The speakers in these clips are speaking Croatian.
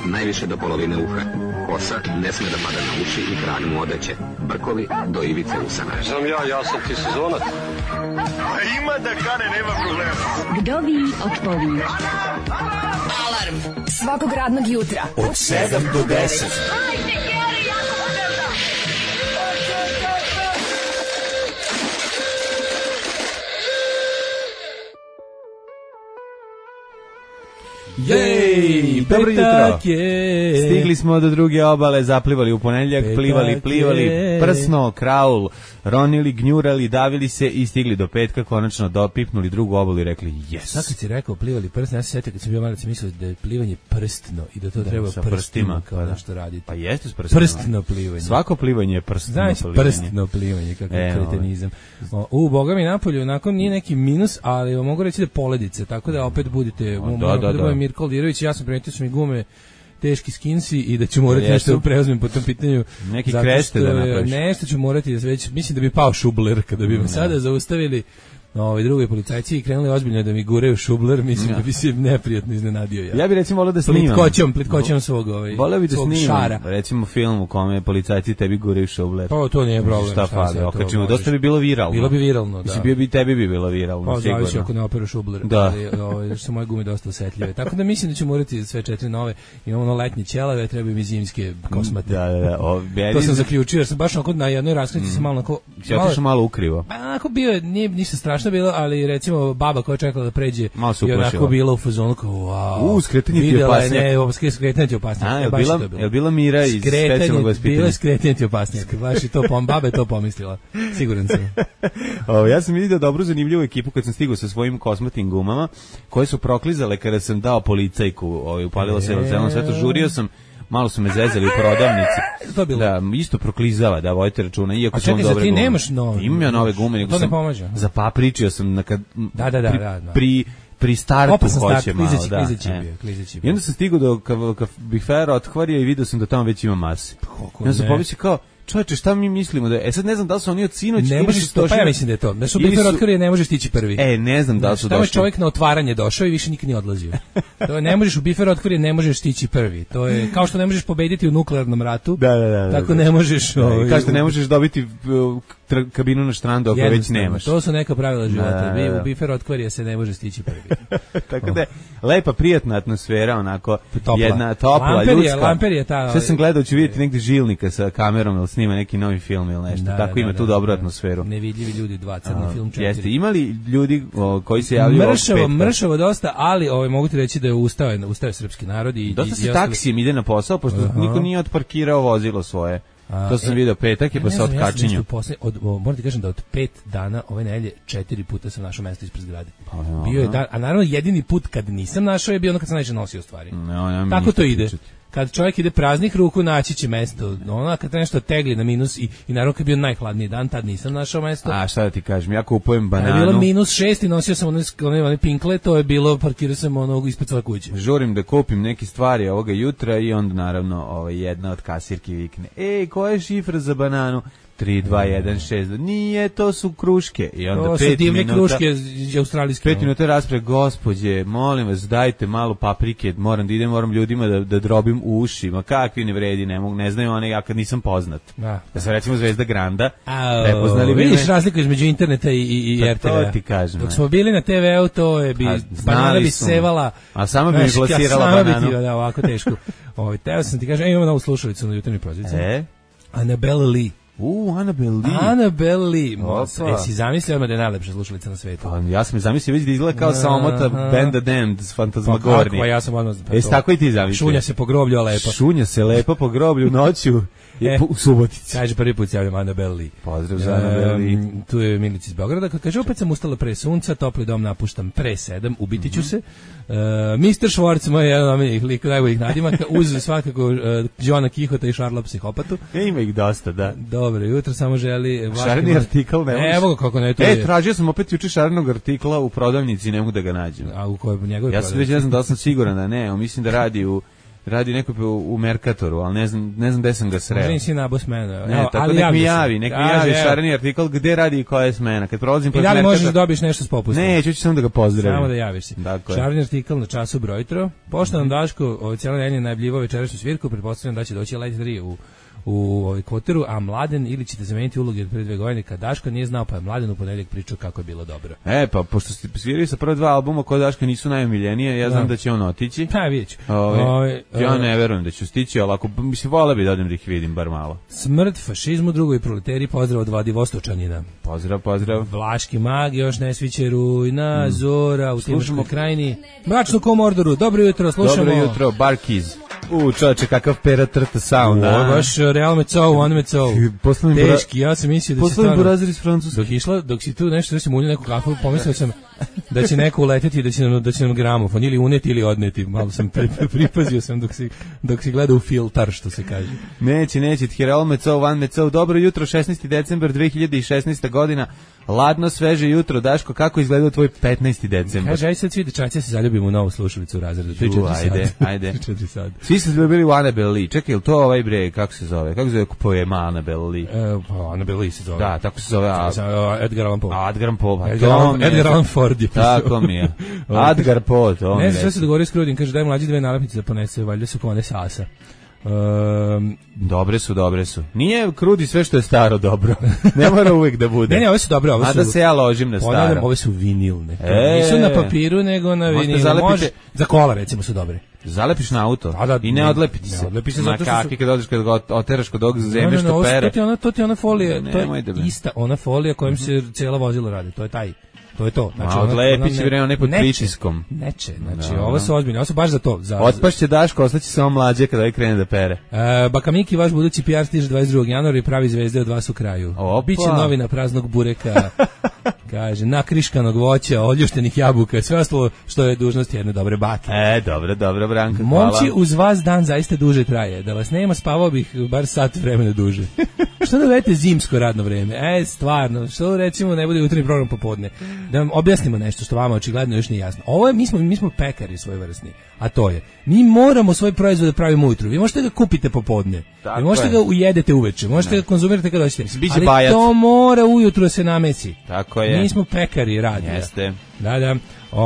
najviše do polovine uha. Kosa ne sme da pada na uši i krag mu odeće. Brkovi do ivice usana. Znam ja sam ti sezonac. Ima da kane, nema problema. Kdo vi odpoví? Alarm svakog radnog jutra od 7 do 10. Ajde, Geri, jako se velda. Jej, dobro jutro. Stigli smo do druge obale, zaplivali u ponedeljak, plivali, prsno, kraul, ronili, gnjurali, davili se i stigli do petka, konačno dopipnuli drugu obalu i rekli yes. Sad kad si rekao plivali prstno, ja se sjetio kad sam bio malo, sam mislio da je plivanje prstno i da to treba prstima kao nešto raditi. Pa jeste s prstima. Prstno plivanje. Svako plivanje je prstno plivanje. Znaš, prstno plivanje, kako kretenizam. Boga mi napolju, onako nije neki minus, ali mogu reći da poledice, tako da opet budete, da. Mirko Aldirović, ja sam primetio su mi gume teški skinsi i da ću morati nešto preuzmem po tom pitanju. Neki kreste da napraviš. Nešto ću morati, već mislim da bi pao šubler kada bi me sada zaustavili drugi policajci i krenuli ozbiljno da mi gureju šubler, mislim da bi se neprijatno iznenadio ja. Ja bih recimo voleo da snimam. Plitkoćom svog voleo bih da snimam, recimo film u kome policajci tebi gureju šubler. Pa to nije problem. Šta fali, okačimo, dosta bi bilo viralno. Bilo bi viralno, da. Mislim, tebi bi bilo viralno, pa, sigurno. Pa zavisi ako ne operu šubler, ali su moje gume dosta osetljive. Tako da mislim da ću morati sve 4 nove, imamo ono letnje ćelave, trebaju mi zimske kosmate. Da. To sam zaključio, jer sam baš na jednoj raskrsnici se malo ukrivo. Onako bio, nije ništa strašno bilo, ali recimo baba koja čekala da pređe i onako bila u fazonu kao wow. Skretanje ti je opasnije. Skretanje ti je opasnije. Je bila Mira iz specijalnog vaspitanja? Bila skretanje ti je opasnije. Baš i to baba je to pomislila. Siguran sam. Ja sam vidio dobru zanimljivu ekipu kad sam stigao sa svojim kosmatim gumama koje su proklizale kada sam dao policajku. Upalilo se zeleno svetlo, žurio sam. Malo su me zezali u prodavnici. Da, isto proklizava, da vodite računa. Iako čekaj, za ti nemaš nove? Imam ja nove gume. To ne pomaže. Zapapričio sam Da. Pri startu hoće malo. Klizeći I onda sam stigao do bifera, otkvario i vidio sam da tamo već ima mase. I onda sam pomislio kao, čovječe, šta mi mislimo da je? Sad ne znam da li su oni od sinoć ne možeš to, pa ja mislim da je to. Da su bifer otkrio ne možeš stići prvi. Ne znam da li su došli. Tamo je čovjek na otvaranje došao i više nikad nije odlazio. To ne možeš u bifer otkrio ne možeš stići prvi. To je kao što ne možeš pobediti u nuklearnom ratu. Da. Tako ne možeš. Kao što ne možeš dobiti kabinu na štrandu ako već nemaš. To su neka pravila života. U bifer otkrio se ne može stići prvi. Tako da lepa, prijatna atmosfera, onako jedna topla, ljudska. Lamper je ta. Sve sam gledao, ću vidjeti negdje Žilnika sa kamerom ili snima neki novi film ili nešto. Tako ima tu dobru atmosferu. Nevidljivi ljudi 2, crni film 4. Jeste, imali ljudi koji se javljaju ovog petka? Mršavo dosta, ali mogu ti reći da je ustao srpski narod. Dosta se taksijem ide na posao, pošto niko nije odparkirao vozilo svoje. To sam vidio petak je pa sa otkačenju. Moram ti kažem da od 5 dana ove nedelje 4 puta sam našao mesto ispred zgrade. Bio je dan, a naravno jedini put kad nisam našao je bio ono kad sam najviše nosio stvari. Tako to ide. Kad čovjek ide praznih ruku, naći će mesto. Kad nešto tegli na minus i naravno kad je bio najhladniji dan, tad nisam našao mesto. A šta da ti kažem, ja kupujem bananu. Je bilo -6 i nosio sam one pinkle, to je bilo, parkirao sam ispred svoje kuće. Žurim da kupim neke stvari ovoga jutra i onda naravno jedna od kasirki vikne. Koja je šifra za bananu? 3216. Nije, to su kruške. I onda 5 minuta. Kruške australijske. 5 minuta rasprave, gospođe, molim vas, dajte malo paprike, moram da idem, moram ljudima da drobim u ušima. Kakvi ne vredi, ne znaju one, ja kad nisam poznat. Da sam recimo Zvezda Granda, prepoznali bi me. Vidiš razliku između interneta i RTV-a. To ti kažem. Dok smo bili na TV-u, to je banana bi sevala. A sama bi mi plasirala bananu. Sama bi ti, ovako teško. Teo sam ti kažem, imamo novu slušalicu na jutarnjoj proziciji. Annabelle Lee. Annabelle Lee. Si zamislio da je najlepša slušalica na svetu? Ja sam je zamislio već da izgleda kao samomota Benda Damned s Fantasmagorni. Ja sam odmah. Tako i ti zamislio. Šunja se po groblju, a lepo. Šunja se lepo po groblju noću u Subotici. Kaže, prvi put se javljam Annabelle Lee. Pozdrav za Annabelle Lee. Tu je Milica iz Beograda. Kaže, opet sam ustala pre sunca, topli dom napuštam pre 7, ubiti ću se. Mr. Schwartz, moj jedan omenjenih najboljih nadimaka, uz svakako Johna Kihota i Šarla psihopatu. Ima ih dosta, da. Dobro, jutro samo želi... Šareni artikl ne možeš. Evo ga kako ne to je. Tražio sam opet juče šarenog artikla u prodavnici i ne mogu da ga nađem. A u kojoj njegove prodavnici? Ja sam već ne znam da li sam siguran da ne, mislim da radi u radi neko u Mercatoru, ali ne znam gde sam ga sreo. Možda nisi nabo smena. Ne, tako nek mi javi šareni artikl gde radi i koja je smena. Kad prolazim i da li možeš dobiješ nešto s popustom? Ne, ću samo da ga pozdravim. Samo da javiš se. Šareni artikl na času brojtro. Poštovano Daško, cijela nedelja najavljivao večerašnju svirku, pretpostavljam da će doći Light 3 u ovoj Kvoteru, a Mladen ili ćete zameniti uloge od pre 2 godine kad Daško nije znao, pa je Mladen u ponedeljak pričao kako je bilo dobro. Pa pošto ste svirali sa prva 2 albuma kod Daška nisu najomiljenije, ja znam da će on otići. Pa vidjet ću. Ja ne verujem da ću stići, ali ako mislim voleo bi da odem da ih vidim bar malo. Smrt fašizmu, drugoj proleteri, pozdrav od Vladivostočanina. Pozdrav. Vlaški mag, još ne sviće rujna, zora u Timočkoj krajini. Mračno ko Mordoru, dobro jutro, slušamo. Dobro jutro, Barkiz. Čovječe, kakav pera trta sound. Ovo je baš Real Mecau, One Mecau. Teški, ja sam mislio da se stvarno... Burazir iz Francuske. Dok si tu nešto, da si mulio neku kafu, pomislio sam da će neko uleteti i da će nam gramofon ili uneti ili odneti. Malo sam pripazio sam dok si gleda u filtar, što se kaže. Neće. Real Mecau, One Mecau. Dobro jutro, 16. decembar 2016. godina. Ladno, sveže jutro. Daško, kako izgledao tvoj 15. decembar? Kaže, aj sad svi dečaci se zaljubimo u novu slušalicu u razredu. Ajde. Svi se bili u Annabelle Lee. Čekaj, ili to ovaj bre, kako se zove poema Annabelle Lee? Pa Annabelle Lee se zove. Da, tako se zove. Edgar Allan Poe. Edgar Allan Ford je pisao. Tako mi je. Edgar Poe, to mi je. Ne znam što se dogovorio s Krudin, kaže daj mlađi 2 nalepnice da ponese, valjda su kone sasa. Dobre su. Nije Krudi sve što je staro dobro. Ne mora uvijek da bude. Ne, ove su dobre, ove su. A da se ja ložim na staro. Ove su vinilne. Nisu na papiru, nego na vinilu. Može. Za kola recimo su dobre. Zalepiš na auto i ne odlepiti se. Ne odlepi se zato što su... kad odeš kad ga oteraš kod ovog zemlje što pere. To ti je ona folija, to je ista ona folija kojom se cijela vozila radi. To je taj. To je to. Znači, odlepići vremena ne pod pritiskom. Neće, znači, ovo su ozbiljne, ovo su baš za to. Otpašće Daško, ostaće samo mlađe kada ovaj krene da pere. Baka Miki, vaš budući PR stiže 22. januara i pravi zvezde od vas u kraju. Biće novina praznog bureka, kaže, nakriškanog voća, oljuštenih jabuka, sve ostalo što je dužnost jedne dobre bake. Dobro, Branka, hvala. Momci, uz vas dan zaista duže traje. Da vas nema, spavao bih bar sat vremena duže. Što da vedete zimsko radno vreme? Stvarno, što recimo ne bude jutarnji program popodne? Da vam objasnimo nešto što vama očigledno još nije jasno. Ovo je, mi smo pekari svojevrsni, a to je, mi moramo svoj proizvod da pravimo ujutru. Vi možete ga kupite popodne, vi možete ga ujedete uveče, možete ga konzumirati kada hoćete, ali bajat. To mora ujutru da se namesi. Tako je. Mi smo pekari radija. Jeste. Da.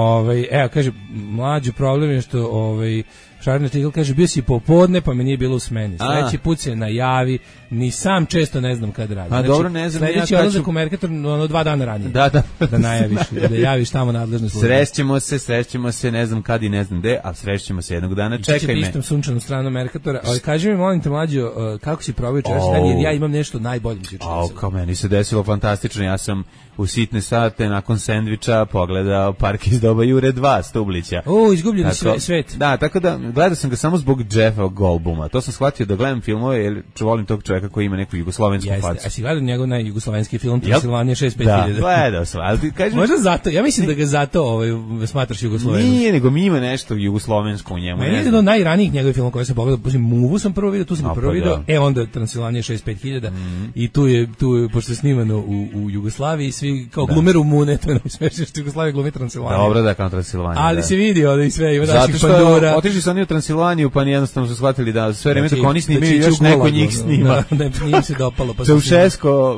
Evo, kaže, mlađi problem je što, Šarni artikl kaže, bio si popodne, pa me nije bilo u smeni. Sljedeći put se najavi, ni sam često ne znam kad radi. Znači, dobro, ne znam. Sljedeći odlazak u Mercator 2 dana ranije. Da najaviš, da javiš tamo nadležnu službu. Srećemo se, ne znam kad i ne znam gde, a srećemo se jednog dana. Čekaj me. Istom sunčanu stranu Mercatora. Kaži mi, molim te, mlađo, kako si probao večerašnji dan, jer ja imam nešto najbolje jučerašnji. Kao meni se desilo fantastično, ja sam u sitne sate nakon sendviča pogledao Park iz doba Jure 2 Stublića. Izgubljeni svet. Da, tako da gledao sam ga samo zbog Jeffa Goldbluma. To sam shvatio da gledam filmove jer volim tog čovjeka koji ima neku jugoslovensku facu. A si gledao njegov najjugoslovenski film Transilvanija 65.000? Da, gledao sam. Ali ti kažem, možda zato, ja mislim da ga zato smatraš jugoslovenskom. Nije, nego mi ima nešto jugoslovensko u njemu. Meni je do najranijih njegovih filmova koje sam pogledao, Muvu sam prvo vidio, tu sam prvo vidio, onda Transilvanija 65.000 i tu je, pošto je snimano u Jugoslaviji, svi kao glumeru Mune, to je najsmešnije što Jugoslavija glumi Transilvaniju. Dobro da, kao Transilvanija. Ali se vidio i sve, ima naših pandura. Otišli su oni u Transilvaniju, pa jednostavno su shvatili da sve vreme dok oni snimaju, još neko njih snima. Nije se dopalo. Ceausescu,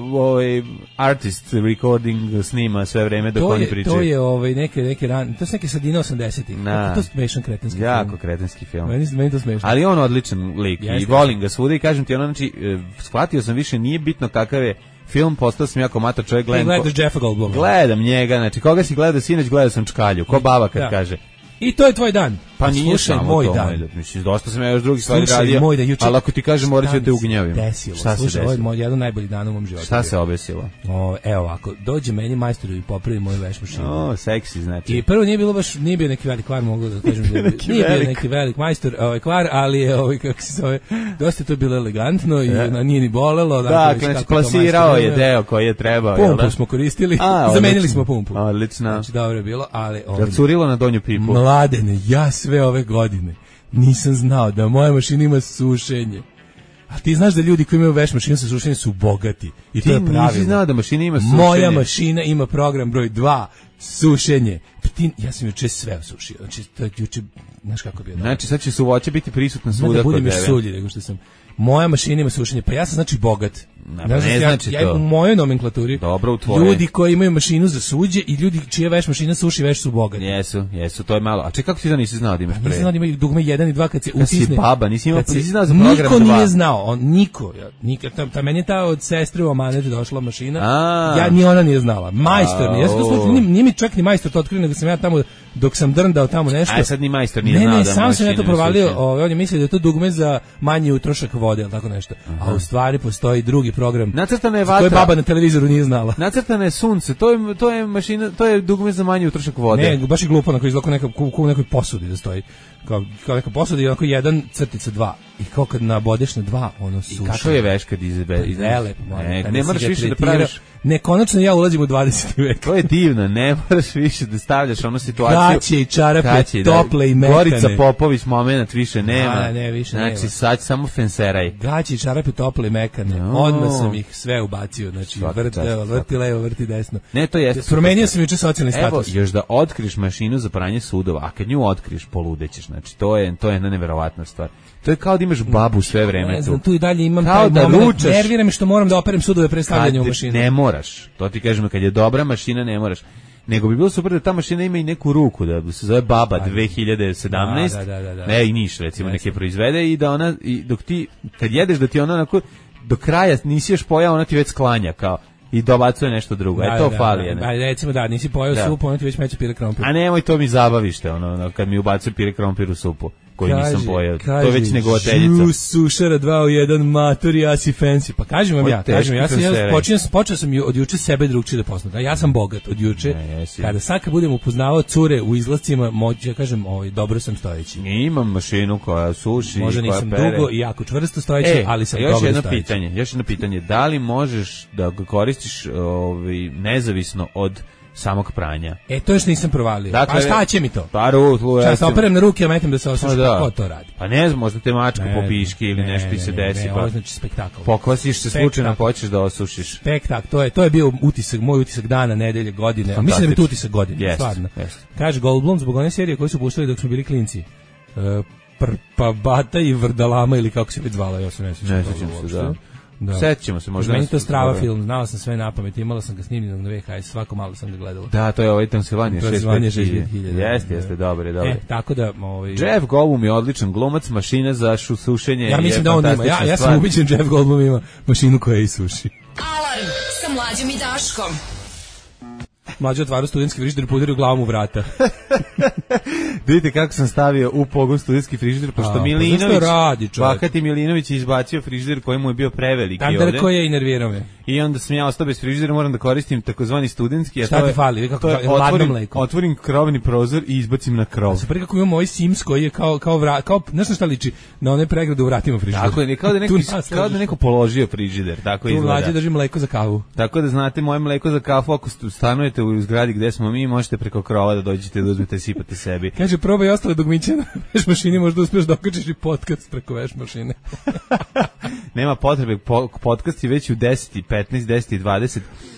artist recording snima sve vreme dok oni pričaju. To je neke to su neke sredine 80-ih. Kako to smešan kretenski film. Jako kretenski film. Meni to smešno. Ali on odličan lik i volim ga svuda i kažem ti, znači, shvatio sam više, nije bitno kakav je film, postao sam jako mator čovjek. Gledaš Jeffa Goldbluma. Gledam njega, znači, koga si gledao sinoć, gledao sam Čkalju, ko baba kad kaže. I to je tvoj dan. Pa nije samo moj to, dan. Mislim, dosta sam ja još drugi stvari radio, ali ako ti kažem, morat ću da te ugnjavim. Šta se desilo? Ovo je moj jedan najbolji dan u mom životu. Šta se obesilo? Evo ovako, dođe meni majstor i popravi moju veš mašinu. Seksi, znači. I prvo nije bio neki velik kvar, mogu da kažem. Nije bio neki velik majstor kvar, ali je, kako se zove, dosta to bilo elegantno i nije ni bolelo. Dakle, plasirao je deo koji je trebao. Pumpu smo koristili, zamenili smo pumpu. Odlično. Znači, dobro je bilo, ali... Curilo na donju pipu. Mladene, ja sve ove godine nisam znao da moja mašina ima sušenje. A ti znaš da ljudi koji imaju veš mašinu sa sušenjem su bogati. I to je pravilno. Ti nisi znao da mašina ima sušenje. Moja mašina ima program broj 2, sušenje. ja sam juče sve osušio. Znači, to je juče, znaš kako bi je dobro. Znači, sad će suvoće biti prisutna svuda da kod budem tebe. još sulji nego što sam. Moja mašina ima sušenje, pa ja sam znači bogat. Ne znači ja u mojoj nomenklaturi dobro, u tvojoj. Ljudi koji imaju mašinu za suđe i ljudi čija veš mašina suši veš su bogati. Jesu, to je malo. A čekaj, kako ti to nisi znao da imaš pre? Nisam znao da ima dugme 1 i 2 kad se utisne. Si baba, nisi znao za program 2. Niko nije znao, niko. Meni je ta od sestre u amanet došla mašina. Ni ona nije znala. Majstor nije. Ja sam to slučajno, nije mi čak ni majstor to otkrio, nego sam ja tamo dok sam drndao tamo nešto. A sad ni majstor nije znao da mašina. Sam sam ja to provalio. On je mislio da je to dugme za manji utrošak vode, al tako nešto. A u stvari postoji drugi program. Nacrtana je vatra. To je baba na televizoru nije znala. Nacrtano je sunce, to je mašina, to je dugme za manji utrošak vode. Ne, baš je glupo, onako izgleda u nekoj posudi da stoji. Kao neka posudi, onako 1/2. I kao kad nabodeš na 2, ono suši. I kako je veš kad ne moraš više da praviš. Ne, konačno ja ulazim u 20. vek. To je divno, ne moraš više da stavljaš onu situaciju. Gaće i čarape, tople i mekane. Gorica Popović moment više nema. Ne, više znači, nema. sad samo fenseraj. Gaće i čarape, tople i mekane. Odmah sam ih sve ubacio. Znači, vrti levo, vrti desno. Ne, to jeste. Promenio sam juče socijalni status. Evo, još da otkriš mašinu za pranje sudova, a kad nju otkriš, poludećeš. Znači, to je jedna neverovatna stvar. To je kao da imaš babu sve vreme. Ne znam, tu i dalje imam kao taj da moment. Nervira me što moram da operem sudove pre stavljanja u mašinu. Ne moraš. To ti kažem, kad je dobra mašina ne moraš. Nego bi bilo super da ta mašina ima i neku ruku, da se zove Baba 2017. Da. I Niš recimo neke proizvede i da ona, i dok ti, kad jedeš da ti ona onako, do kraja nisi još pojao, ona ti već sklanja kao. I dobacuje nešto drugo. To fali. Recimo nisi pojao supu, ona ti već meće pire krompir. A nemoj to mi zabavište, ono, kad mi ubacuje pire krompir u supu, koji nisam pojao. To je već negovateljica. Žu, sušara 2 u 1, mator, ja si fancy. Pa kažem vam ja počeo sam od juče sebe drugčije da poznam. Ja sam bogat od juče. Kada sad kad budem upoznavao cure u izlascima, moći ja kažem, dobro sam stojeći. Imam mašinu koja suši, možda koja nisam pere. dugo i jako čvrsto stojeći, ali sam dobro stojeći. Još jedno pitanje, da li možeš da ga koristiš nezavisno od samog pranja? To još nisam provalio. Dakle, a šta će mi to? Ja se operem na ruke, a metem da se osuši, ko to radi? Pa ne znam, možda te mačka po piški ili nešto ti se desi. Ovo znači spektakl. Pokvasiš se slučajno, hoćeš da osušiš. Spektakl, to je bio moj utisak dana, nedelje, godine. A mislim da je to utisak godine, stvarno. Kaže Goldblum, zbog one serije koje su puštali dok smo bili klinci. Bata i Vrdalama ili kako se već zvala, ja se ne sjećam. Da. Sećamo se možda. Meni to strava film, znao sam sve na pamet, imala sam ga snimljenog na VHS, svako malo sam ga gledala. Da, to je ovaj Transilvanija 65.000. Jeste, dobro. Tako da, Jeff Goldblum je odličan glumac, mašina za sušenje. Ja mislim da on ima, ja sam ubiđen Jeff Goldblum ima mašinu koja i suši. Alarm sa Mlađom i Daškom. Mlađe otvaru studentski frižider, puderu glavom u vrata. Vidite kako sam stavio u pogon studentski frižider, pošto Milinović, Vakati Milinović je izbacio frižider koji mu je bio preveliki ovde. Tandar koji je i nervirao me. I onda sam ja ostao bez frižidera, moram da koristim takozvani studentski. Šta ti fali? Otvorim krovni prozor i izbacim na krov. Super kako imamo ovaj Sims koji je kao znaš šta liči? Na one pregrade u vratima frižidera. Tako je, kao da neko položio frižider, tako izgleda. Tu Mlađe drži mleko za kavu. Tako da znate, moje mleko za kafu, ako stanujete u zgradi gde smo mi, možete preko krova da dođete da uzmete i sipate sebi. Kaže, probaj ostale dugmiće na veš mašini, možda uspeš da okačiš i podcast preko veš mašine. Nema potrebe, podcast je već u 10:15, 10:20.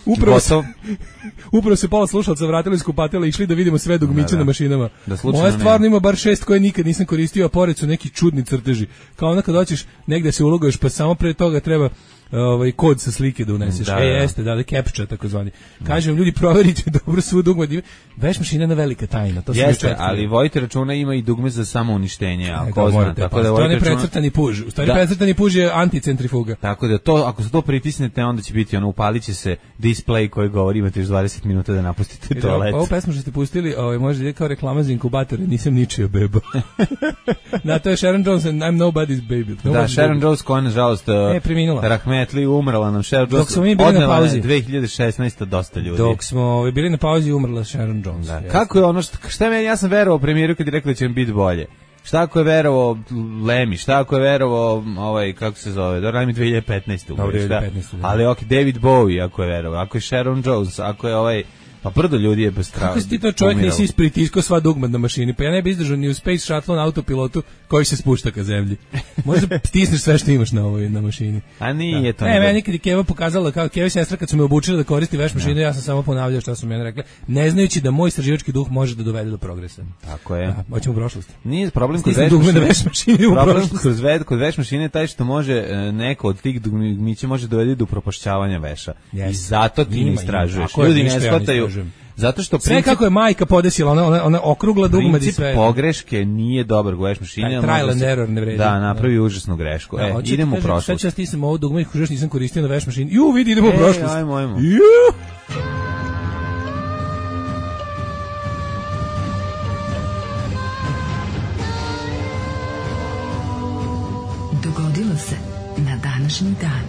Upravo se pola slušalca vratili iz kupatila i išli da vidimo sve dugmiće na mašinama. Moja stvarno ima bar 6 koje nikad nisam koristio, a pored su neki čudni crteži. Kao onda kad hoćeš negde se uloguješ, pa samo pre toga treba kod sa slike da uneseš. Jeste, da captcha takozvani. Kažem, ljudi, proverite dobro svu dugme. Veš mašina na velika tajna. To jeste, ali vojite računa, ima i dugme za samouništenje. Ako zna, tako da to je precrtani puž. U stvari precrtani puž je anticentrifuga. Tako da to, ako se to pritisnete, onda će biti upalit će se display koji govori imate još 20 minuta da napustite toalet. Ovu pesmu što ste pustili, može je kao reklama za inkubatore, nisam ničija beba. Da, to je Sharon Jones and I'm nobody's baby. Da, Sharon Jones koja nažalost rahmetli umrla nam Sharon Jones. Dok smo mi bili na pauzi 2016 dosta ljudi. Dok smo bili na pauzi umrla Sharon Jones. Da. Kako je ono šta meni, ja sam verovao premijeru kad je rekao da će biti bolje. Šta ako je verovao Lemi, šta ako je verovao kako se zove, da radi mi 2015. Dobro, 2015. Ali David Bowie ako je verovao, ako je Sharon Jones, ako je Pa brdo ljudi je bez straha. Kako si ti to čovjek nisi ispritiskao sva dugma na mašini? Pa ja ne bi izdržao ni u Space Shuttle na autopilotu koji se spušta ka zemlji. Možda stisneš sve što imaš na mašini. A nije to. Meni kad je Keva pokazala, kao Keva sestra kad su me obučili da koristi veš mašinu, ja sam samo ponavljao što su mi oni rekli, ne znajući da moj istraživački duh može da dovede do progresa. Tako je. Hoćemo u prošlost. Nije problem kod veš mašine. Problem kod veš mašine je taj što može neko od tih dugmića može dovesti do upropašćavanja veša. I zato ti ne istražuješ. Ljudi ne shvataju. Zato što sve kako je majka podesila, ona okrugla dugmad i sve. Princip pogreške nije dobar u veš mašini. Trial and error ne vredi. Da, napravi užasnu grešku. Idemo u prošlost. Sad ću ja stisnem ovo dugme i još nisam koristio na veš mašini. Vidi, idemo u prošlost. Ajmo. Dogodilo se na današnji dan.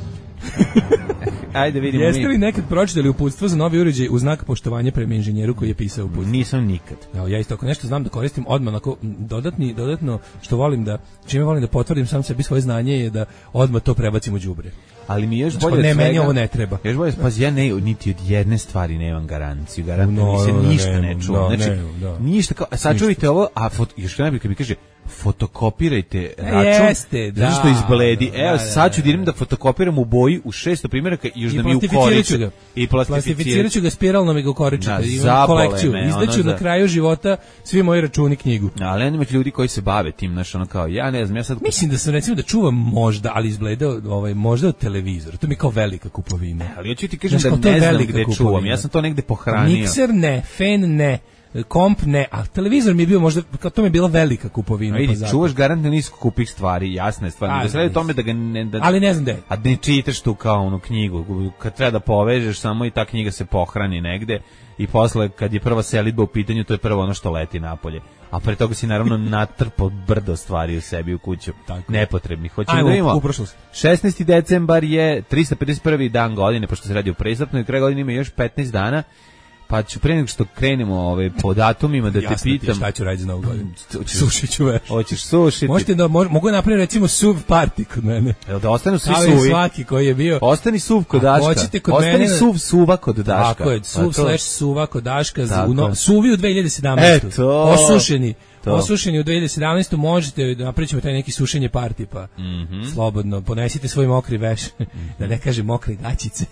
Ajde vidimo. Jeste li nekad pročitali uputstvo za novi uređaj u znak poštovanja prema inženjeru koji je pisao uputstvo? Nisam nikad. Evo, ja isto ako nešto znam da koristim odmah, onako dodatno što volim da, čime volim da potvrdim sam sebi svoje znanje je da odmah to prebacim u đubre. Ali mi još bolje ne, meni ovo ne treba. Još bolje, pa ja niti od jedne stvari nemam garanciju. Mi se ništa ne čuva. Znači, ništa kao, sačuvajte ovo, a još najbolje kad mi kaže fotokopirajte račun, zato što izbledi. Evo, sad ću da idem da fotokopiram u boji u 600 primjeraka i još da mi ukoriče. I plastificirat ću ga spiralno i ga ukoričete. Imam kolekciju. Izdaću na kraju života svi moji računi knjigu. Ali nema ljudi koji se bave tim, znaš, ono kao, ja ne znam, ja sad... Mislim da sam recimo da čuvam možda, ali izbledao možda od televizora. To mi je kao velika kupovina. Ali ja ću ti kažem da ne znam gde čuvam. Ja sam to negde pohranio. Mikser ne, fen ne. Komp ne, a televizor mi je bio možda, kao to mi je bila velika kupovina. Vidi, čuvaš garantno nisko kupih stvari, jasne stvari. Da se radi o tome da ga ne... ali ne znam gde. A ne čitaš tu kao onu knjigu. Kad treba da povežeš samo i ta knjiga se pohrani negde i posle kad je prva selidba u pitanju, to je prvo ono što leti napolje. A pre toga si naravno natrpao brdo stvari u sebi u kuću. Tako. Nepotrebnih. Hoćemo da vidimo. 16. decembar je 351. dan godine, pošto se radi o presapnu i kraj godine ima još 15 dana. Pa ću pre nego što krenemo po datumima da te pitam. Jasno, šta ću raditi za novu godinu? Sušit ću veš. Hoćeš sušiti? Možete da, mogu napraviti recimo suv party kod mene. Jel da ostanu svi suvi? Ali svaki koji je bio. Ostani suv kod Daška. Ostani suva kod Daška. Tako je, suv/suva kod Daška. Suvi u 2017. Osušeni. Osušeni u 2017. možete da napričamo taj neki sušenje party, pa slobodno ponesite svoj mokri veš, da ne kažem mokre gaćice.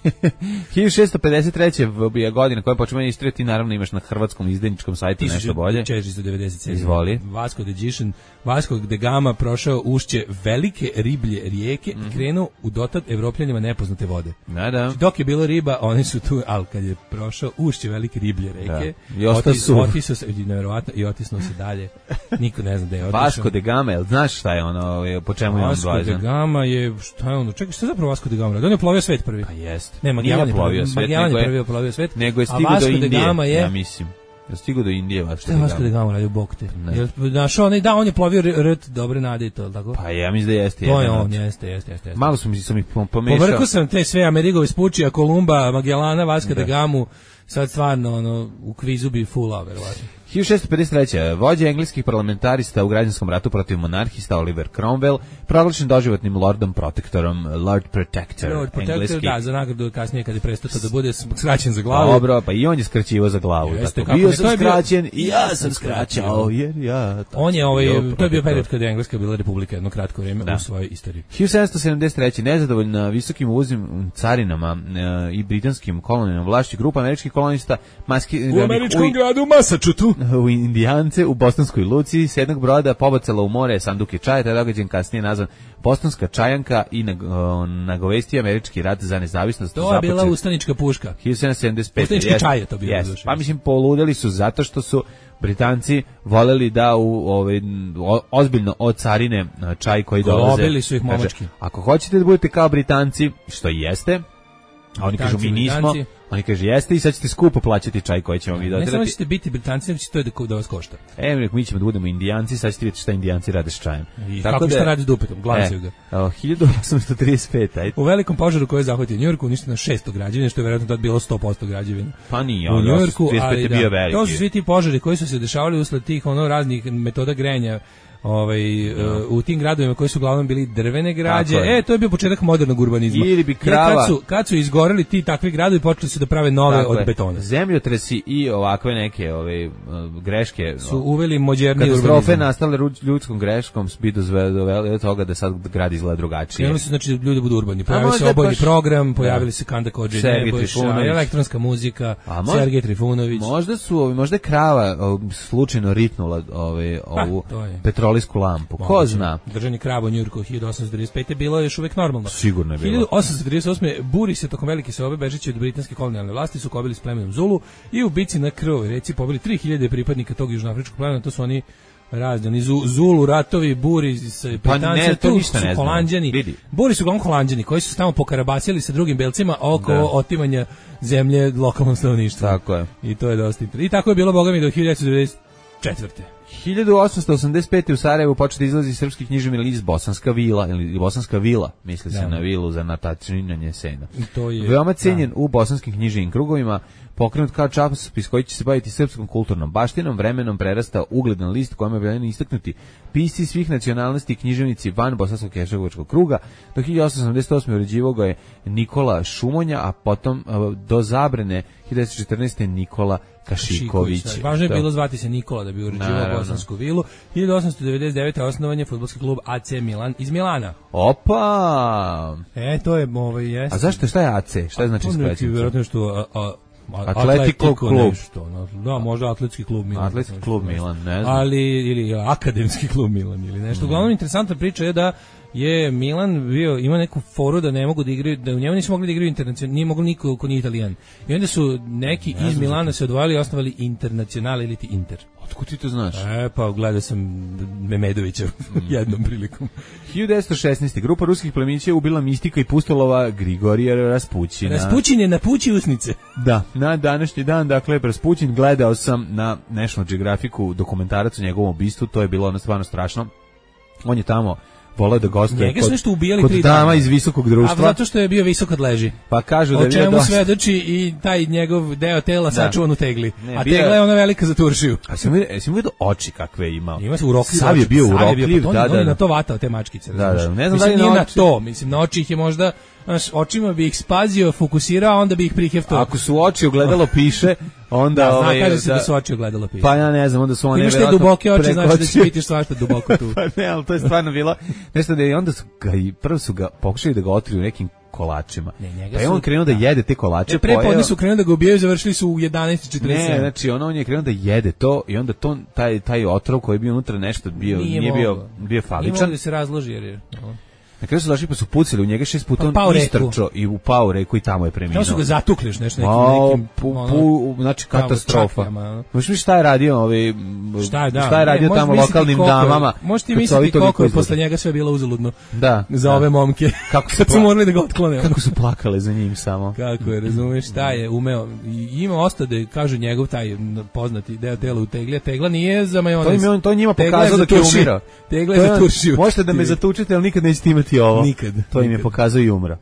1653. je godina koja počne istrati, naravno imaš na hrvatskom izdajničkom sajtu nešto bolje. 1497. Izvoli. Vasco da Gama prošao ušće velike riblje rijeke i krenuo u dotad Evropljanima nepoznate vode. Da. Dok je bilo riba, oni su tu, ali kad je prošao ušće velike riblje rijeke, otisao se, nevjerovatno, i otisnuo se dalje. Niko ne zna da je otišao. Vasco da Gama, jel znaš šta je ono, po čemu je on blazan? Vasco da Gama je, šta je ono, čekaj, šta je zapravo Vasco da Gama? On je plovio svet prvi. Pa jeste. Ne, Magellan je plovio svet. Nego je stigao do Indije, ja mislim. Je stigao do Indije, Vasco da Gama. Vasco da Gama radio bog te. Našao onaj, da, on je plovio rt dobre nade i to, tako? Pa ja mislim da jeste. To je on, jeste. Malo sam ih pomešao. Povrkao sam te sve Amerigove spučija, Kolumba, Magellana, Vasco da Gamu, sad stvarno, ono, u kvizu bi full verovatno. 1653. Vođa engleskih parlamentarista u građanskom ratu protiv monarhista Oliver Cromwell proglašen doživotnim Lordom Protectorom, Lord Protector, engleski. Da, za nagradu kasnije kad je prestao da bude skraćen za glavu. Dobro, pa i on je skraćivao za glavu. Jeste, tako, bio sam skraćen i ja sam skraćao, jer ja... On je, to je bio period kada je Engleska bila republika jedno kratko vrijeme u svojoj istoriji. 1773. Nezadovoljna visokim uvoznim carinama i britanskim kolonijalnom vlašću, grupa američkih kolonista u američkom gradu Massachusetts u Indijance u Bostonskoj luci s jednog broda pobacala u more sanduke čaja, taj događaj kasnije nazvan Bostonska čajanka i nagovestio američki rat za nezavisnost. To je bila ustanička puška. 1775. Ustanički čaj je to bilo. Yes. Pa mislim, poludeli su zato što su Britanci voleli da ozbiljno od carine čaj koji dolaze. Robili su ih momački. Ako hoćete da budete kao Britanci, što i jeste, a oni kažu mi nismo, oni kaže jeste i sad ćete skupo plaćati čaj koji ćemo mi dodati. Ne samo ćete biti Britanci, nego će to da vas košta. Mi ćemo da budemo Indijanci, sad ćete vidjeti šta Indijanci rade s čajem. I tako šta radi s dupetom, glavicaju ga. 1835. Ajde. U velikom požaru koji je zahvatio New Yorku uništeno 600 građevina, što je vjerojatno tad bilo 100% građevina. Pa nije, u New Yorku, 35 je bio veliki. To su svi ti požari koji su se dešavali usled tih raznih metoda grejanja u tim gradovima koji su uglavnom bili drvene građe. To je bio početak modernog urbanizma. Ili bi krava... Kad su izgoreli ti takvi gradovi, počeli su da prave nove od betona. Zemljotresi i ovakve neke greške su uveli moderniji urbanizam. Katastrofe nastale ljudskom greškom bi doveli do toga da sad grad izgleda drugačije. Krenuli su, znači, ljudi budu urbani. Pojavili se obojni program, pojavili se Kanda Kodži Nebojša, elektronska muzika, Sergej Trifunović. Možda je krava slučajno ritnula ovu petrolijsku lampu. Ko zna? Držanje krava u Njujorku 1835. bilo je još uvek normalno. Sigurno je bilo. 1838. buri se tokom velike seobe bežeći od britanske kolonijalne vlasti sukobili s plemenom Zulu i u bici na Krvovoj reci pobili 3000 pripadnika tog južnoafričkog plemena. To su oni razni, oni Zulu, ratovi, buri sa Britanci, tu su Holanđani. Buri su uglavnom Holanđani koji su tamo pokarabasili sa drugim belcima oko otimanja zemlje lokalnom stanovništvu. Tako je. I to je dosta. I tako je bilo, boga mi, do 1994. 1885. u Sarajevu početi izlazi srpski književni list Bosanska vila, ili Bosanska vila, misli se na vilu za natačinjanje sena. To je veoma cenjen u bosanskim književnim krugovima, pokrenut kao časopis koji će se baviti srpskom kulturnom baštinom, vremenom prerastao ugledan list kojima je bili istaknuti pisci svih nacionalnosti i književnici van bosanskog hercegovačkog kruga. Do 1888. uređivao ga je Nikola Šumonja, a potom do zabrane 1914. Nikola Kašiković. Važno je bilo zvati se Nikola da bi uređivao Bosansku vilu. 1899. osnovan je fudbalski klub AC Milan iz Milana. Opa! To je jeste. A zašto, šta je AC? Šta je znači skrećica? Vjerojatno što Atletico klub. Da, možda atletski klub Milan. Atletski klub Milan, ne znam. Ili akademski klub Milan ili nešto. Uglavnom interesantna priča je da je Milan ima neku foru da ne mogu da igraju, da u njemu nisu mogli da igraju internacionalno, nije mogli niko ko nije Italijan. I onda su neki iz Milana se odvojili i osnovali Internacional ili Inter. Otkud ti to znaš? Pa gledao sam Memedovića jednom prilikom. 1916. grupa ruskih plemića ubila mistika i pustolova Grigorija Raspućina. Raspućin je napući usnice. Da, na današnji dan, dakle, Raspućin, gledao sam na National Geographicu dokumentarac o njegovom ubistvu, to je bilo ono stvarno strašno. On je tamo voleo da gostuje kod dama iz visokog društva. A zato što je bio visok kad leži. Pa kažu da je bio dosta. O čemu svedoči i taj njegov deo tela sačuvan u tegli. A tegla je ona velika za turšiju. A sam vidio oči kakve je imao. Ima se urokljiv. Sav je bio urokljiv. On je na to vatao te mačkice. Da. Ne znam da li na to. Mislim, na oči ih je možda, očima bi ih spazio, fokusirao, onda bi ih priheftao. Ako su oči ogledalo piše, onda kaže se da su oči ogledalo piše. Pa ja ne znam, onda su one verovatno. Imaš te duboke oči, znači da će biti svašta duboko tu. Pa ne, ali to je stvarno bilo nešto da je onda prvo su ga pokušali da ga otkriju nekim kolačima. Pa je on krenuo da jede te kolače. Prepodne su krenuli da ga ubijaju, završili su u 11:47. Ne, znači on je krenuo da jede to i onda taj otrov koji je bio unutra nešto nije bio faličan. Nije mogli da se razloži jer je... Na kraju su došli pa su pucali u njega 6 puta, on istrčao i upao u reku i tamo je preminuo. Tamo su ga zatukli još nešto nekim znači katastrofa. Možeš mi šta je radio šta je radio tamo lokalnim damama? Možete misliti koliko je posle njega sve bilo uzaludno za ove momke. Kako su morali da ga otklone. Kako su plakale za njim samo. Kako je, razumeš, šta je umeo. Ima ostade, kaže njegov taj poznati deo tela u tegli. Tegla nije za majonez. To njima pokazao da je umirao. Tegla je za turšiju. Možete da me zatučete, ali nikad nećete imati ovo. Nikad. To im je pokazao i umro.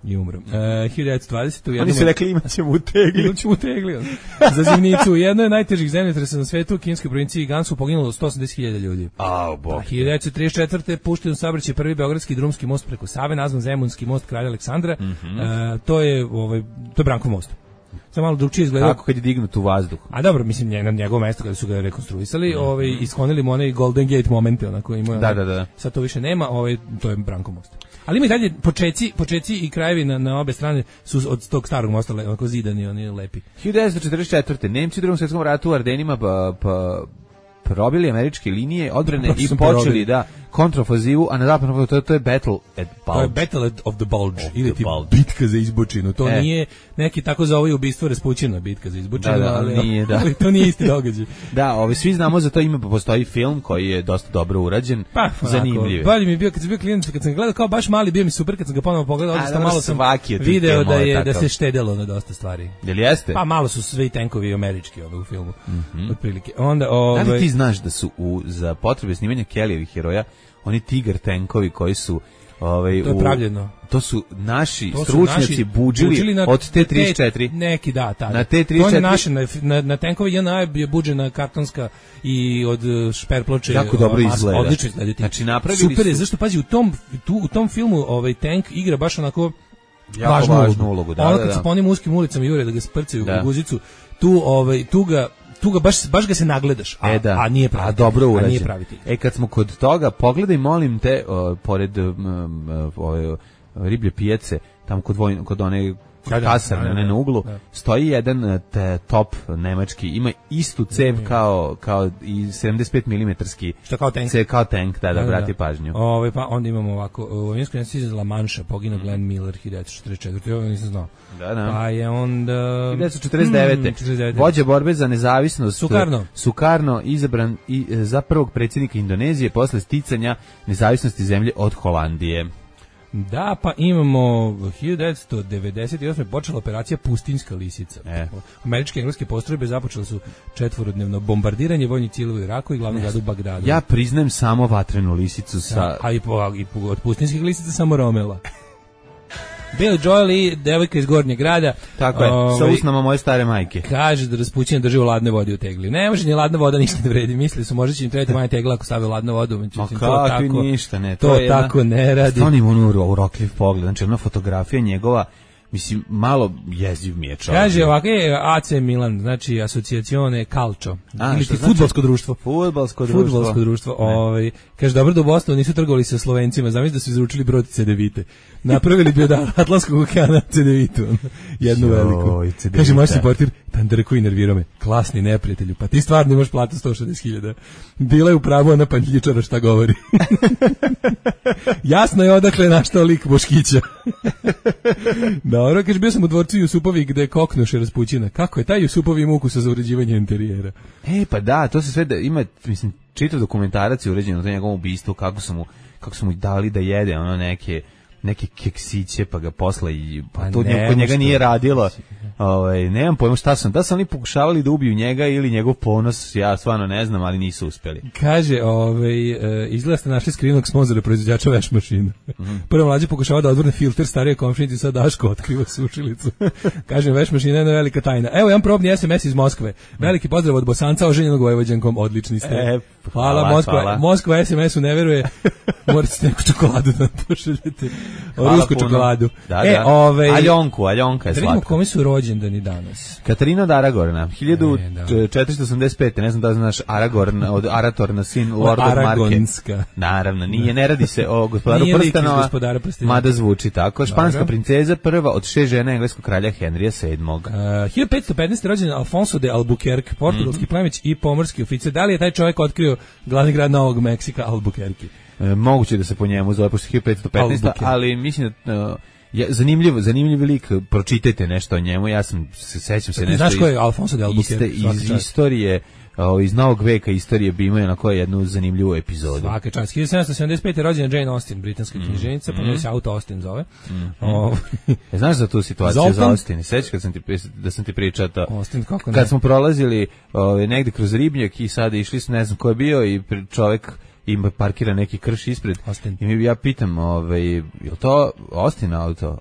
1920. Oni su rekli imaćemo u tegli. Za zimnicu. Jedno je najtežih zemljotresa na svetu u kineskoj provinciji Gansu poginulo 180.000 ljudi. Bog. 1934. pušten u saobraćaj prvi beogradski drumski most preko Save, nazvan Zemunski most kralja Aleksandra. To je Brankov most. Samo malo drugčije izgledao. Kako kad je dignut u vazduh. A dobro, mislim, na njegovo mesto kada su ga rekonstruisali, isklonili mu onaj Golden Gate momente, onako ima. Da. Sad to više nema, to je Brankov most. Ali ima i dalje počeci i krajevi na obe strane su od tog starog mosta onako zidani, oni lepi. 1944. Nemci u Drugom svjetskom ratu u Ardenima probili američke linije odbrane i počeli kontraofazivu, a na zapadnom to je Battle at Bulge. To je Battle of the Bulge, ili ti bitka za izbučinu. To nije neki tako za ovo ubistvo Raspućina bitka za izbučinu, ali to nije isti događaj. Da, svi znamo za to ime, postoji film koji je dosta dobro urađen, zanimljiv. Bolje mi je bio kad sam bio klijent, kad sam ga gledao kao baš mali, bio mi super kad sam ga ponovo pogledao, odnosno malo sam video da se štedelo na dosta stvari. Jel jeste? Pa malo su svi tenkovi američki u filmu, otprilike. Da li ti znaš da su za potrebe snimanja Kellyjevih heroja oni Tiger tenkovi koji su To je pravljeno. To su naši stručnjaci budžili od T-34. Neki da, tada. Na T-34. To je naše, na tenkove JNA je buđena kartonska i od šperploče. Jako dobro izgleda. Odlično izgleda. Znači napravili super je, zašto pazi, u tom filmu tank igra baš onako važnu ulogu. Ono kad se po onim uskim ulicama jure da ga sprcaju u guzicu, tu ga baš ga se nagledaš, a nije pravi. A dobro urađen. A kad smo kod toga, pogledaj molim te pored ove riblje pijace, tamo kod one kasarne na uglu, stoji jedan top nemački, ima istu cev kao i 75 mm. Što kao tank? Kao tank, da, brati pažnju. Pa onda imamo ovako, u Njemačkoj naciji iz La Manša, poginuo Glenn Miller 1944, ovo nisam znao. Da. Pa je onda 1949. Vođa borbe za nezavisnost Sukarno izabran za prvog predsjednika Indonezije posle sticanja nezavisnosti zemlje od Holandije. Da, pa imamo 1998. počela operacija Pustinjska lisica. Američke i engleske postrojbe započele su 4-dnevno bombardiranje vojnih ciljeva u Iraku i glavnog gradu Bagdadu. Ja priznajem samo vatrenu lisicu a i od pustinjskih lisica samo Romela. Bill Joel i devojka iz Gornjeg grada. Tako je, sa usnama moje stare majke. Kaže da Raspućina drži u ladne vodi u tegli. Ne može ni ladna voda ništa ne vredi. Misli su, možda će im trebati manje tegla ako stave u ladnu vodu. Međutim, to tako ne radi. Stvarno ima urokljiv pogled. Znači, jedna fotografija njegova, mislim, malo jeziv mi je čovjek. Kaže ovako, AC Milan, znači Asocijacione Calcio, ili ti fudbalsko društvo. Fudbalsko društvo. Kaže, dobro da u Bostonu nisu trgovali sa Slovencima, zamisli da su izručili brod Cedevite. Napravili bi od Atlantskog okeana Cedevitu, jednu veliku. Kaže, maš si portir, Pandrko i nervirao me, klasni neprijatelju, pa ti stvarno imaš platu 160.000. Bila je u pravu ona pandljičara šta govori. Jasno je odakle naštao lik Boškića. Dobro, kaže, bio sam u dvorcu Jusupovi gde koknuše Raspućina. Kako je taj Jusupovi ima ukusa za uređivanje interijera? Pa da, to se sve ima, mislim, čitav dokumentarac je uređen u njegovom ubistvu, kako su mu dali da jede ono neke keksiće, pa ga posle pa to kod njega nije radilo. Nemam pojma šta sam. Da su oni pokušavali da ubiju njega ili njegov ponos, ja stvarno ne znam, ali nisu uspjeli. Kaže, izgleda ste našli skrivenog sponzora proizvođača veš mašina. Prvo mlađe pokušava da odvrne filter starije komšinici, sad Daško otkriva sušilicu. Kaže, veš mašina je jedna velika tajna. Evo, jedan probni SMS iz Moskve. Veliki pozdrav od Bosanca, oženjenog Vojvođankom, odlični ste. Hvala, Moskva. Moskva SMS-u ne veruje. Morate neku čokoladu da pošaljete. Rusku čokoladu. Aljonka je slatka. Kome su rođendani danas? Katarina od Aragorna, 1485. Ne znam da znaš Aragorn od Aratorna, sin Lorda od Marke. Aragonska. Naravno, ne radi se o gospodaru prstenova, mada zvuči tako. Španska princeza, prva od 6 žena engleskog kralja Henrija VII. 1515. rođen Alfonso de Albuquerque, portugalski plemić i pomorski oficir. Da li je taj čovjek otkrio glavni grad Novog Meksika, Albuquerque? Moguće da se po njemu zove, pošto 1515. Ali mislim da... zanimljiv lik, pročitajte nešto o njemu, ja sećam se nešto. Znaš ko je Alfonso de Albuquerque? Iz istorije, iz Novog veka istorije bi imao onako jednu zanimljivu epizodu. Svaka čast. 1775. rođena Jane Austen, britanska književnica, po njoj se auto Austen zove. Znaš za tu situaciju za Austen? Sećaš da sam ti pričao to? Austen, kako ne? Kad smo prolazili negde kroz Ribnjak i sada išli su, ne znam ko je bio, i čovek ima parkira neki krš ispred. Austin. I ja pitam, je li to Austin auto?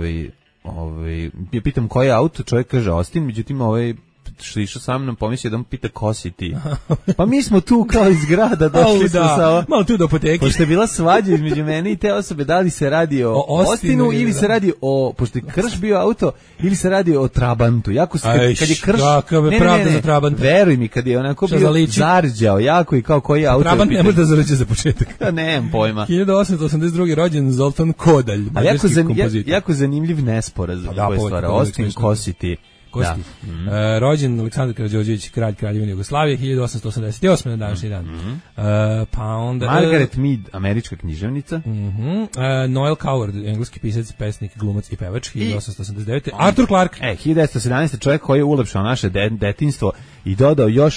Ja pitam koji je auto, čovjek kaže Austin, međutim što je išao sa mnom, pomislio da mu pita ko si ti. Pa mi smo tu kao iz grada, došli smo sa... Malo tu do apoteke. Pošto je bila svađa između mene i te osobe, da li se radi o Austinu ili se radi o... Pošto je krš bio auto, ili se radi o Trabantu. Jako se, kad je krš... Veruj mi, kad je onako bio zarđao jako i kao koji auto... Trabant ne može da zarđe za početak. Nemam pojma. 1882. rođen Zoltan Kodalj. Ali jako zanimljiv nesporazum koji stvara. Austin, ko si ti? Kosti. Rođen Aleksandar Karađorđević, kralj Kraljevine Jugoslavije, 1888. na današnji dan. Pa onda... Margaret Mead, američka književnica. Noel Coward, engleski pisac, pesnik, glumac i pevač, 1889. Arthur Clarke. 1917. čovjek koji je ulepšao naše detinjstvo i dodao još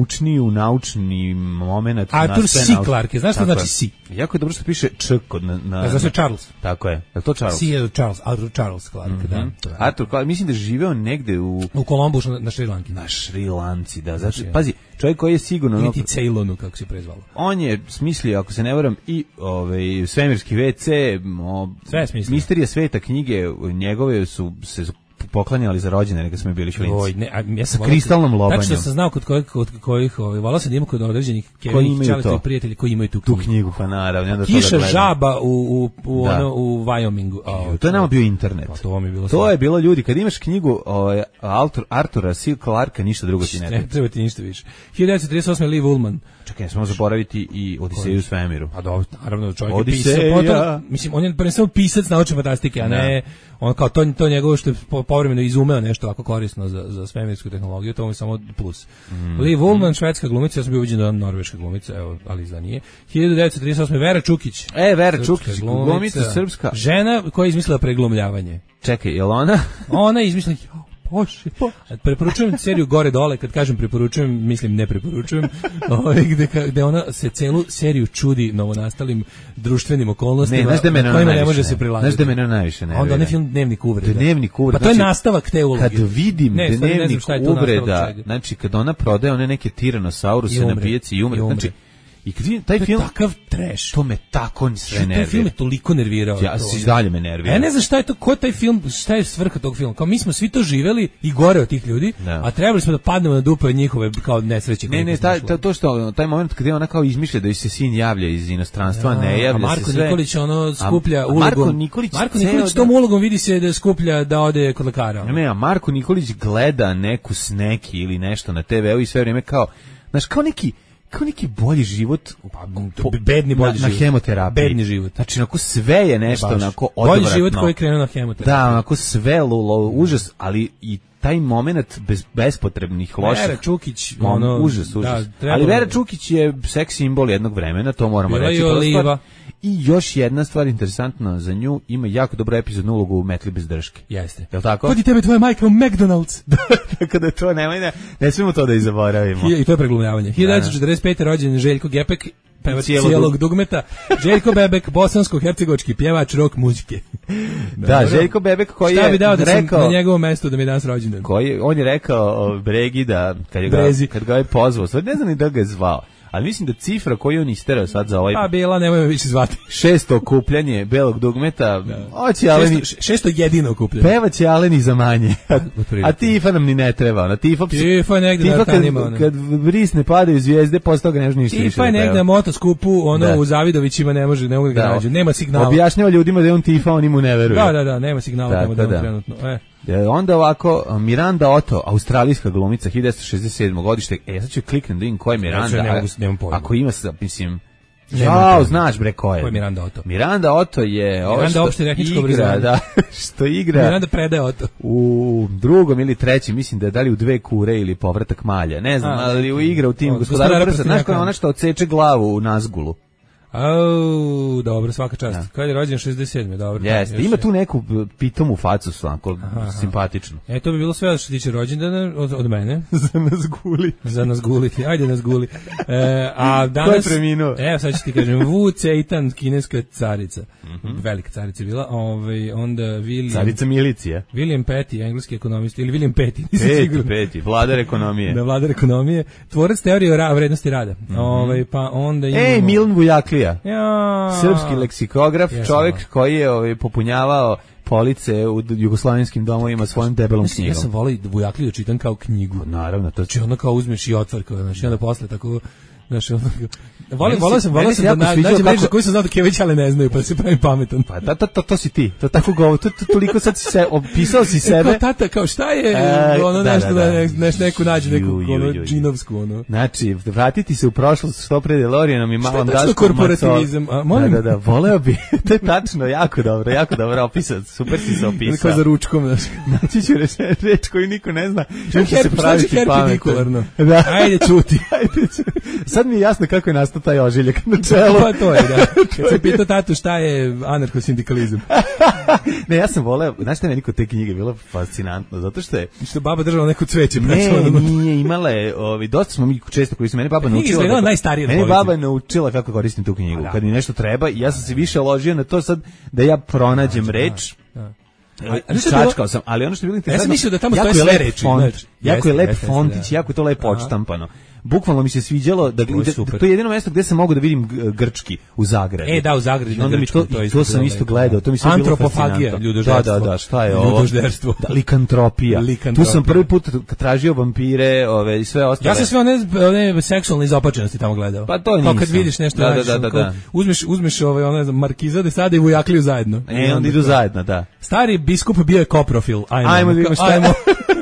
naučni moment Arthur C. Clarke, znaš što znači C? Jako je dobro što piše Č kod znači Charles. Tako je. Je to Charles? C je Charles, Arthur Charles Clarke, da. Arthur Clarke, mislim da je živeo negde u Kolumbusu na Šri Lanki. Na Šri Lanci, da. Znači, pazi, čovjek koji je sigurno ili Ceylonu, kako se prezvalo. On je smislio, ako se ne varam, i svemirski WC, Misterija sveta knjige, njegove su se poklanjali za rođene, kad smo bili klinci. Ja sam kristalnom lobanjom. Tačno sam znao kod kojih volao sam da ima kod određenih Kevinih čaleta i prijatelji koji imaju tu knjigu, pa naravno. Kiša žaba u Wyomingu. To je nama bio internet. Pa to mi bilo. To je bilo, ljudi, kad imaš knjigu Artura C. Clarka, ništa drugo ti ne treba. Ne treba ti ništa više. 1938. Lee Woolman. Čekaj, ne smemo zaboraviti i Odiseju u svemiru. Pa dobro, naravno, čovjek je pisao. Mislim, on je prvenstveno pisac naučne fantastike, a ne on kao to njegovo što je povremeno izumeo nešto ovako korisno za svemirsku tehnologiju, to mu je samo plus. Lee Woolman, švedska glumica, ja sam bio uviđen da norveška glumica, evo, ali izda nije. 1938. Vera Čukić. Vera Čukić, glumica srpska. Žena koja je izmislila preglumljavanje. Čekaj, je li ona? Ona je izmislila... Preporučujem seriju Gore dole, kad kažem preporučujem, mislim ne preporučujem, gde ona se celu seriju čudi novonastalim društvenim okolnostima kojima ne može se prilagoditi. Znaš da mene najviše nervira? Onda onaj film Dnevnik uvreda. Dnevnik uvreda. Pa to je nastavak te uloge. Kad vidim Dnevnik uvreda, znači kad ona prodaje one neke tiranosauruse na pijaci i umre, znači i kad vidim taj film, takav trash. To me tako sve nervira. Taj film je toliko nervirao. Ja se dalje me nervira. Ne znam šta je to, ko je taj film, šta je svrha tog filma. Kao mi smo svi to živeli i gore od tih ljudi, a trebali smo da padnemo na dupe od njihove kao nesreće. Ne, to što taj moment kad je ona kao izmišlja da se sin javlja iz inostranstva, ne javlja se sve. Marko Nikolić ono skuplja ulogom. Marko Nikolić tom ulogom vidi se da skuplja da ode kod lekara. Ne, a Marko Nikolić gleda neku sneki ili nešto na TV-u i sve vrijeme kao, znaš, kao neki bolji život, bedni bolji život. Na hemoterapiji. Bedni život. Znači, onako sve je nešto onako odvratno. Bolji život koji je krenuo na hemoterapiju. Da, onako sve užas, ali i taj moment bespotrebnih loših. Vera Čukić, užas. Ali Vera Čukić je seks simbol jednog vremena, to moramo reći. I još jedna stvar interesantna za nju, ima jako dobru epizodnu ulogu u Metli bez drške. Jeste. Jel' tako? Kod i tebe tvoja majka u McDonald's. Tako da to ne smijemo to da i zaboravimo. I to je preglumljavanje. 1945. rođen Željko Gepek, pevač cijelog dugmeta. Željko Bebek, bosansko-hercegovački pjevač rock muzike. Da, Željko Bebek koji je rekao... Šta bi dao da sam na njegovom mestu da mi je danas rođendan? On je rekao Bregi da kad ga je pozvao, sad ne znam ni da ga je zvao. Ali mislim da cifra koju on isterao sad za ovaj... Pa bila, nemoj me više zvati. 600 okupljanje belog dugmeta. 600 jedino okupljanje. Pevaće Aleni za manje. A Tifa nam ni ne treba. Tifa je negde na tanima. Kad brisne padaju zvijezde, posle toga ne može ništa više. Tifa je negde na motoskupu, u Zavidovićima ne može da ga nađu. Nema signala. Objašnjava ljudima da je on Tifa, oni mu ne veruju. Da, nema signala trenutno. Onda ovako, Miranda Otto, australijska glumica, 1967. godište. Sad ću kliknem da vidim ko je Miranda. Ako ima, mislim... znaš bre ko je. Ko je Miranda Otto? Miranda Otto je... Miranda opšte tehničko obrazovanje. Što igra... Miranda predaje Otto. U drugom ili trećem, mislim da je dali u Dve kure ili Povratak malja. Ne znam, ali igra u tim Gospodaru prsta. Znaš ko je ona što odseče glavu u Nazgulu? Dobro, svaka čast. Kad je rođen 67. Dobro. Jeste, ima tu neku pitomu facu, simpatičnu. To bi bilo sve što tiče rođendana od mene. Za nas guli. Ajde nas guli. A danas... Ko je preminuo? Sad ću ti kažem, Wu Ceitan, kineska carica. Velika carica bila. Onda William... Carica milicija. William Petty, engleski ekonomist. Ili William Petty. Petty, vladar ekonomije. Da, vladar ekonomije. Tvorac teorije o vrednosti rada. Pa onda imamo... Milan Vujaklija. Srpski leksikograf, čovjek koji je popunjavao police u jugoslavenskim domovima svojim debelom knjigom. Ja sam volio Vujakliju čitam kao knjigu. Naravno, to znači onda kao uzmeš i otvarka, znači onda posle tako volio sam da nađem reći koji sam znao da Kević, ali ne znaju, pa se pravim pametan. Pa to si ti, to tako govori, toliko sad si opisao si sebe. Kao tata, kao šta je nešto neku nađe, neku džinovsku. Znači, vratiti se u prošlost što pre DeLoreanom i malom daškom. Šta je korporativizam? Da, voleo bi, to je tačno, jako dobro opisao, super si se opisao. Kao za ručkom, znaš. Znači ću reći koju niko ne zna. Šta je herpidikularno? Ajde, čuti. sad mi je jasno kako je nastao taj ožiljak na čelu. Pa to je, da. Kad sam pitao tatu šta je anarcho-sindikalizam. Ne, ja sam voleo, znaš šta je meni kod te knjige bilo fascinantno, zato što je... Što baba držala neko cveće. Nije, imala je, dosta smo mi često koji su mene baba naučila. Mene baba je naučila kako koristim tu knjigu. Kad mi nešto treba, ja sam se više ložio na to sad da ja pronađem reč. Čačkao sam, ali ono što je bilo interesantno, ja sam mislio da tamo stoje sve reči. Jako je lep fontić, jako je to lepo odštampano. Bukvalno mi se sviđalo da to je jedino mesto gde sam mogao da vidim grčki u Zagradi. Da, u Zagradi. Onda mi to sam isto gledao, to mi se bilo antropofagija, ljudožderstvo. Da, šta je ovo? Ljudožderstvo. Likantropija. Tu sam prvi put tražio vampire, i sve ostale. Ja sam sve one seksualne izopačenosti tamo gledao. Pa to nisam. Kao kad vidiš nešto, da. Uzmeš Markiza de Sade i Vujakliju zajedno. Onda idu zajedno, da. Stari biskup bio je koprofil. Ajmo da vidimo šta je.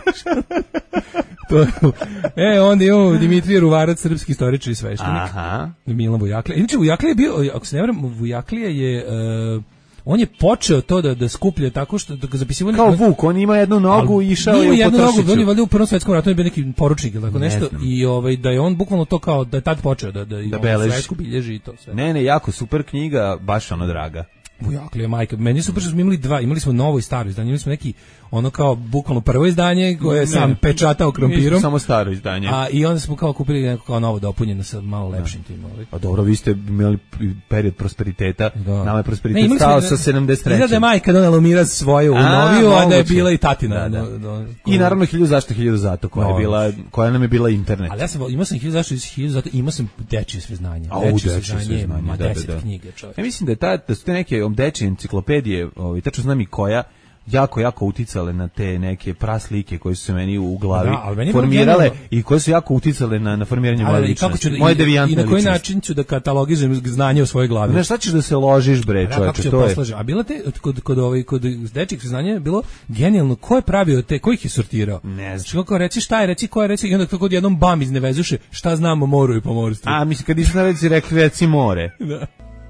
Onda imamo Dimitrije Ruvarac, srpski istoričar i sveštenik. Aha. Milan Vujaklija. Inače, Vujaklija je bio, ako se ne varam, Vujaklija je... on je počeo to da skuplja tako što da zapisivanje kao Vuk, on ima jednu nogu i išao je po Tršiću. On je valjda u Prvom svetskom ratu, on je bio neki poručnik ili tako nešto i da je on bukvalno to kao da je tad počeo da svetsku bilježi i to sve. Ne, jako super knjiga, baš ono draga. Vujaklija, majka. Meni su što smo imali dva, imali smo novo i staro izdanje, imali smo neki ono kao bukvalno prvo izdanje koje je sam pečatao krompirom. Mi samo staro izdanje. I onda smo kao kupili neko kao novo dopunjeno sa malo lepšim tim. Pa dobro, vi ste imali period prosperiteta, nama je prosperitet stao sa 73. Izgleda je majka donela miraz svoju u noviju, a da je bila i tatina. I naravno 1000 zašto 1000 zato koja nam je bila internet. Ali ja sam imao sam 1000 zašto 1000 zato imao sam dečije sveznanje. Dečije sveznanje, ma 10 knjige, čovjek. Ja mislim da su te neke dečije enciklopedije, tačno znam i koja, jako uticale na te neke praslike koje su se meni u glavi formirale i koje su jako uticale na formiranje moje ličnosti. Moje devijantne ličnosti. I na koji način ću da katalogizujem znanje u svojoj glavi? Ne, šta ćeš da se ložiš, bre, čovječe, to je. A bila te, kod dečjeg znanja je bilo genijalno, ko je pravio te, ko ih je sortirao? Ne znam. Kako reci šta je, reci ko je, reci, i onda kod jednom bam iznevezuše, šta znamo o moru i pomorstvu. Mislim, kad išli na reci, rekli reci more. Da.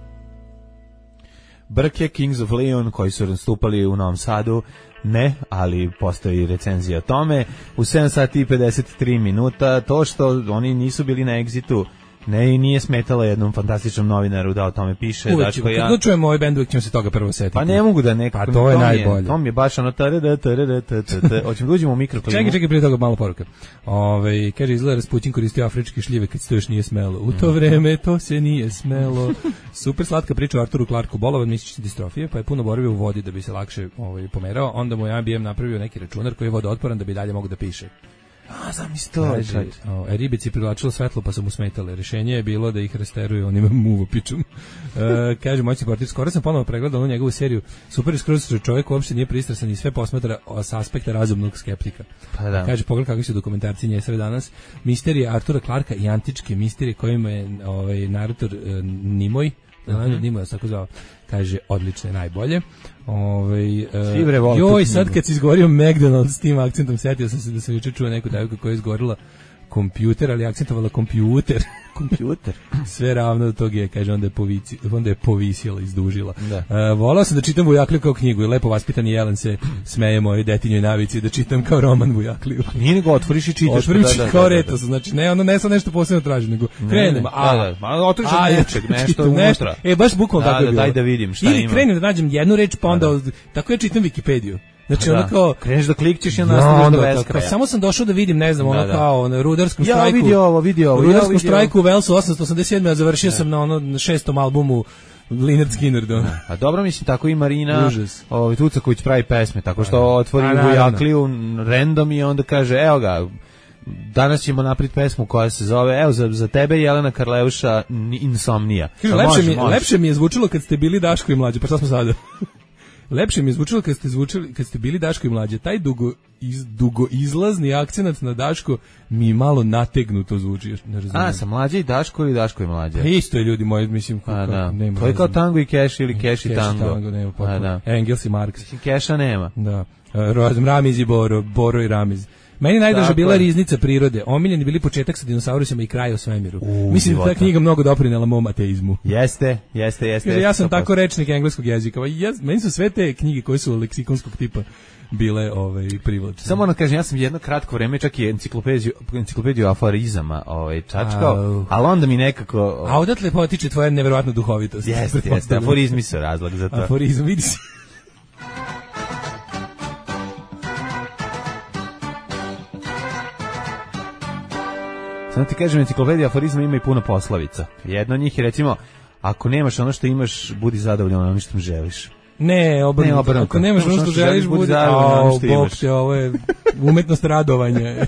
Brke, Kings of Leon, koji su nastupali u Novom Sadu, ne, ali postoji recenzija o tome. U 7 sati i 53 minuta, to što oni nisu bili na Exitu, ne, i nije smetalo jednom fantastičnom novinaru da o tome piše. Uvijek ćemo, kad čujemo ovaj band, uvijek ćemo se toga prvo setiti. Pa ne mogu da nekako. Pa to je najbolje. To mi je baš ono hoćemo da uđemo u mikroklimu. Čekaj, prije toga malo poruka. Kaže, izgleda Rasputin koristio afričke šljive kad se to još nije smelo. U to vreme to se nije smelo. Super slatka priča o Arturu Clarku, bolovan mišićne distrofije, pa je puno boravio u vodi da bi se lakše pomerao. Onda mu je IBM napravio neki računar koji je vodootporan da bi dalje mogu da piše. Znam isto. Ribici privlačilo svetlo pa su mu smetale. Rješenje je bilo da ih rasteruju onim muvopičom. Kaže, moćni portir, skoro sam ponovo pregledao onu njegovu seriju. Super je skroz što čovjek uopšte nije pristrasan i sve posmatra s aspekta razumnog skeptika. Pa da. Kaže, pogledaj kakvi su dokumentarci njesre danas. Misterije Artura Clarka i antičke misterije kojima je narator Nimoj. Nimoj se tako zvao. Kaže, odlične, najbolje. Joj, sad kad si izgovorio McDonald's s tim akcentom, setio sam se da sam juče čuo neku devojku koja je izgovorila kompjuter, ali akcentovala kompjuter. Kompjuter. Sve ravno do tog je, kaže, onda je povisila, izdužila. Volao sam da čitam Vujakliju kao knjigu i lepo vaspitani Jelen se smeje mojoj detinjoj navici da čitam kao roman Vujakliju. Nije nego otvoriš i čitaš. Otvorim kao retos, znači ne sad nešto posebno tražim, nego krenem. Otvoriš od nečeg, nešto unutra. Baš bukvalno tako je bilo. Daj da vidim šta ima. Ili krenem da nađem jednu reč, pa onda, tako ja čitam Wikipediju. Znači ono kao kreneš da klikćeš i nastaviš do beskraja. Samo sam došao da vidim, ne znam, ono kao na rudarskom štrajku. Ja vidio ovo. Rudarskom štrajku u Velsu 887, a završio sam na ono 6. albumu Lynyrd Skynyrd. A dobro, mislim, tako i Marina Tucaković pravi pesme, tako što otvori Vujakliju random i onda kaže, evo ga, danas ćemo napraviti pesmu koja se zove, evo, za tebe Jelena Karleuša, Insomnija. Lepše mi je zvučilo kad ste bili Daško i Mlađe, pa šta smo sada? Lepše mi je zvučilo kad ste bili Daško i Mlađe. Taj dugoizlazni akcenat na Daško mi malo nategnuto zvuči. Sa Mlađe i Daško ili Daško i Mlađe? Pa isto je, ljudi moji, mislim. To je kao tango i Cash ili Cash i tango. Engels i Marx. Casha nema. Da. Ramiz i Boro i Ramiz. Meni najdraža bila Riznica prirode. Omiljeni bili početak sa dinosaurusima i kraj u svemiru. Mislim da ta knjiga mnogo doprinela mom ateizmu. Jeste. Ja sam tako rečnik engleskog jezika. Meni su sve te knjige koje su leksikonskog tipa bile privlačne. Samo ono kažem, ja sam jedno kratko vreme čak i enciklopediju aforizama čačkao, ali onda mi nekako... A odatle potiče tvoja neverovatna duhovitost. Jeste, aforizmi su razlog za to. Aforizam, vidi se. Samo ti kažem, enciklopedija aforizma ima i puno poslovica. Jedna od njih je, recimo, ako nemaš ono što imaš, budi zadovoljan ono što želiš. Ne, obrnuto. Ako nemaš ono što želiš, budi zadovoljan. Bog te, ovo je umetnost radovanja.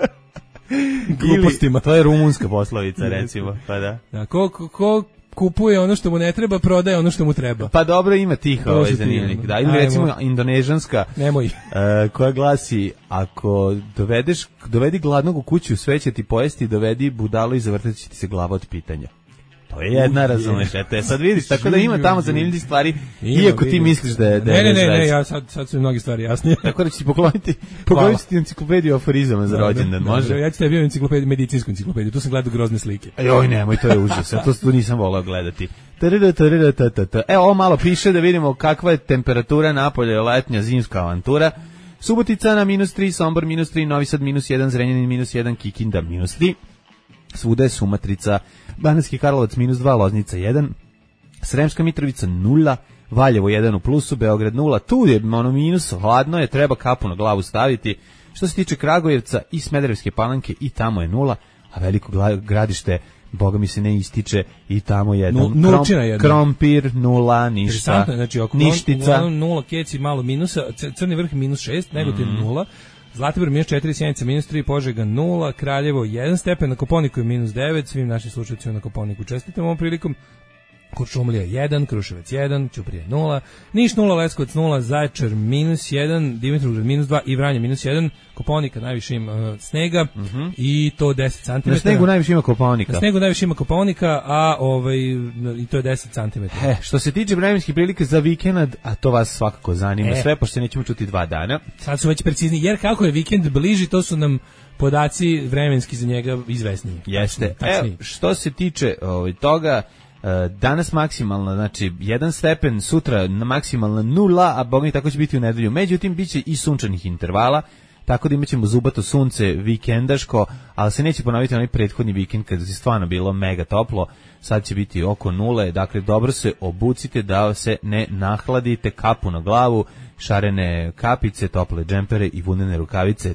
Glupostima. To je rumunska poslovica, recimo. Pa da. Ko kupuje ono što mu ne treba, prodaje ono što mu treba. Pa dobro, ima tih zanimljivih. Da, ili recimo indonežanska, koja glasi, ako dovedi gladnog u kuću, sve će ti pojesti, dovedi budalu i zavrtat će ti se glava od pitanja. To je jedna, razumeš, eto, sad vidiš, tako da ima tamo zanimljivih stvari, iako ti misliš da je Ne, ja sad su mnogi stvari jasnije. Tako da ću ti pokloniti enciklopediju aforizama za rođendan, može? Ja ću tebi enciklopediju, medicinsku enciklopediju, tu sam gledao grozne slike. Joj, nemoj, to je užas, ja to nisam volao gledati. Evo, ovo malo piše da vidimo kakva je temperatura napolje, letnja, zimska avantura. Subotica na -3, Sombor -3, Novi Sad -1, Zrenjanin -1, Kikinda -3. Svuda je Sumatrica, Banatski Karlovac -2, Loznica 1, Sremska Mitrovica 0, Valjevo 1 u plusu, Beograd 0, tu je minus, hladno je, treba kapu na glavu staviti. Što se tiče Kragujevca i Smederevske Palanke, i tamo je 0, a Veliko Gradište, boga mi se ne ističe, i tamo je 1. Krompir 0, ništa, znači, ništica. 0, Keci malo minusa, Crni Vrh -6, Negotin 0, Zlatibor -4, Sjenica -3, Požega 0, Kraljevo 1 stepen, na Kopaoniku je -9, svim našim slušateljima na Kopaoniku čestitam ovom prilikom. Kuršumlija 1, Kruševac 1, Ćuprija 0, Niš 0, Leskovac 0, Zaječar -1, Dimitrovgrad -2 i Vranje -1, Kopaonika najviše ima snega i to 10 cm. Na snegu najviše ima Kopaonika. Na snegu najviše ima Kopaonika, a i to je 10 cm. Što se tiče vremenskih prilika za vikend, a to vas svakako zanima sve, pošto nećemo čuti 2 dana. Sad su već precizni, jer kako je vikend bliži, to su nam podaci vremenski za njega izvesniji. Jeste. Što se tiče toga, danas maksimalna, znači 1 stepen, sutra maksimalna 0, a bogmi tako će biti u nedelju. Međutim, bit će i sunčanih intervala, tako da imat ćemo zubato sunce vikendaško, ali se neće ponoviti onaj prethodni vikend kada je stvarno bilo mega toplo. Sad će biti oko 0, dakle dobro se obucite da se ne nahladite, kapu na glavu, šarene kapice, tople džempere i vunene rukavice.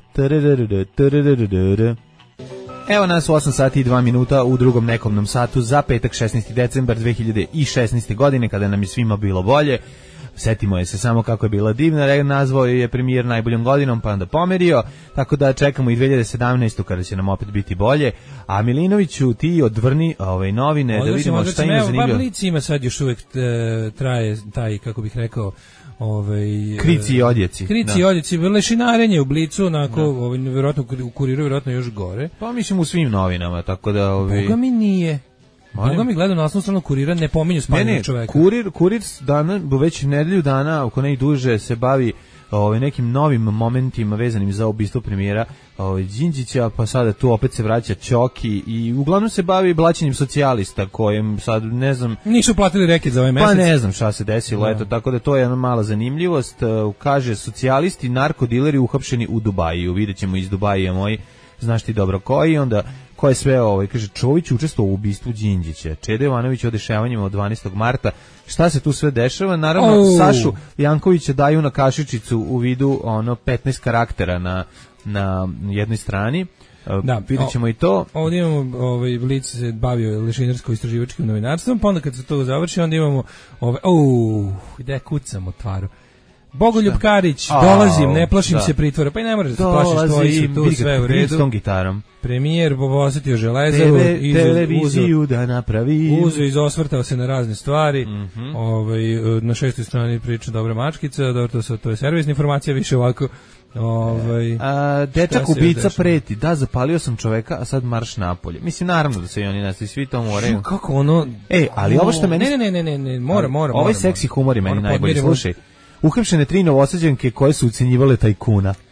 Evo nas u 8 sati i 2 minuta u drugom nekomnom satu za petak 16. decembar 2016. godine, kada nam je svima bilo bolje. Setimo je se samo kako je bila divna, nazvao je premijer najboljom godinom, pa onda pomerio, tako da čekamo i 2017. kada će nam opet biti bolje. A Milinoviću, ti odvrni ove novine, da vidimo šta ima zanimljivo. Blic ima sad još uvek traje taj, kako bih rekao, krici i odjeci. Krici i odjeci, lešinarenje u Blicu, onako, verovatno u Kuriru, verovatno još gore. Pa mislim u svim novinama, tako da... Boga mi nije. Boga mi gledam na osnovu stranu Kurira, ne pominju spanje čoveka. Kurir dana, već nedelju dana, ako ne i duže, se bavi nekim novim momentima vezanim za ubistvo premijera Đinđića, pa sada tu opet se vraća Ćoki i uglavnom se bavi blaćenjem socijalista, kojem sad ne znam... Nisu platili reket za ovaj mesec. Pa ne znam šta se desilo, eto, tako da to je jedna mala zanimljivost. Kaže, socijalisti, narkodileri uhapšeni u Dubaju. Vidjet ćemo iz Dubaja moj, znaš ti dobro koji, onda ko je sve kaže, Čović učestvovao u ubistvu Đinđića, Čeda Jovanović o dešavanjima od 12. marta, šta se tu sve dešava, naravno Sašu Jankovića daju na kašičicu u vidu 15 karaktera na jednoj strani. Da, vidjet ćemo i to. Ovdje imamo, Blic se bavio lešinarsko-istraživačkim novinarstvom, pa onda kad se to završi, onda imamo gde kucam u tvaru. Bogoljub Karić, dolazim, ne plašim se pritvora, pa i ne moraš da se plašiš, tvoji su tu sve u redu. S tom gitarom. Premijer posetio Železaru, televiziju da napravi. Izosvrtao se na razne stvari. Na 6. strani priča dobra mačkica, dobro, to je servisna informacija, više ovako. Dečak ubica preti, da, zapalio sam čoveka, a sad marš napolje. Mislim, naravno da se i oni nas i svi to moraju. Kako ono? Ali ovo što meni... Ne, mora. Ovaj seksi humor je meni najbolji, slušaj. Uhapšene 3 Novosađanke koje su ucenjivale tajkuna.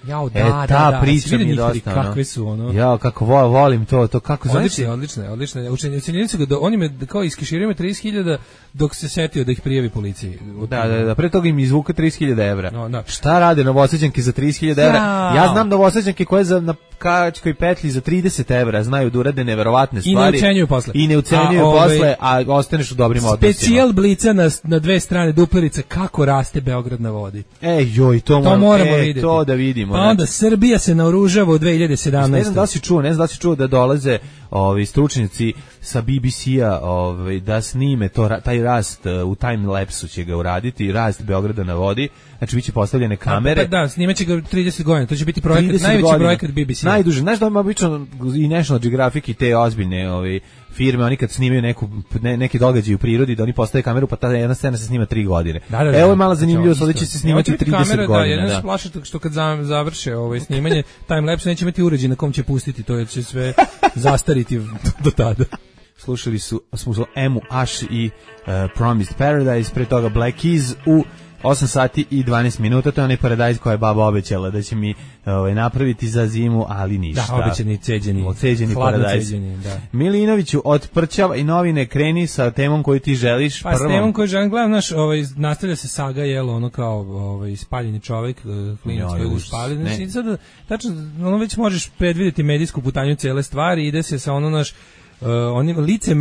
Jao, ta priča mi je dosta. Kakve su ono. Jao, kako volim to kako zove. Odlične. Učenici ga oni me kao iskeširaju 30.000 dok se setio da ih prijavi policiji. Da, pre toga im izvuka 30.000 evra. No. Šta rade Novosađanke za 30.000 evra? Ja znam Novosađanke koje na Kačkoj petlji za 30 evra znaju da urade neverovatne stvari. I ne ucenjuju posle, a ostaneš u dobrim odnosima. Specijal Blica na dve strane duplerice, kako raste Beograd na vodi. Joj, to moramo vidjeti. To da vidimo. Pa onda Srbija se naoružava u 2017. Ne znam da li si čuo da dolaze stručnjaci sa BBC-a da snime taj rast, u time-lapsu će ga uraditi, rast Beograda na vodi, znači biće postavljene kamere. Da, snimaće ga 30 godina, to će biti projekat, najveći projekat BBC-a. Najduže, znaš da ima obično i National Geographic i te ozbiljne firme, oni kad snimaju neki događaj u prirodi, da oni postave kameru, pa ta jedna scena se snima 3 godine. Evo je mala zanimljivost, ovdje će se snimati 30 godina. Jedan se plaši što kad završe snimanje time-lapse neće imati uređaj na kom će pustiti, to će sve zastariti do tada. Slušali su Emu Ash i Promised Paradise, pre toga Black Keys u 8 sati i 12 minuta, to je onaj paradajz koja je baba obećala da će mi napraviti za zimu, ali ništa. Da, obećani ceđeni paradajz. Milinoviću, otprćava i novine, kreni sa temom koju ti želiš. Pa s temom koju želim, gledam, nastavlja se saga, ono kao spaljeni čovjek, klinac koji je spaljen. Znači, sada, tačno, već možeš predvidjeti medijsku putanju cele stvari, ide se sa onim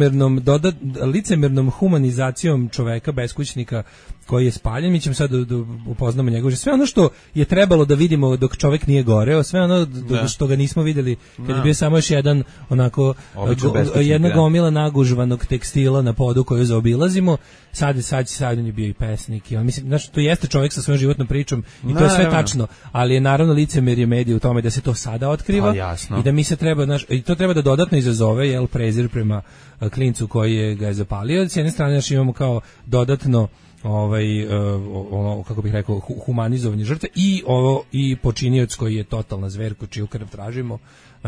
licemernom humanizacijom čoveka, beskućnika koji je spaljen. Mi ćemo sad da upoznamo njegov sve ono što je trebalo da vidimo dok čovek nije goreo, sve ono što ga nismo vidjeli kad je bio samo još jedan onako jedna gomila nagužvanog tekstila na podu koju zaobilazimo. Sad on je bio i pesnik i mislim, znači, to jeste čovjek sa svojom životnom pričom i to je sve tačno, ali je naravno licemerje medija u tome da se to sada otkriva i da mi se treba, i to treba da dodatno izazove prezir prema klincu koji ga je zapalio. S jedne strane imamo kao dodatno kako bih rekao, humanizovanje žrtve i počinioc koji je totalna zverka čiju krv tražimo.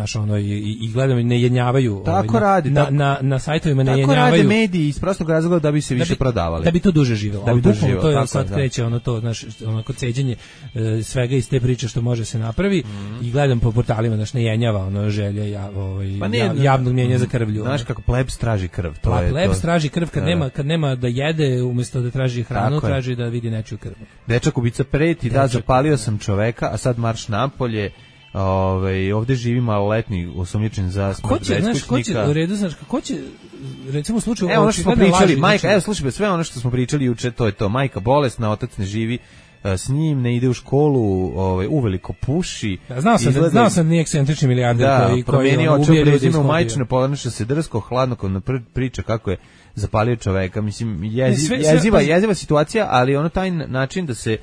I gledamo, ne jenjavaju. Tako radi. Na sajtovima ne jenjavaju. Tako rade mediji iz prostog razloga da bi se više prodavali. Da bi to duže živelo. To je sad kreće onako ceđenje svega iz te priče što može se napravi i gledam po portalima, ne jenjava želje javnog mnjenja za krvlju. Znaš kako plebs traži krv. Plebs traži krv kad nema da jede, umjesto da traži hranu, traži da vidi nečiju krv. Dečak ubica preti, zapalio sam čoveka, a sad marš napolje. Ovdje živi maloletni osumnjičen za smrt beskućnika. Ko će, recimo u slučaju... Evo ono što smo pričali, majka, evo slušaj, sve ono što smo pričali juče, to je to, majka bolesna, otac ne živi s njim, ne ide u školu, uveliko puši. Znao sam nije ekscentrični milijarder koji promijenio očeo prezime u majčine, ponaša se drsko, hladno, priča kako je zapalio čoveka. Mislim, jeziva situacija, ali ono taj način da se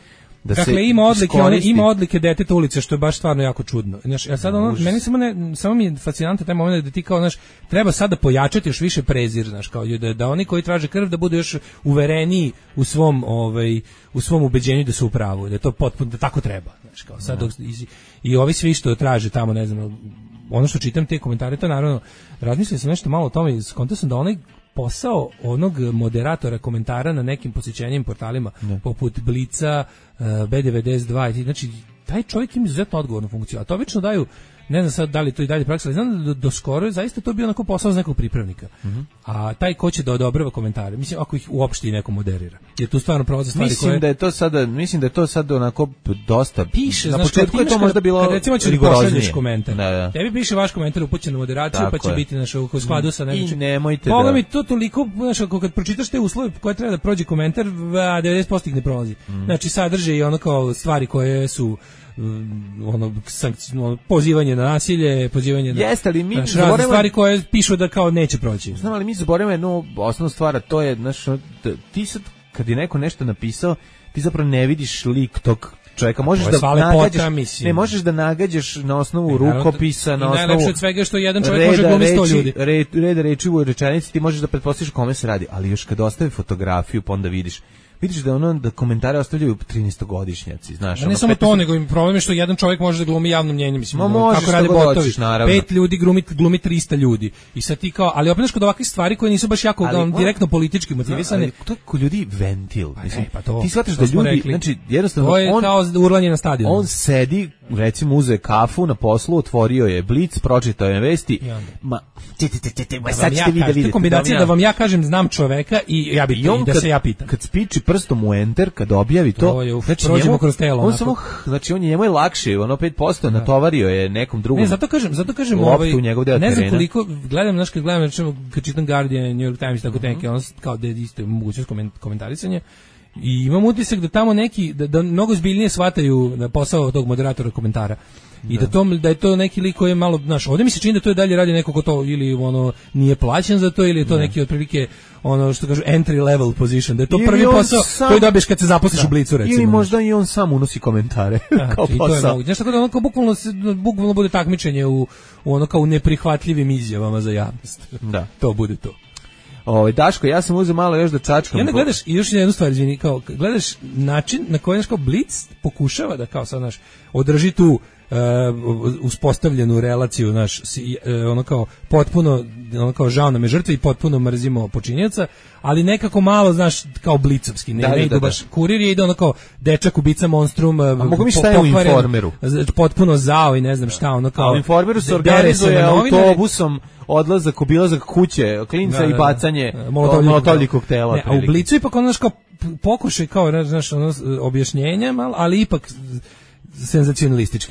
ima odlike deteta ulice, što je baš stvarno jako čudno. Sad meni samo mi je fascinantno taj moment da ti kao, treba sada pojačati još više prezir, kao da oni koji traže krv da budu još uvereniji u svom ubeđenju da su u pravu, da je to potpuno, da tako treba. Kao sad i ovi svi što traže tamo, ne znam, ono što čitam te komentare, to naravno, razmislio sam nešto malo o tome, skontao sam da onaj posao onog moderatora komentara na nekim posjećenjim portalima poput Blica, B92, znači taj čovjek ima izuzetno odgovornu funkciju, a to obično daju, ne znam sad da li to i dalje praksa, ali znam da do skoro je zaista to bio onako posao za nekog pripravnika. A taj ko će da odobrava komentare, mislim, ako ih uopšte i neko moderira. Jer tu stvarno prolaze stvari mislim koje... Mislim da je to sad onako dosta... Piše, na početku je to možda bilo kad recimo ćeš pošalješ komentar. Da. Tebi piše vaš komentar upućen na moderaciju, tako pa će biti u skladu sa nekim... I nemojte da... mi to toliko, kad pročitaš te uslove koje treba da prođe komentar, 90% ih ne prolazi. Znači, sadrže i ono kao stvari koje su pozivanje na nasilje, pozivanje na razne stvari koje pišu da kao neće proći. Znam, ali mi zaboravimo jednu osnovnu stvar, to je, ti sad, kad je neko nešto napisao, ti zapravo ne vidiš lik tog čovjeka, možeš da nagađaš na osnovu rukopisa, na osnovu... I najlepše od svega što jedan čovjek može glumiti 100 ljudi. Reda reči u rečenici, ti možeš da pretpostaviš kome se radi, ali još kad ostavi fotografiju, pa onda vidiš vidiš da komentare ostavljaju 13-godišnjaci, znaš. Ne samo to, nego im problem je što jedan čovjek može da glumi javno mnjenje, mislim, kako rade botovi. 5 ljudi glumi 300 ljudi. I sad ti kao, ali opet kod ovakvih stvari koje nisu baš jako direktno politički motivisane. To je kod ljudi ventil, mislim. To, ti shvataš da ljudi, znači jednostavno to je kao urlanje na stadionu. On sedi, recimo uzeo kafu na poslu, otvorio je Blic, pročitao je vesti. Sad ćete vi da vidite. Kombinacija da vam ja kažem znam čoveka i ja bih da se ja pitam. Kad spiči prstom u enter, kad objavi to, znači prođemo kroz telo. On samo, znači on njemu je lakše, ono 5% natovario je nekom drugom. Ne, zato kažem ne znam koliko gledam, kad čitam Guardian, New York Times, tako neke, on kao da je isto mogućnost komentarisanja. I imam utisak da tamo neki da mnogo zbiljnije shvataju na posao tog moderatora komentara. I da je to neki lik koji je malo, znaš, ovdje mi se čini da to je dalje radi neko ko to ili ono nije plaćen za to ili je to neki otprilike ono što kažu entry level position, da je to prvi posao koji dobiješ kad se zaposliš u Blicu, recimo. Ili možda i on sam unosi komentare kao posao. To je moguće. Znaš, tako da ono kao bukvalno bude takmičenje u ono kao u neprihvatljivim izjavama za javnost. Da. To bude to. Daško, ja sam uzeo malo još da čačkam. I onda gledaš, i još jednu stvar, izvini, kao, gledaš način na koji kao Blic pokušava da kao sad, znaš, održi tu uspostavljenu relaciju, znaš, ono kao potpuno, ono kao žao nam je žrtve i potpuno mrzimo počinioca, ali nekako malo, znaš, kao blicovski, ne ide baš Kurir je ide ono kao dečak ubica monstrum, mogu mi šta je u Informeru? Potpuno zao i ne znam šta, ono kao. A u Informeru se organizuje autobusom odlazak, obilazak kuće, klinca i bacanje molotovljih koktela. A u Blicu ipak ono kao pokušaj kao, znaš, ono objašnjenja, ali ipak senzacionalistički.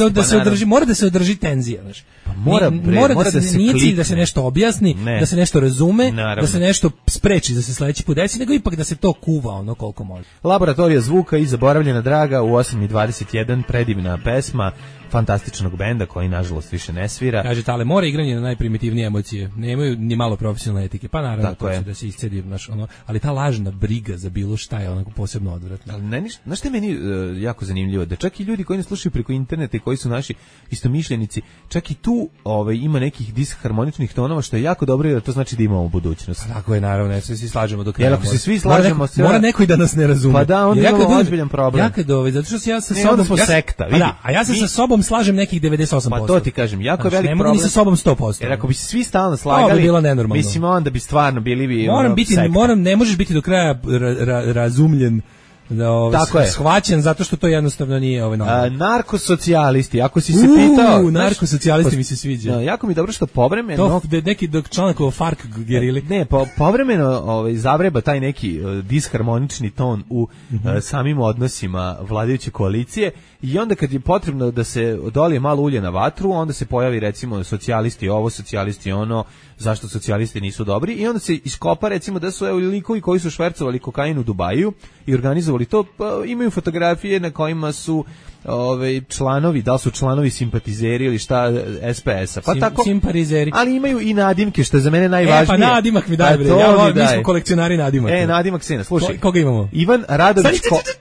Mora da se održi tenzija, znaš. Mora da se nije cilj da se nešto objasni, da se nešto razume, da se nešto spreči da se sledeći put desi, nego ipak da se to kuva ono koliko može. Laboratorija zvuka i Zaboravljena draga u 8:21, predivna pesma fantastičnog benda koji nažalost više ne svira. Kažete, ali mora igranje na najprimitivnije emocije. Nemaju ni malo profesionalne etike. Pa naravno to da se iscedi, znaš, ono, ali ta lažna briga za bilo šta je onako posebno odvratna. Ali znaš što je meni jako zanimljivo? Da čak i ljudi koji ne slušaju preko interneta i koji su naši istomišljenici, čak i tu ima nekih disharmoničnih tonova, što je jako dobro, jer to znači da imamo budućnost. Pa tako je, naravno, se svi slažemo do kraja. Jer ako se svi slažemo, mora neko i da nas ne razume. Pa da, onda imamo ozbiljan problem. Ja kad zato što ja sa sobom sekta, vidi. A ja se sa sobom slažem nekih 98%. Pa to ti kažem, jako velik problem. Ne mogu ni sa sobom 100%. Jer ako bi se svi stalno slagali, bi bilo nenormalno. Mislim, onda bi stvarno bili ne možeš biti do kraja razumljen, shvaćen, zato što to jednostavno nije normalno. Narkosocijalisti, ako si se pitao... Narkosocijalisti mi se sviđa. Jako mi dobro što povremeno... To neki članak o FARC gerili. Ne, povremeno zavreba taj neki disharmonični ton u samim odnosima vladajuće koalicije i onda kad je potrebno da se dolije malo ulje na vatru, onda se pojavi recimo socijalisti ovo, socijalisti ono, zašto socijalisti nisu dobri i onda se iskopa recimo da su likovi koji su švercovali kokain u Dubaju i organizovali to, imaju fotografije na kojima su članovi, da li su članovi simpatizeri ili šta SPS-a. Pa tako, simpatizeri. Ali imaju i nadimke, što je za mene najvažnije. Pa nadimak mi daje, mi smo kolekcionari nadimaka. Nadimak sina, slušaj. Koga imamo? Ivan Radović.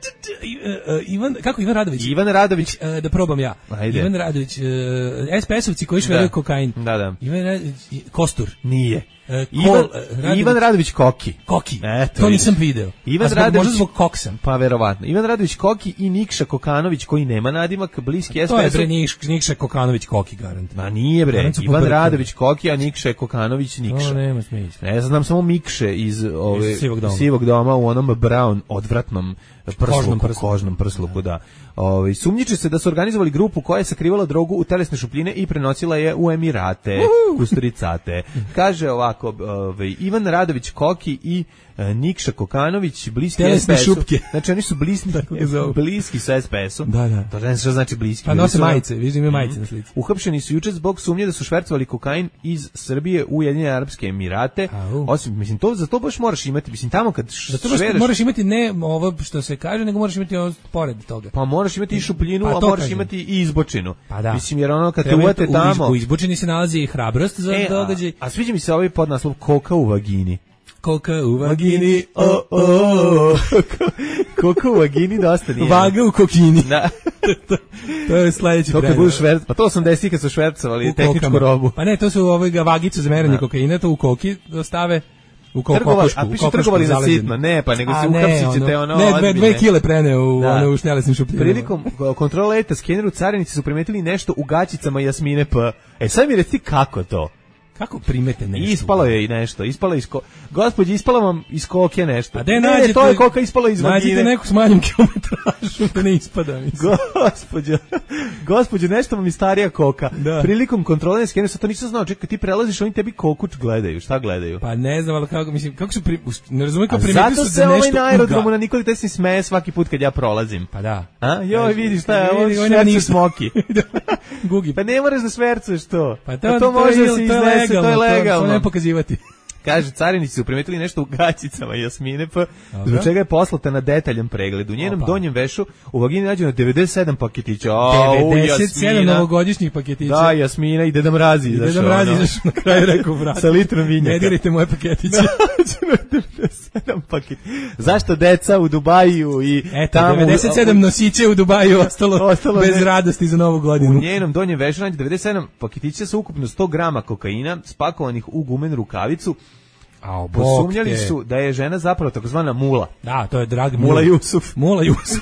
Kako Ivan Radović? Ivan Radović. Da probam ja. Ajde. Ivan Radović, SPS-ovci koji šveraju kokain. Da. Ivan Radović, Kostur. Nije. Ivan Radović Koki. To nisam video. Možda zbog Koksa. Pa verovatno. Ivan Radović Koki i Nikša Kokanović koji nema nadimak, bliski SPS-u. To je bre Nikša Kokanović Koki garant. Ma nije bre. Ivan Radović Koki, a Nikša Kokanović Nikša. To nema smisla. Ne znam samo Mikše iz Sivog doma u onom brown odvratnom kožnom prsluku, da. Sumnjiči se da su organizovali grupu koja je sakrivala drogu u telesne šupljine i prenosila je u Emirate, Kusturicate. Kaže ovako, Ivan Radović Koki i Nikša Kokanović, bliski SPS-u. Znači oni su bliski sa SPS-om. Da. To ne što znači bliski. Pa nose majice, vidim imaju majice na slici. Uhapšeni su juče zbog sumnje da su švercovali kokain iz Srbije u Ujedinjene Arapske Emirate. Osim, mislim, za to baš moraš imati, mislim, tamo kad švereš... Moraš imati ne ovo što se kaže, nego moraš imati ovo pored toga. Pa moraš imati i šupljinu, a moraš imati i izbočinu. Pa da. Mislim, jer ono kad te uvete tamo... U izbočini se nalazi i hrabrost za događaj. A sviđa mi se ovaj podnaslov Koka u vagini. Koka u vagini, Koka u vagini dosta nije. Vaga u kokini. Da. To je sledeći trend. Pa to 80 kad su švercovali tehničku robu. Pa ne, to su vagice za merenje kokaina, to u koki stave. u kokošku. A piše trgovali na sitno, ne, pa nego se uhapsićete ono. Ne, 2 kile prene u šnjelesnim šupljivima. Prilikom kontrole leta skeneru carinici su primetili nešto u gaćicama Jasmine P. Sad mi reci kako to? Kako primete nešto? Ispalo je i nešto, gospođi, ispalo vam iz koke nešto. A nađete, to je koka ispalo iz vagine. Nađite neku s manjom kilometražu, da ne ispada. Gospođo, nešto vam je starija koka. Da. Prilikom kontrole skenera, sad to nisam znao, čekaj, ti prelaziš, oni tebi koku gledaju, šta gledaju? Pa ne znam, ali kako su, ne razumijem kako primetili su da nešto... Zato se na aerodromu na Nikoli Tesli smeje svaki put kad ja prolazim. Pa da. Joj, vidiš šta je, ovo švercu smoki. Gugi. Pa ne moraš da švercuješ to. Pa to može da se iznese, to je legalno. To ne pokazivati. Kaže, carinici su primetili nešto u gaćicama Jasmine P, zbog čega je poslata na detaljan pregled. U njenom donjem vešu u vagini nađeno 97 paketića. 97 novogodišnjih paketića. Da, Jasmina i Deda Mrazi izašao. Deda Mrazi izašao na kraju, rekao, vrati. Sa litrom vinjaka. Ne dirajte moje paketiće. 97 paket. Zašto deca u Dubaju i tamo... 97 nosiće u Dubaju ostalo bez radosti za novu godinu. U njenom donjem vešu nađeno 97 paketića sa ukupno 100 grama kokaina spakovanih u gumenu rukavicu. Posumnjali su da je žena zapravo takozvana mula. Da, to je drag Mula Jusuf. Mula Jusuf.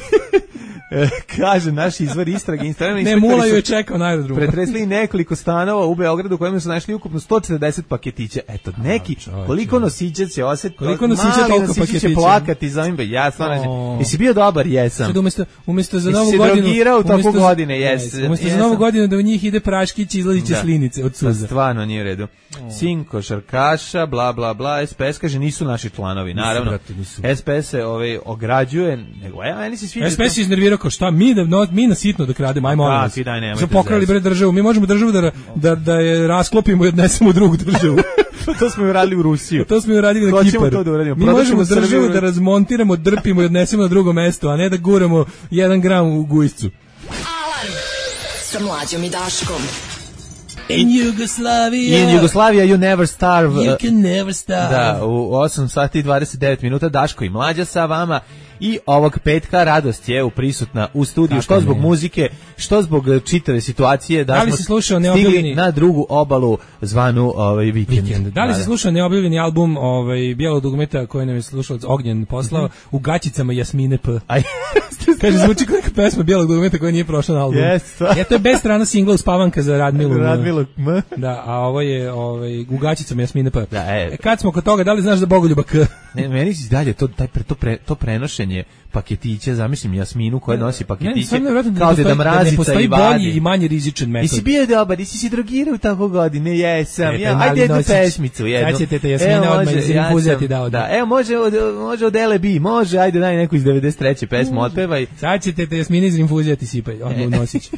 Kaže naš izvor istrage. Ne, Mula ju je čekao na aerodromu. Pretresli nekoliko stanova u Beogradu u kojima su našli ukupno 140 paketića. Eto, neki, koliko nosića će osjetiti, koliko nosića toliko paketića će plakati za ovim, ja stvarno, jesi bio dobar, jesam. Umjesto za novu godinu, jesi se drogirao toku godine, jesam. Umjesto za novu godinu da u njih ide praškić i izlazit će slinice od suza. Stvarno nije u redu. Sin košarkaša, bla, bla, bla, SPS kaže nisu naši članovi, naravno. SPS se ograđuje, nego, meni se sviđa. SPS je iznervirao kao šta, mi na sitno da krademo, ajmo ono nas. Smo pokrali bre državu, mi možemo državu da je rasklopimo i odnesemo u drugu državu. To smo uradili u Rusiju. To smo uradili na Kipar. Mi možemo državu da razmontiramo, drpimo i odnesemo na drugo mesto, a ne da guramo 1 gram u gujscu. Alarm sa Mlađom i Daškom. In Jugoslavia you never starve. You can never starve. Da, u 8 sati i 29 minuta Daško i Mlađa sa vama. I ovog petka radost je prisutna u studiju, što zbog muzike, što zbog čitave situacije da smo stigli na drugu obalu zvanu Vikend. Da li se slušao neobjavljeni album Bijelog dugmeta koji nam je slušalac Ognjen poslao u gaćicama Jasmine P? Kaže, zvuči kao neka pesma Bijelog dugmeta koja nije prošla na album. To je bez strana singla Uspavanka za Radmilu M. Da, a ovo je u gaćicama Jasmine P. Kad smo kod toga, da li znaš za Bogoljuba K? Meni si dalje to prenošenje paketića, zamislim Jasminu koja nosi paketiće kao da mrazica i vadi. Ne postoji bolji i manje rizičan metod. Jesi bio dobar, jesi si drogirao tako godine, jesam. Ajde jednu pesmicu. Sad ćete te Jasmina odmah infuzijati da ode. Evo može od LB, može, ajde daj neku iz 93. pesmu, otpevaj. Sad ćete te Jasmina iz infuzijati sipaj, odmah u nosić.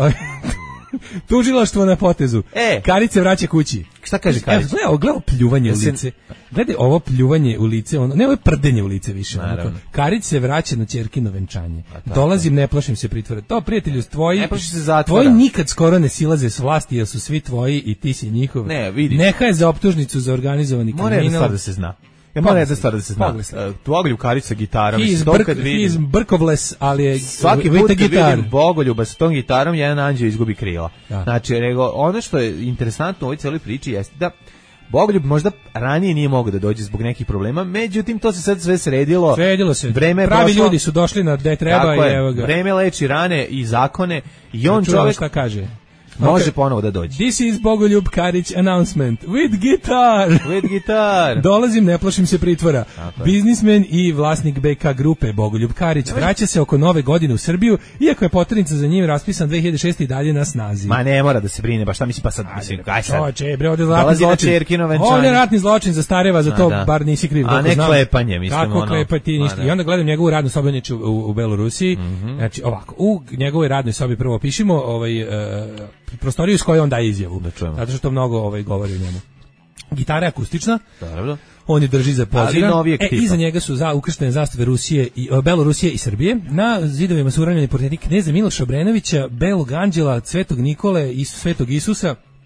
Tužilaštvo na potezu. Karice vraća kući. Šta kaže Karić? Gledaj pljuvanje u lice. Gledaj ovo pljuvanje u lice, ne, ovo je prdenje u lice više. Karić se vraća na ćerkino venčanje. Dolazim, ne plašim se pritvora. To, prijatelju, tvoji nikad skoro ne silaze s vlasti, jer su svi tvoji i ti si njihov. Ne, vidi. Neka je za optužnicu za organizovani kriminal. Mora jedna stvar da se zna. Mora jedna stvar da se zna. Bogoljub Karić sa gitarom. He is brkovles, ali je svaki put kad vidim Bogoljuba sa tom gitarom, jedan anđeo izgubi krila. Znači, ono što je interesantno u ovoj cijeloj priči jeste da Bogoljub možda ranije nije mogao da dođe zbog nekih problema, međutim to se sad sve sredilo. Sredilo se. Vreme pravi ljudi su došli na gde treba i evo ga. Vreme leči rane i zakone i on čovjek šta kaže. Može ponovo da dođe. This is Bogoljub Karić announcement. With guitar. Dolazim, ne plašim se pritvora. Biznismen i vlasnik BK grupe Bogoljub Karić vraća se oko nove godine u Srbiju, iako je poternica za njim raspisan 2006. i dalje na snazi. Ma ne mora da se brine, ba šta misli pa sad mislim, aj sad. Dolazi na ćerkino venčanje. Ovdje ratni zločin zastareva, za to bar nisi kriv. A ne klepanje, mislim ono. Kako klepati ništa. I onda gledam njegovu radnu sobu u Belorusiji. Znači ovako, u njegovoj radnoj sobi prvo pišimo prostoriju s kojoj on daje izjavu. Zato što to mnogo govori o njemu. Gitara je akustična. Naravno. On je drži za poziran. Iza njega su ukrštene zastave Belorusije i Srbije. Na zidovima su uranjeni portreti kneza Miloša Obrenovića, Belog anđela, Svetog Nikole i Svetog Isusa.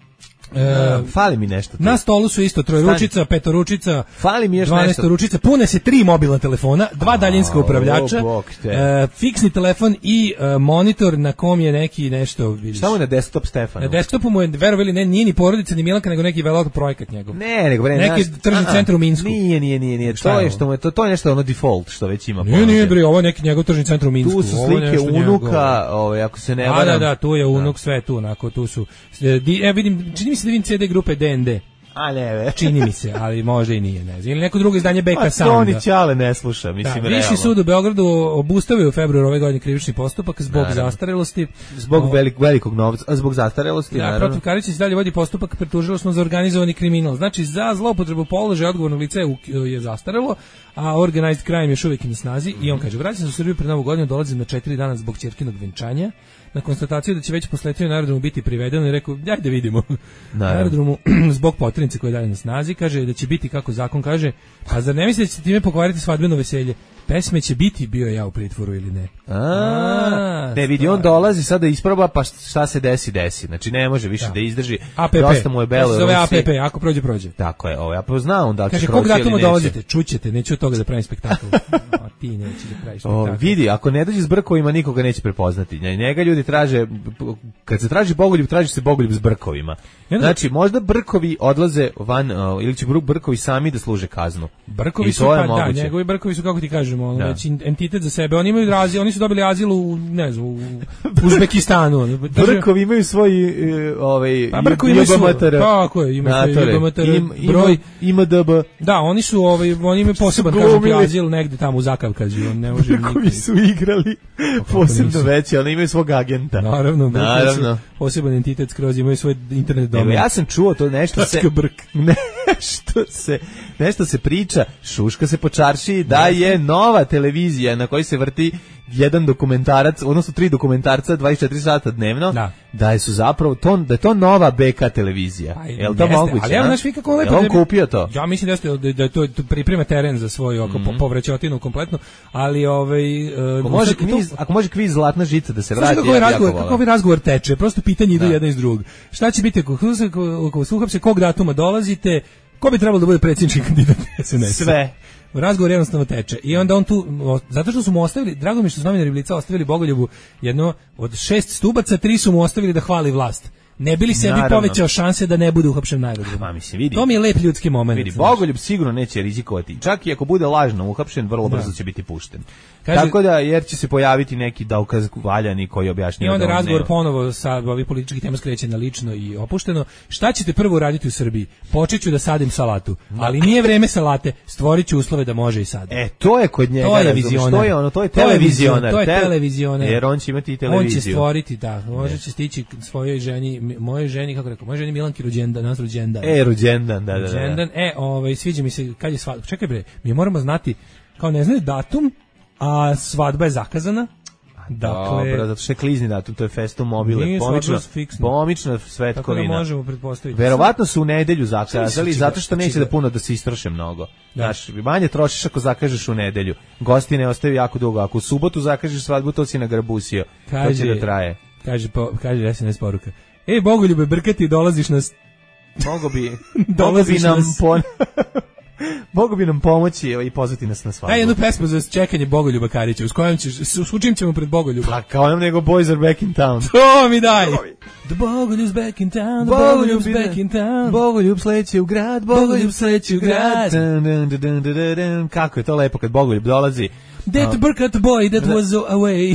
Fali mi nešto. Na stolu su isto trojeručica, petoručica, fali mi još 12 ručica, pune se 3 mobilna telefona, 2 daljinska upravljača, fiksni telefon i monitor na kom je neki nešto, vidiš. Šta mu je na desktop Stefanu? Na desktopu mu je, verovali, nije ni porodica, ni Milanka, nego neki veliko projekat njegov. Neki tržni centar u Minsku. Nije. To je nešto ono default što već ima. Nije bre, ovo je neki njegov tržni centar u Minsku. Tu su slike unuka, ako se ne varam. Da, tu je unuk, sve tu, onako, tu su. Vidim, čini mi se da vidim CD grupe DND. A ne, čini mi se, ali možda i nije, ne znam. Ili neko drugo izdanje BK Sounda. A to ni Ćale ne sluša, mislim, realno. Viši sud u Beogradu obustavio u februaru ove godine krivični postupak zbog zastarelosti. Zbog velikog novca, zbog zastarelosti, naravno. Protiv Karića se dalje vodi postupak pred tužilaštvom za organizovani kriminal. Znači, za zloupotrebu položaja odgovornog lica je zastarelo, a organized crime još uvijek na snazi. I on kaže, vraća se u Srbiju pred novu godinu, dolazim na 4 dana zbog ćerkinog venčanja. Na konstataciju da će već posletio na aerodromu biti privedeno i rekao, daj da vidimo. Na aerodromu zbog potrinice koja je dalje na snazi, kaže da će biti kako zakon kaže, a zar ne mislite da će time pokvariti svadbeno veselje? Pesme će biti bio ja u pritvoru ili ne. Ne vidi, on dolazi sada da isproba, pa šta se desi. Znači ne može više da izdrži. APP. Prosto mu je Belo. Zove APP, ako prođe. Tako je, ja poznao da će proći. Kaže, kog datuma dolazite? Čućete, neću od toga da pravim spektakl. A ti neće da praviš spektakl. Vidi, ako ne dođe s brkovima, nikoga neće prepoznati. Njega ljudi traže, kad se traži Bogoljub, traži se Bogoljub s brkovima. Znači, možda brkovi odlaze van, ili će brkovi sami da služe kaznu. Brkovi su, pa da, njegovi brkovi su, kako ti kažemo, već entitet za sebe. Oni imaju azil, oni su dobili azil u, ne znam, u Uzbekistanu. Brkovi imaju svoj JBMTR. Tako je, imaju svoj JBMTR broj. IMDB. Da, oni su, oni imaju poseban, kažem, azil negde tamo u Zakavkađu. Brkovi su igrali posebno veći, oni imaju svog agenta. Naravno. Poseban entitet skroz, imaju svoj internet domen. Ja sam čuo to nešto nešto se priča, šuška se po čaršiji da je nova televizija na kojoj se vrti jedan dokumentarac, odnosno 3 dokumentarca 24 sata dnevno, da je su zapravo da je to nova BK televizija. Je li to moguće? Ali ja znaš vi kako lepo. Je on kupio to? Ja mislim da je to priprema teren za svoj povraćotinu kompletno, ali ako može kviz Zlatna žica da se vrati. Kako ovaj razgovor teče, prosto pitanje idu jedan iz drugog. Šta će biti ako se kog datuma dolazite? Ko bi trebalo da bude predsjednički kandidat SNS? Sve. Razgovor jednostavno teče. I onda on tu, zato što su mu ostavili, drago mi što su novinari Blica ostavili Bogoljubu jedno od 6 stubaca, 3 su mu ostavili da hvali vlast. Ne bi li sebi povećao šanse da ne bude uhapšen na aerodromu? To mi je lep ljudski moment. Vidi, Bogoljub sigurno neće rizikovati. Čak i ako bude lažno uhapšen, vrlo brzo će biti pušten. Tako da, jer će se pojaviti neki dokaz valjani koji objašnjava. I onda razgovor ponovo sa ovih političkih tema skreće na lično i opušteno. Šta ćete prvo raditi u Srbiji? Počet ću da sadim salatu. Ali nije vreme salate, stvorit ću uslove da može i sad. To je kod njega. To je vizionar. To je televizionar. To je televizionar. Jer on će imati i televiziju. On će stvoriti, da. Može će stići svojoj ženi, mojoj ženi, kako rekao, mojoj ženi Milanki rođendan, nas rođendan. Rođendan, da. Rođendan, sviđa mi se kad je svadba. Čekaj bre, mi moramo znati, kao ne znaju datum, a svadba je zakazana. Dakle, dobro, zato što je klizni datum, to je Festum Mobile, pomična svetkovina. Tako da možemo pretpostaviti. Verovatno su u nedelju zakazali, zato što neće da puno da se istroše mnogo. Znaš, manje trošiš ako zakažeš u nedelju. Gosti ne ostaju jako dugo. Ako u subotu zakažeš svadbu, to si nagrabusio. To će da traje. Kaže SNS poruka. Bogoljube, brkati, dolaziš nas... Mogu bi nam pomoći i pozvati nas na svadbu. Daj jednu pesmu za čekanje Bogoljuba Karića, s čim ćemo pred Bogoljuba? Pa kao nam nego Boys are back in town. To mi daj! The Bogoljub's back in town, the Bogoljub's back in town. Bogoljub sleće u grad, Bogoljub sleće u grad. Kako je to lepo kad Bogoljub dolazi. That Burkat boy that was away.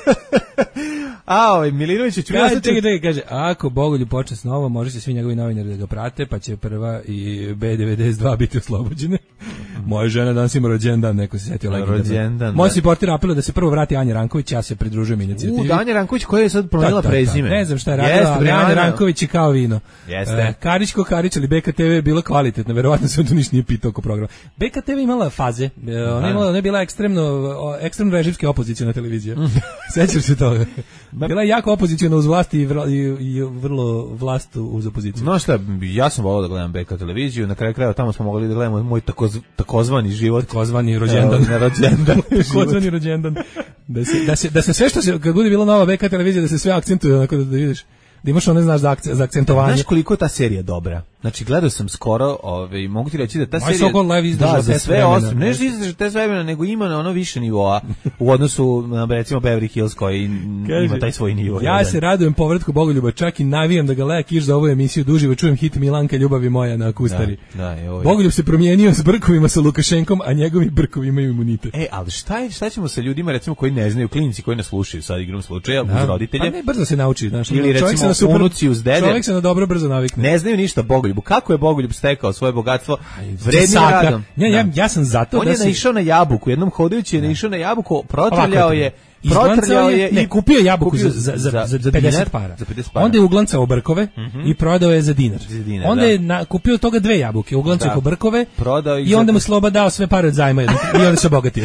Milinović ću čekaj, kaže, ako Bogoljub počne s novo, može se svi njegovi novinari da ga prate, pa će prva i B92 biti oslobođene. Moja žena danas ima rođendan, neko se setio legendarno. Moj supporter apeluje da se prvo vrati Anja Ranković, ja se pridružujem inicijativi. Anja Ranković koja je sad promenila prezime. Ne znam šta je radila, ali Anja Ranković je kao vino. Jeste. Karić ali BKTV je bila kvalitetna, verovatno se on tu ništa nije pitao oko programa. BKTV imala faze, ona je bila ekstremno režimske opozicijona televizija. Sećaš se toga? Bila je jako opozicijona uz vlast i vrlo vlast uz opoziciju. Znaš šta, ja sam volao da gledam BK televiziju, na kraju krajeva tamo smo mogli da gledamo moj takozvani život. Takozvani rođendan. Takozvani rođendan. Da se sve što se, kad bude bila nova BK televizija, da se sve akcentuje, onako da vidiš. da imaš one, znaš, za akcentovanje. Znaš koliko je ta serija dobra? Znači, gledao sam skoro, mogu ti reći da ta serija... Sokol Live izdržao za sve osim, ne izdržao te vremena, nego ima na ono više nivoa u odnosu na, recimo, Beverly Hills koji ima taj svoj nivo. Ja se radujem povratku Bogoljuba, čak i navijam da ga Lea Kiš za ovu emisiju duživo čujem hit Milanka Ljubavi moja na Kustari. Bogoljub se promijenio s brkovima sa Lukašenkom, a njegovi brkovi imaju imunitet. Ali šta ćemo sa ljudima, recimo, koji ne znaju, klinici koji nas slušaju sad igrom slučaja, uz roditelje? Pa ne, brzo se nauči, znaš. Ili recimo unuci uz dede. Čovjek se na dobro brzo navikne. Ne znaju ništa Bogoljubu. Kako je Bogoljub stekao svoje bogatstvo vrednim radom? Ja sam zato on je naišao na jabuku, jednom hodajući je naišao na jabuku, protrljao je i kupio jabuku za 50 para. Onda je uglancao brkove i prodao je za dinar. Onda je kupio toga 2 jabuke, uglancao brkove i onda mu Sloba dao sve pare od zajma i onda se obogatio.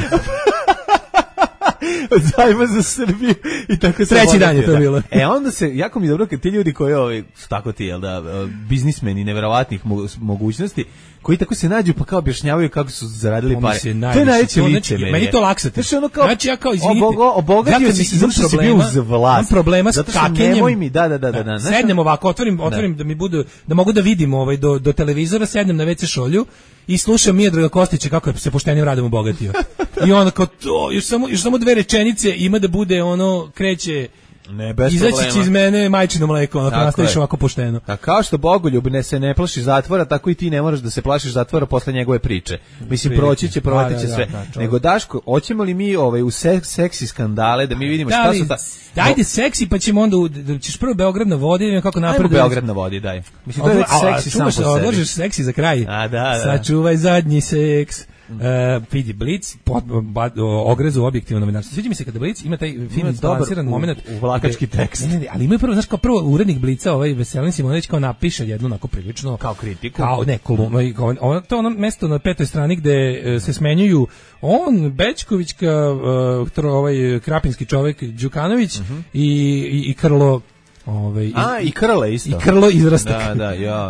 Od zajma za Srbiju i tako se treći dan je to bilo. Onda se, jako mi je dobro kad ti ljudi koji su tako ti, biznismeni neverovatnih mogućnosti, koji tako se nađu pa kao objašnjavaju kako su zaradili pare. To je najveće licemerje. Meni to laksate. Znači ja kao izvinite. Obogatio si se zato što si bio uz vlast. Imam problema s kakenjem. Da. Sednem ovako, otvorim da mi budu, da mogu da vidim do televizora, sednem na WC šolju i slušam Miodraga Kostića kako je se poštenim radom obogatio. I onda kao to, još samo 2 rečenice ima da bude ono, kreće ne, bez izaći problema. će iz mene majčino mleko, ako nastaviš ovako pošteno. A kao što Bogoljub se ne plaši zatvora, tako i ti ne moraš da se plašiš zatvora posle njegove priče. Mislim, proći će sve. Nego, Daško, hoćemo li mi u seksi skandale da mi vidimo šta su ta... Ajde seksi, pa ćemo onda, ćeš prvo Beograd na vodi, vidimo kako napreduješ. Ajmo Beograd na vodi, daj. Mislim, to je već seksi sam po sebi. Odložiš seksi za kraj. Da. Sačuvaj zadnji seks. Vidi Blic ogrezu objektivno novinarstvo. Sviđa mi se kada Blic ima taj film izbalansiran moment u vlakački tekst. Ne, ali ima prvo, znaš, kao prvo urednik Blica, Veselin Simonović, kao napiše jednu onako prilično kao kritiku. Kao to je ono mesto na 5. strani gde se smenjuju on, Bećkovićka, krapinski čovjek Đukanović i Krlo. I Krle isto. I Krlo izrastak. Da, ja.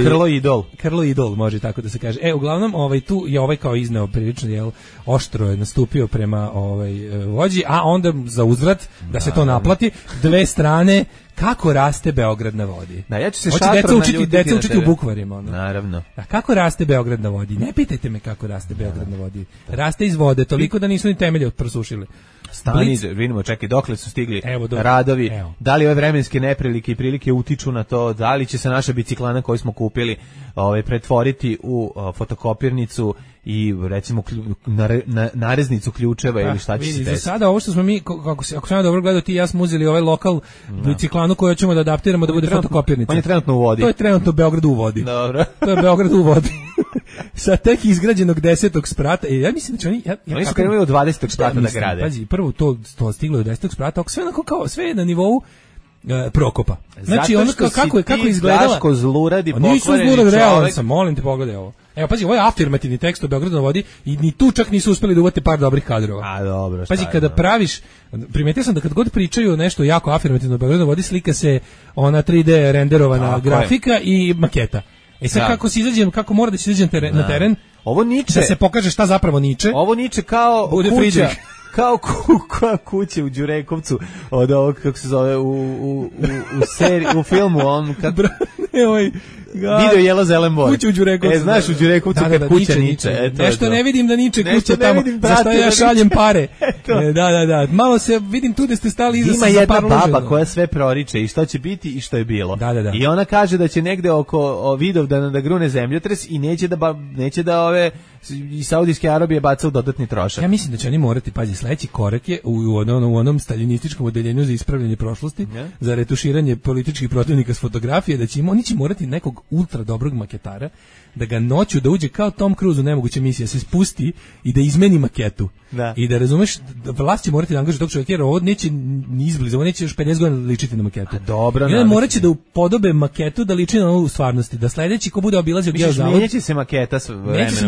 Krlo idol može tako da se kaže. Uglavnom, tu je kao izneo prilično, oštro je nastupio prema vođi, a onda za uzvrat da se to naplati 2 strane kako raste Beograd na vodi. Da, ja ću se šatro deca učiti u bukvarima. Naravno. A kako raste Beograd na vodi? Ne pitajte me kako raste Beograd na vodi. Raste iz vode, toliko da nisu ni temelje prosušili. Stani, vidimo, čekaj, dokle su stigli radovi, da li ove vremenske neprilike i prilike utiču na to, da li će se naša biciklana koju smo kupili pretvoriti u fotokopirnicu i recimo nareznicu ključeva ili šta će se desiti. Za sada ovo što smo mi, ako sam ja dobro gledao, ti i ja smo uzeli ovaj lokal biciklanu koju ćemo da adaptiramo da bude fotokopirnica. On je trenutno u vodi. To je trenutno Beograd u vodi. Dobro. To je Beograd u vodi. Sa tek izgrađenog 10. sprata. Ja mislim da će oni su krenuli od 20. sprata da grade. Pazi, prvo to stiglo do 10. sprata, sve onako kao sve je na nivou Prokopa. Znači ono kako izgledala. Daško zluradi pokvareni čovjek. Realno sam, molim te pogledaj ovo. Evo pazi, ovo je afirmativni tekst o Beogradu na vodi i ni tu čak nisu uspeli da uvate par dobrih kadrova. A dobro, pazi, kada praviš, primetio sam da kad god pričaju nešto jako afirmativno o Beogradu na vodi, slika se ona 3D renderovana grafika i maketa. Sad kako mora da se izađem na teren, ovo niče, da se pokaže šta zapravo niče. Ovo niče kao kuća. Kao kuće u Đurekovcu od ovog, kako se zove, u filmu, on video Jela zelen boj. Kuća u Đurekovcu. Znaš u Đurekovcu kad kuća niče. Nešto ne vidim da niče kuća tamo, zašto ja šaljem pare. Da. Malo se vidim tu da ste stali iza ima jedna baba koja sve proriče i što će biti i što je bilo. I ona kaže da će negde oko Vidovdana da grune zemljotres i neće da ove i Saudijske Arabije bacaju dodatni trošak. Ja mislim da će oni morati, pazi, sledeći korak je u onom staljinističkom odeljenju za ispravljanje prošlosti, za retuširanje političkih protivnika s fotografije, da će oni će morati nekog ultra dobrog maketara da ga noću da uđe kao Tom Cruise u Nemoguća misija, se spusti i da izmeni maketu. I da razumeš, vlast će morati da angažuje tog čovjeka jer ovo neće ni izbliza, ovo neće još 50 godina ličiti na maketu. Dobro. I onda morat će da upodobe maketu da liči na ovo u stvarnosti, da sledeći ko bude obilazio geozavod. Neće se maketa s vremenom. Neće se maketa da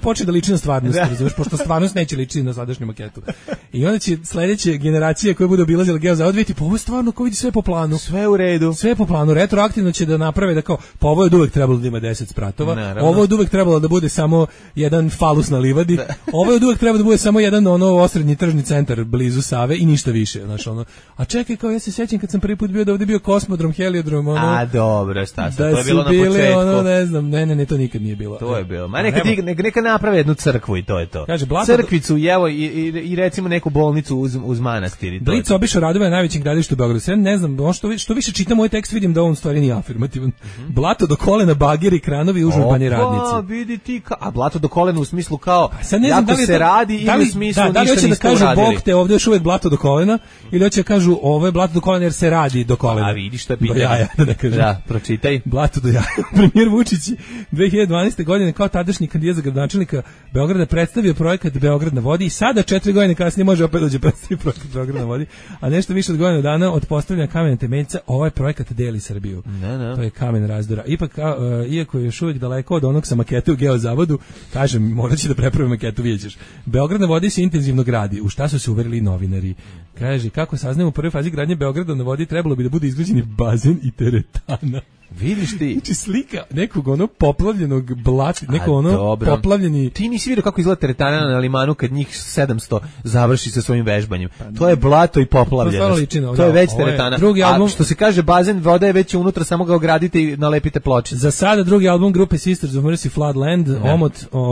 počne da liči na stvarnost, razumeš, pošto stvarnost neće ličiti na sadašnju maketu. I onda će sledeće generacije koje budu obilazile Geozavod vidjeti, pa ovo je stvarno kao vidi sve po planu. Sve u redu. Sve po planu. Retroaktivno će da naprave da kao, pa ovo je od uvek trebalo da ima 10 spratova, naravno. Ovo je od uvek trebalo da bude samo jedan falus na livadi, ovo je od uvek trebalo da bude samo jedan osrednji tržni centar blizu Save i ništa više. Znaš, a čekaj, kao ja se sećam kad sam prvi put bio da ovde bio kosmodrom, heliodrom, A dobro, šta sam, da to je bilo na početku. Ne znam, ne, to nikad nije bilo. To je bilo. Ma neka naprave jednu crkvu i to je to. Kaže, crkvicu evo i recimo neku bolnicu uz manastir. Blic obišao radove na najvećem gradilištu u Beogradu. Ja ne znam, što više čitam ovaj tekst vidim da on stvari nije afirmativan. Blato do kolena, bageri, kranovi, užurbani radnici. Pa vidi ti, a blato do kolena u smislu kao ne znam, jako se radi ili u smislu ništa niste uradili. Da li hoće da kažu Bog te ovdje još uvijek blato do kolena ili hoće da kažu ovo je blato do kolena jer se radi do kolena. A vidi što je pitanje. Da, pročitaj. Blato do jaja. Premijer Vučić 2012. godine kao tadašnji kandidat za gradonačelnika Beograda predstavio projekat Beograd na vodi i sada 4 godine kasnije može opet dođe predstaviti projekat Beograd na vodi, a nešto više od godinu dana od postavljanja kamena temeljca ovaj projekat deli Srbiju. To je kamen razdora. Ipak, iako je još uvijek daleko od onog sa makete u Geozavodu, kažem, morat će da prepravi maketu, vidjet ćeš. Beograd na vodi se intenzivno gradi, u šta su se uverili novinari. Kaže, kako saznajemo u prvoj fazi gradnje Beograda na vodi trebalo bi da bude izgrađeni bazen i teretana. Vidiš ti? Znači slika nekog poplavljenog blata, poplavljeni... Ti nisi vidio kako izgleda teretana na limanu kad njih 700 završi sa svojim vežbanjem. To je blato i poplavljenost. To je već teretana. A što se kaže bazen, voda je već unutra, samo ga ogradite i nalepite ploče. Za sada drugi album grupe Sisters of Mercy, Floodland, omot,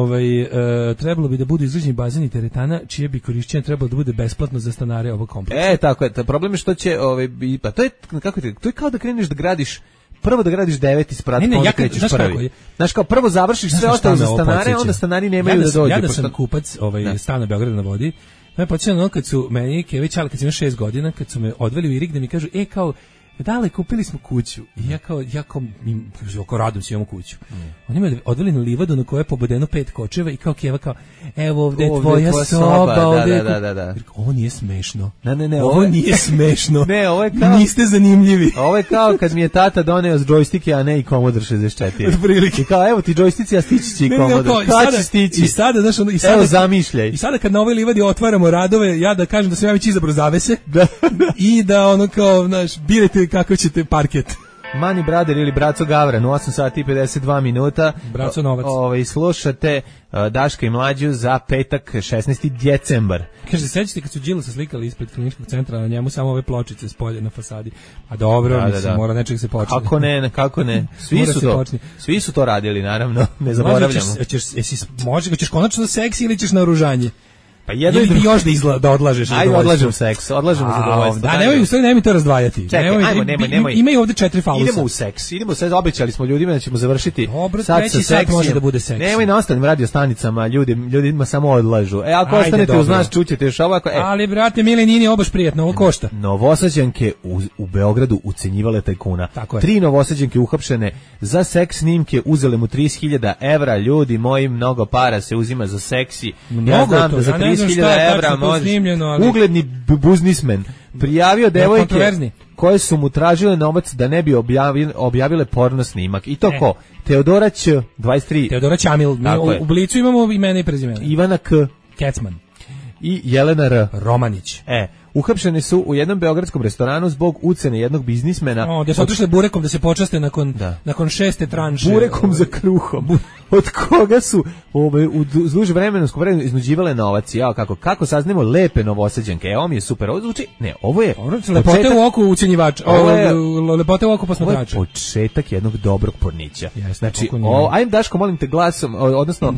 trebalo bi da budu izgrađeni bazen i teretana, čije bi korišćenje trebalo da bude besplatno za stanare ovog kompleksa. Tako je. Problem je što će, pa to je, kako ti, to je kao da kreneš da gradiš prvo da gradiš 9 sprat, onda krećeš prvi. Znaš, kao prvo završiš sve ostalo za stanare, onda stanari nemaju da dođu. Ja da sam kupac stana Beograda na vodi, me podsjećam kad su meni, Kević, ali kad sam imao 6 godina, kad su me odveli u Irig da mi kažu, kao, dale, kupili smo kuću. I ja kao radom si imamo kuću. Oni me odveli na livadu na kojoj je pobodeno 5 kočeva i kao Keva kao, evo ovde je tvoja soba. Ovde da. Ovo nije smešno. Ne, ovo nije smešno. Ne, ovo je kao... Niste zanimljivi. Ovo je kao kad mi je tata doneo s džojstike, a ne i Commodore 64. I kao, evo ti džojstici, a stići će i Commodore. Kad će stići? I sada, znaš, evo zamišljaj. I sada kad na ovoj livadi otvaramo radove, ja da kažem da sam ja već izabrao zavese i da ono kao, znaš, birajte kako ćete parket. Mani Brother ili Braco Gavran u 8 sati i 52 minuta. Braco Novac. Slušate Daška i Mlađu za petak 16. decembar. Kaže, sećate kad su Đilasa slikali ispred kliničkog centra, na njemu samo ove pločice spolje na fasadi. A dobro, mora nečeg se počne. Kako ne? Svi su to radili, naravno. Ne zaboravljamo. Hoćeš konačno seksi ili ćeš na oružanje? Pa jedno ili još da odlažeš. Ajde, odlažem seks, odlažem zadovoljstvo. Da, nemoj to razdvajati. Čekaj, nemoj. Ima ovde 4 falusa. Idemo u seks, obećali smo ljudima da ćemo završiti sad sa seksijem. Može da bude seksi. Nemoj na ostalim radiostanicama, ljudima samo odlažu. Ako ostanete uz nas, čućete još ovako. Ali, brate, mili, nije baš prijatno, ovo košta. Novosađanke u Beogradu ucenjivale tajkuna. 3 Novosađanke uhapšene za seks snimke, uzele mu 30.000 evra. Ljudi moji, mnogo para se uzima za seksi. Ja znam da za 30.000 evra može. Ugledni biznismen prijavio devojke koje su mu tražile novac da ne bi objavile porno snimak. I to ko? Teodora Ć, 23. Teodora Ćamil. U Blicu imamo imena i prezimena. Ivana K. Kecman. I Jelena R. Romanić. Uhapšeni su u jednom beogradskom restoranu zbog ucene jednog biznismena. Da su otišli burekom da se počaste nakon 6. tranše. Burekom za kruhom. Od koga su uz duže vremenskom vremenu iznuđivale novac. Kako saznemo lepe Novosađanke. Ovo mi je super. Ovo zvuči. Ne, ovo je lepote u oku ucenjivača. Lepote u oku posmatrača. Ovo je početak jednog dobrog pornića. Znači, ajde Daško, molim te glasom, odnosno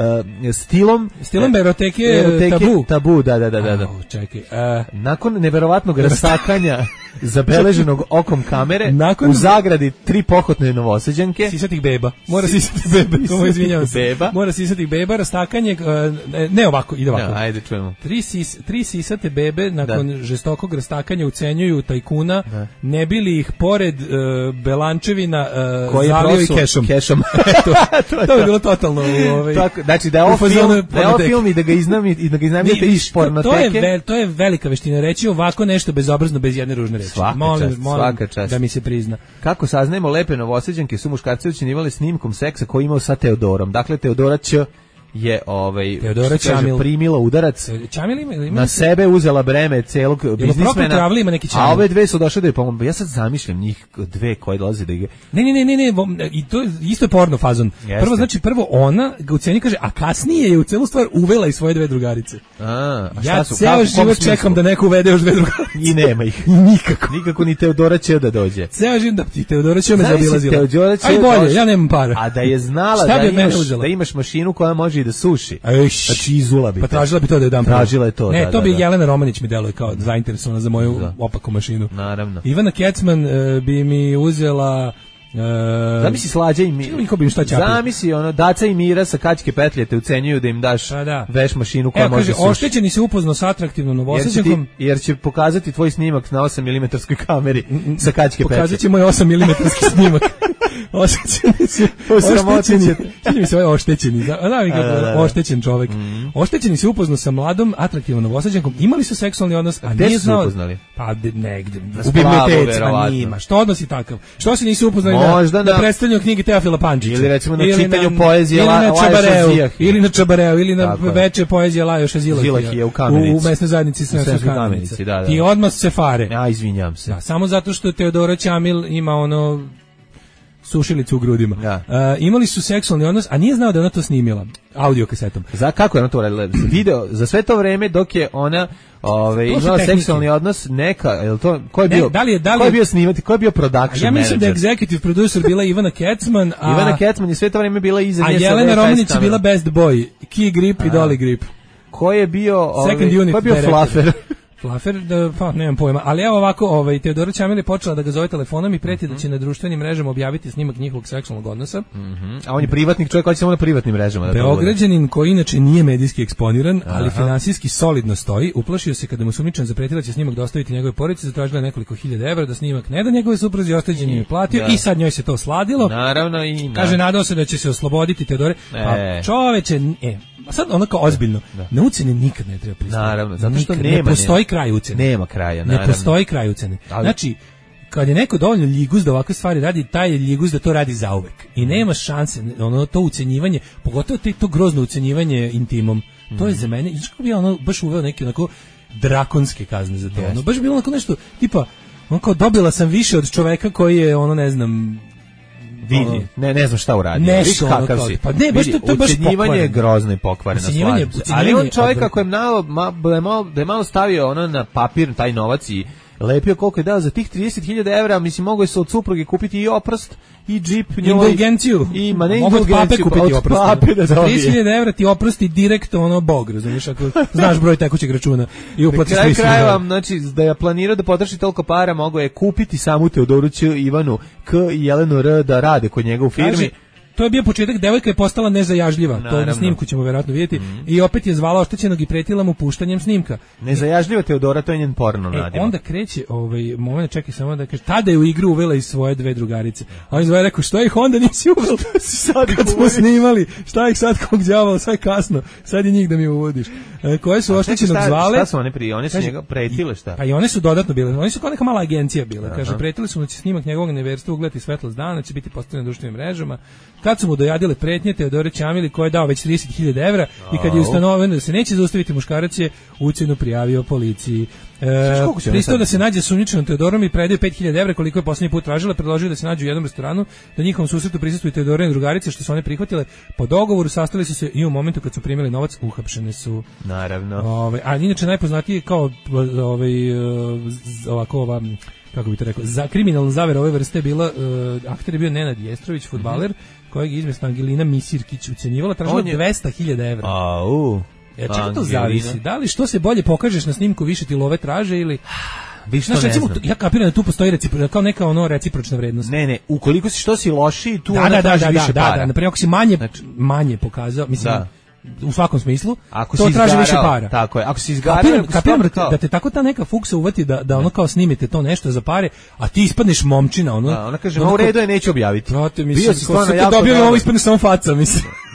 stilom eroteke tabu, da. Čekaj. Nakon neverovatnog rastakanja zabeleženog okom kamere, u zagradi 3 pohotne Novosađanke. Sisatih beba. Mora sisatih beba. Izvinjavam se. Mora sisatih beba, rastakanje, ne ovako, ide ovako. Ajde, čujemo. 3 sisate bebe nakon žestokog rastakanja ucenjuju tajkuna, ne bili ih pored Belančevina zalio i kešom. To bi bilo totalno. Znači da je ovo film i da ga iznajmite iz pornoteke. To je velika veština reći ovako nešto bezobrazno bez jedne ružne reči. Molim da mi se prizna. Kako saznajemo, lepe Novosađanke su muškarci ucenjivali snimkom seksa koji imao sa Teodorom. Dakle, Teodora Ć je Teodora Čamil primila udarac. Čamil ima na sebe uzela breme celog biznismena. Ima neki Čamil. A ove dve su došle da je pomogu. Ja sad zamišljam njih dve koje dolaze da ih... Ne, i to isto je porno fazon. Prvo ona ga uceni, kaže, a kasnije je u celu stvar uvela i svoje dve drugarice. Ja ceo život čekam da neko uvede još dve drugarice. I nema ih. Nikako ni Teodora će da dođe. Ceo život da ti Teodora će me zaobilazila. Aj bolje, ja nemam para. A da je znala da imaš mašinu koja može i da suši. Znači izula bi. Pa tražila bi to da je dam. Tražila je to. Ne, to bi Jelena Romanić mi deluje kao zainteresovana za moju opaku mašinu. Naravno. Ivana Kecman bi mi uzela zamisli Slađa i zamisli Daca i Mira sa Kaćke petlje te ucenjuju da im daš veš mašinu koja može suši. Oštećeni se upoznao sa atraktivnom Novosađankom. Jer će pokazati tvoj snimak na 8 mm kameri sa Kaćke petlje. Pokazat će moj 8 mm snimak. Oštećen čovjek. Oštećeni se upoznao sa mladom atraktivnom Novosađankom. Imali su seksualni odnos, a nije znao. Pa negde u biblioteci, pa nima. Što odnos je takav? Što se nisu upoznali na predstavljanju knjige Teofila Pančića ili recimo na čitanju poezije ili na Čabareu ili na veče poezije Lajoša Zilahija u mesnoj zajednici Sremskoj Kamenici. Ti odmah se fare. Ja izvinjam se. Samo zato što Teodora Čamil ima sušilicu u grudima. Imali su seksualni odnos, a nije znao da ona to snimila audio kasetom. Kako je ona to radila? Video za sve to vreme dok je ona imala seksualni odnos, ko je bio snimati, ko je bio production ja mislim manager? Da je executive producer bila Ivana Kecman, Ivana Kecman je sve to vreme bila iza nje. A Jelena Romanić je bila best boy, key grip i dolly grip. Ko je bio Fluffer? Fluffer, pa nemam pojma, ali evo ovako, Teodora Čamil je počela da ga zove telefonom i preti da će na društvenim mrežama objaviti snimak njihovog seksualnog odnosa. A on je privatnik čovjek koji će samo na privatnim mrežama. Beograđanin koji inače nije medijski eksponiran, ali finansijski solidno stoji, uplašio se kada mu sumnjičan zapretila će snimak dostaviti njegove porodice, zatražila nekoliko hiljada evra da snimak ne da njegove supruzi, oštećen je platio i sad njoj se to sladilo. Naravno kaže nadao se da će se osloboditi Teodore. Pa čoveče, sad ono kao ozbiljno, na ucene nikad ne treba pristati. Naravno, zato što ne postoji kraj ucene. Nema kraja, naravno. Ne postoji kraj ucene. Znači, kad je neko dovoljno ljiguz da ovakve stvari radi, taj je ljiguz da to radi zauvek. I nema šanse, to ucenjivanje, pogotovo to grozno ucenjivanje intimom, to je za mene, znači kako bi baš uveo neke onako drakonske kazne za to. Baš bi bilo onako nešto, tipa, dobila sam više od čoveka koji je, ne znam, vidi, ne znam šta uradi. Nešto kakav si. Pa ne, baš to baš ucenjivanje je grozno i pokvarena stvar. Ali on čovjek kako je da je malo stavio na papir taj novac i lepio koliko je dao za tih 30.000 evra, mislim mogo je se od supruge kupiti i oprost i džip njoj. Indulgenciju. Mogu od pape kupiti oprost. 30.000 evra ti oprosti direkt Bog, razumiješ, ako znaš broj tekućeg računa i uplati sve. Kraj vam, znači, da je planirao da potroši toliko para, mogo je kupiti samu Teodoru Č, Ivanu K i Jelenu R da rade kod njega u firmi. To je bio početak, devojka je postala nezajažljiva, to na snimku ćemo vjerojatno vidjeti, i opet je zvala oštećenog i pretila mu puštanjem snimka. Nezajažljiva Teodora, to je njen porno nadimak. Onda kreće, moment, čekaj samo da kaže, tada je u igru uvela i svoje dve drugarice. A on je rekao, što ih onda nisi uvela kad smo snimali, šta ih sad kog đavola, sad je kasno, sad je njih da mi uvodiš. Koje su oštećenog zvale? Šta su one prije, one su njega pretile šta? Pa i one su dodatno bile, one su kao neka mala agencija bile, kaže, pretili su da će snimak njegovog neverstva ugledati svetlost dana, će biti postavljen na društvenim mrežama. Kad su mu dojadile pretnje Teodore Čamili koji je dao već 30.000 evra i kad je ustanovljeno da se neće zaustaviti muškarac je ucenu prijavio policiji. Pristao da se nađe sumnjičenom Teodorom i predaje 5.000 evra koliko je posljednji put tražila, predložio da se nađu u jednom restoranu, da njihovom susretu prisustvuju Teodorine drugarice, što su one prihvatile. Po dogovoru sastali su se i u momentu kad su primili novac uhapšene su. Naravno. A inače najpoznatiji kao ova kako bi to rekao, za kriminalna zavera ove vrste je bila, akter je bio Nenad Jestrović, fudbaler, kojeg je izmjesto Angelina Misirkić ucenjivala, tražila 200.000 evra. Čekaj, to zavisi. Da li što se bolje pokažeš na snimku, više ti love traže ili... Znaš, recimo, ja kapiram da tu postoji kao neka recipročna vrednost. Ne, ukoliko si što si lošiji, tu onda traži više para. Da, naprimjer, ako si manje pokazao, mislim, u svakom smislu, ako to traži više para. Tako je. Ako si izgarao, kapiram da te tako ta neka fuksa uvati da ono kao snimite to nešto za pare, a ti ispadneš momčina, ona kaže, u redu je, neću objaviti. Bio si stvarno jako dobio ovo, ispadneš samo faca, mislim.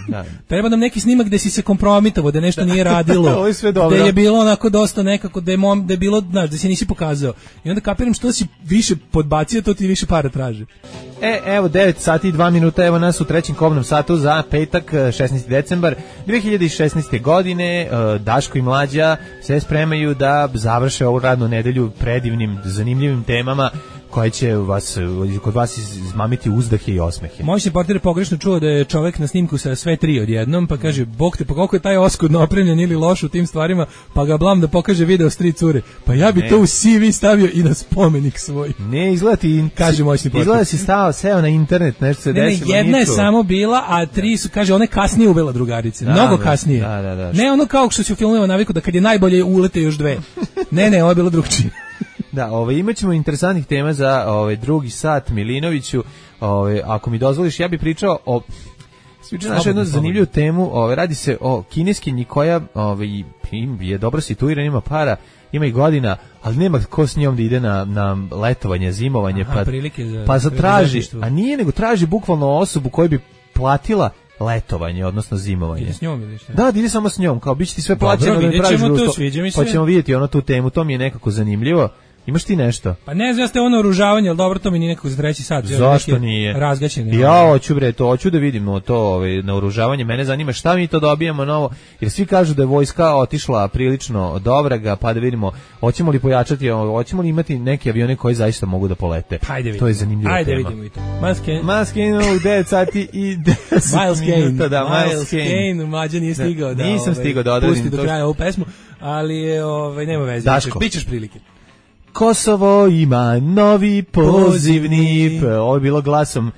Treba nam neki snimak gde si se kompromitovao, da nešto nije radilo. Ovo je sve dobro. Da je bilo onako dosta nekako, da je bilo, znaš, da se nisi pokazao. I onda kapiram što si više podbacio, to ti više para traži. Evo 9 sati i 2 minuta, evo nas u trećem kobnom satu za petak, 16. decembar 2016. godine. Daško i Mlađa se spremaju da završe ovu radnu nedelju predivnim, zanimljivim temama koje će kod vas izmamiti uzdahe i osmehe. Moj se portir pogrešno čuo da je čovek na snimku sa sve tri odjednom, pa kaže, bog te, pa koliko je taj oskudno opremljen ili loš u tim stvarima, pa ga blam da pokaže video s tri cure. Pa ja bi to u CV stavio i na spomenik svoj. Ne, izgleda kaže moćni portir. Izgleda si seo na internet, nešto se desilo. Jedna je samo bila, a tri su, kaže, one kasnije uvela drugarice. Mnogo kasnije. Da. Ne ono kao što se u filmovima naviku da kad je najbolje ulete još dve. Ne, ovo je bilo drugčije. Da, imaćemo interesantnih tema za drugi sat Milinoviću. Ako mi dozvoliš, ja bih pričao o našoj jednu zanimljivu temu. Radi se o kineskinji koja je dobro situirana, ima para, ima i godina, ali nema ko s njom da ide na letovanje, zimovanje, pa zatraži, a nije nego traži bukvalno osobu koju bi platila letovanje, odnosno zimovanje. Ide s njom ili šta? Da, ide samo s njom, kao biće ti sve plaćeno, da ne praviš društvo, pa ćemo vidjeti tu temu, to mi je nekako zanimljivo. Imaš ti nešto? Pa ne znam, ste ono oružavanje, ali dobro, to mi nije nekako za treći sat. Zašto nije? Razgaćeni. Ja hoću da vidimo to na oružavanje. Mene zanima šta mi to dobijamo novo, jer svi kažu da je vojska otišla prilično do vraga, pa da vidimo hoćemo li pojačati, hoćemo li imati neke avione koji zaista mogu da polete. Ajde, to je zanimljiva tema. Ajde vidimo i to. Maskane u 9 sati i 10 minuta. Miles Kane, Mlađa nije stigao da nisam stigao da odradim pusti do kraja ovu pesmu, ali je nema veze. Bićeš prilike. Kosovo ima novi pozivni, ovo je bilo glasom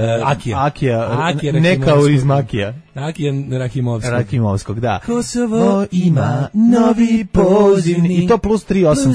Akija, neka iz Makija. Akija Rahimovskog, da. Kosovo ima novi pozivni. I to plus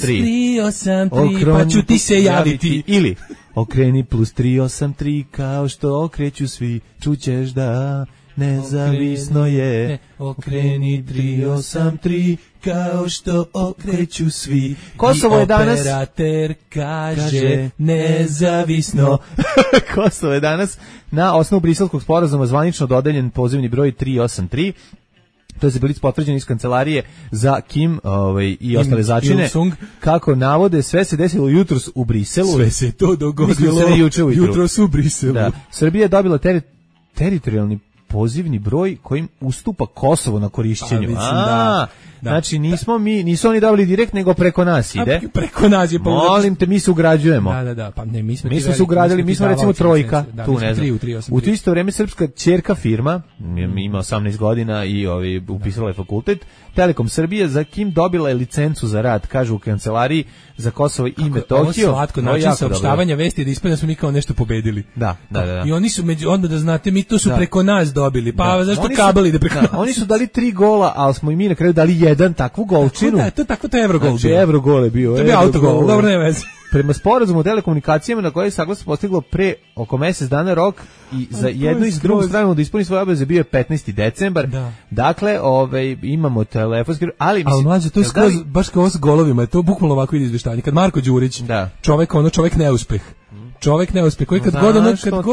383, pa ću ti se javiti. Ili, okreni plus 383, kao što okreću svi, čućeš da nezavisno je. Okreni 383, kao što okreću svi. Kosovo je danas... Operater kaže nezavisno. Kosovo je danas na osnovu Briselskog sporazuma zvanično dodeljen pozivni broj 383. To je zablic potvrđen iz kancelarije za Kim i ostale začine. Kako navode, sve se desilo jutros u Briselu. Sve se to dogodilo jutros u Briselu. Da. Srbija je dobila teritorijalni pozivni broj kojim ustupa Kosovo na korišćenju. Znači nisu oni dobili direkt, nego preko nas ide. Preko nas je molim te, mi se ugrađujemo. Da, pa ne, mi smo se ugradili, mi smo recimo trojka, tu ne znam. U to isto vrijeme srpska ćerka firma, ima 18 godina i upisala je fakultet, Telekom Srbije, za Kim dobila je licencu za rad, kažu u kancelariji za Kosovo i Metohiju. Ovo slatko način saopštavanja vesti da ispada smo mi kao nešto pobedili. Da. I oni su onda da znate, mi to su preko nas dobili. Pa zašto kabel ide preko nas? Oni su dali 3 gola, ali smo i mi na kraju dali jedan takvu golčinu. To je Evrogol. Znači Evrogol je bio. To je bio autogol, dobro ne veze. Prema sporazumu o telekomunikacijama na koje je saglasno postiglo pre oko mjesec dana rok i za jednu i drugu stranu da ispuni svoje obaveze bio je 15. decembar. Da. Dakle, imamo telefonski, ali mlađe, to je baš kao s golovima, to bukvalno ovako ide izveštanje. Kad Marko Đurić, čovjek neuspeh. Čovjek neuspeh, koji kad god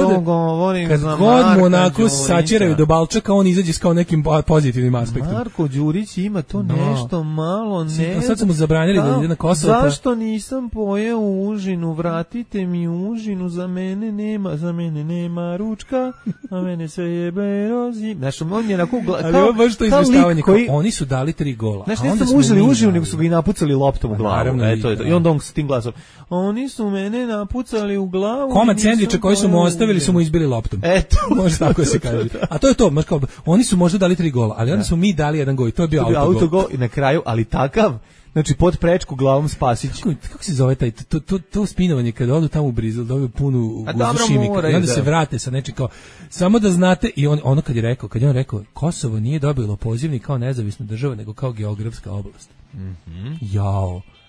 mu onako sačiraju do balčaka, on izađe s kao nekim pozitivnim aspektom. Marko Đurić ima to nešto malo, ne. Sad su mu zabranili da ide na Kosovo. Zašto nisam pojeo užinu? Vratite mi užinu, za mene nema ručka, a mene sve jebe rozi. Znaš, on je onako ali ovo baš to izveštavanje, oni su dali 3 gola. Znaš, ne su uzeli užinu, nego su ga i napucali loptom u glavu. I onda on s tim glasom, oni su mene napucali u glavu. Komad sendviča koji su mu ostavili su mu izbili loptom. Eto, može tako se kaže. A to je to, oni su možda dali 3 gola, ali onda smo mi dali jedan gol i to je bio autogol. I na kraju, ali takav, znači pod prečku glavom Spasić. Kako se zove taj to spinovanje kada odu tamo u Brisel, dobiju punu guzušimika i onda se vrate sa nečim kao samo da znate. I ono kad je on rekao Kosovo nije dobilo pozivnik kao nezavisna država nego kao geografska oblast. Jao.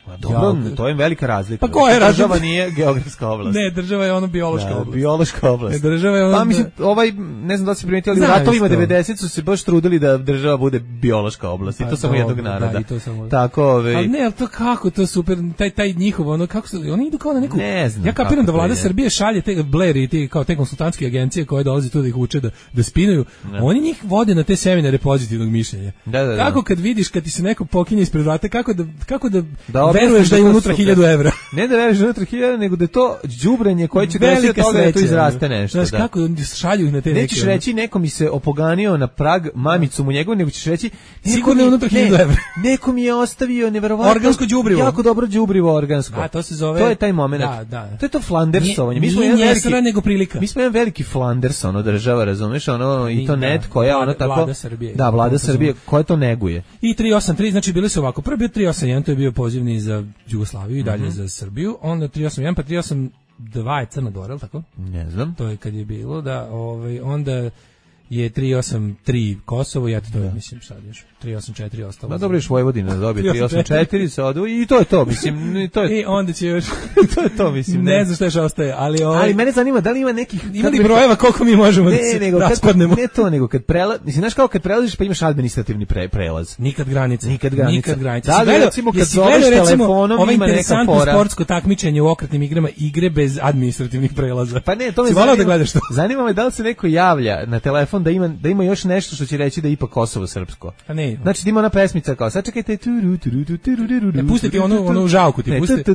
Dobro, to je velika razlika. Pa koja je razlika? Država nije geografska oblast. Ne, država je ono biološka oblast. Biološka oblast. Država je ono... Pa mislim, ne znam da si primetili, ali u ratovima 90 su se baš trudili da država bude biološka oblast. I to samo jednog naroda. Da, i to samo... Tako, Ali ne, ali to kako, to super, taj njihov, ono, kako su, oni idu kao na neku... Ne znam. Ja kapiram da vlada Srbije šalje te Blair i kao te konsultantske agencije koje dolazi tu da ih uče da spinuju. Oni njih vode na te seminare pozitivnog mišljenja. Da. Kako kad vidiš, kad ti se neko pokinje ispred vrata, kako da veruješ da je unutra 1000 evra. Ne da veruješ da je unutra 1000, nego da je to đubrenje koje će desiti od toga da to izraste nešto. Znaš, kako šalju ih na te neke... Nećeš reći neko mi se opoganio na prag mamicu mu njegovu, nego ćeš reći... Sigurno je unutra 1000 evra. Neko mi je ostavio neverovatno... Organsko đubrivo. Jako dobro đubrivo organsko. A to se zove... To je taj moment. Da. To je to Flandersovanje. Nije njesra, nego prilika. Mi smo jedan veliki Flanders, država, razumeš, i to net koja ono tako... Vlada Srbije. Da, vlada Srbije, koja to neguje. I 383, znači bili su ovako. Prvo bio 381, to je bio pozivni za Jugoslaviju i dalje za Srbiju. Onda 381, pa 382 je Crna Gora, tako? Ne znam. To je kad je bilo, da, onda je 383 Kosovo, ja to je, mislim, sad još 384 ostalo. Ma dobro, još Vojvodina dobije 384 se odu i to je to, mislim, to je... I onda će još... to je to, mislim. Ne znam šta još ostaje, ali... Ali mene zanima da li ima nekih... Ima li brojeva koliko mi možemo da se raspadnemo? Ne to, nego kad prelaziš, mislim, znaš kao kad prelaziš pa imaš administrativni prelaz. Nikad granice. Da li, recimo, kad zoveš telefonom ima neka fora... sportsko takmičenje u okretnim igrama, igre bez administrativnih prelaza. Pa ne, to me zanima. Da gledaš to? Zanima me da li se neko javlja na telefon da ima još nešto što će reći da je ipak Kosovo srpsko. A ne. Znači da ima ona pesmica kao sad čekajte pustiti onu žalku ti pusti.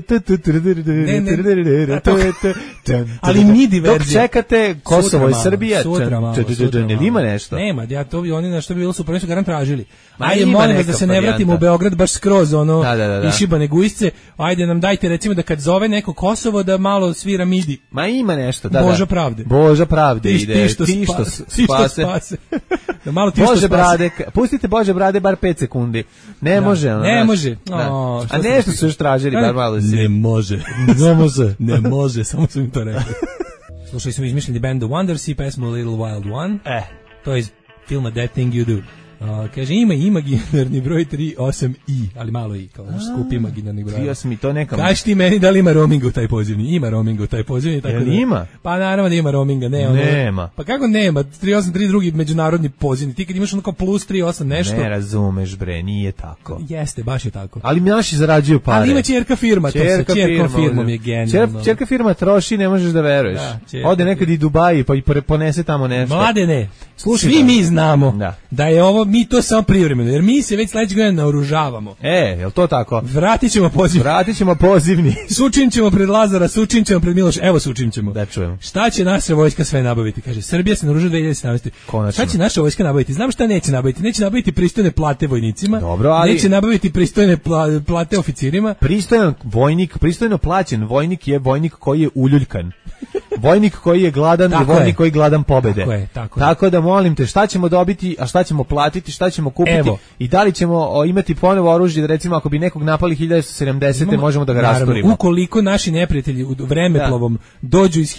Ali MIDI verzija. Dok čekate Kosovo i Srbija, ne ima nešto. Nema, ja to bi oni na što bi bilo super, oni su garant tražili. Ajde, molim vas da se ne vratimo u Beograd baš skroz išibane gujsce. Ajde nam dajte recimo da kad zove neko Kosovo da malo svira MIDI. Ma ima nešto, da. Boža pravde ide. Ti što spase. Da malo ti što spase. Pustite Bože brade bar 5 sekundi. Ne može. Ne može. A nešto su još tražili bar malo. Ne može, samo su im to rekli. Slušali smo izmišljeni band The Wonders i pesmu Little Wild One. To je iz filma That Thing You Do. Kaže, ima imaginarni broj 38i, ali malo i, kao skup imaginarni broj. 38i, to nekam... Kaži ti meni da li ima roaminga u taj pozivni? Ima roaminga u taj pozivni. Tako da, ima? Pa naravno da ima roaminga, nema. Pa kako nema? 383 drugi međunarodni pozivni. Ti kad imaš onako plus 38 nešto... Ne razumeš, bre, nije tako. Jeste, baš je tako. Ali naši zarađuju pare. Ali ima ćerka firma, to sa ćerkom firmom je genijalno. Ćerka firma troši, ne možeš da veruješ. Ode nekad i Dubaji, pa i ponese tamo nešto. Mladene, svi mi znamo da je ovo, mi to samo privremeno, jer mi se već sledećeg godina naoružavamo. Jel to tako? Vratit ćemo pozivni. Sučin ćemo pred Lazara, sučin ćemo pred Miloša, evo sučin ćemo. Da čujemo. Šta će naša vojska sve nabaviti? Kaže, Srbija se naoruža 2017. Konačno. Šta će naša vojska nabaviti? Znam šta neće nabaviti. Neće nabaviti pristojne plate vojnicima. Dobro, ali... Neće nabaviti pristojne plate oficirima. Pristojan vojnik, pristojno plaćen vojnik je vojnik koji je uljuljkan. Vojnik koji je gladan i vojnik koji je gladan pobede. Tako da molim te, šta ćemo dobiti, a šta ćemo platiti, šta ćemo kupiti i da li ćemo imati ponovo oružje da recimo ako bi nekog napali 1970. možemo da ga rasturimo. Ukoliko naši neprijatelji u vremeplovom dođu iz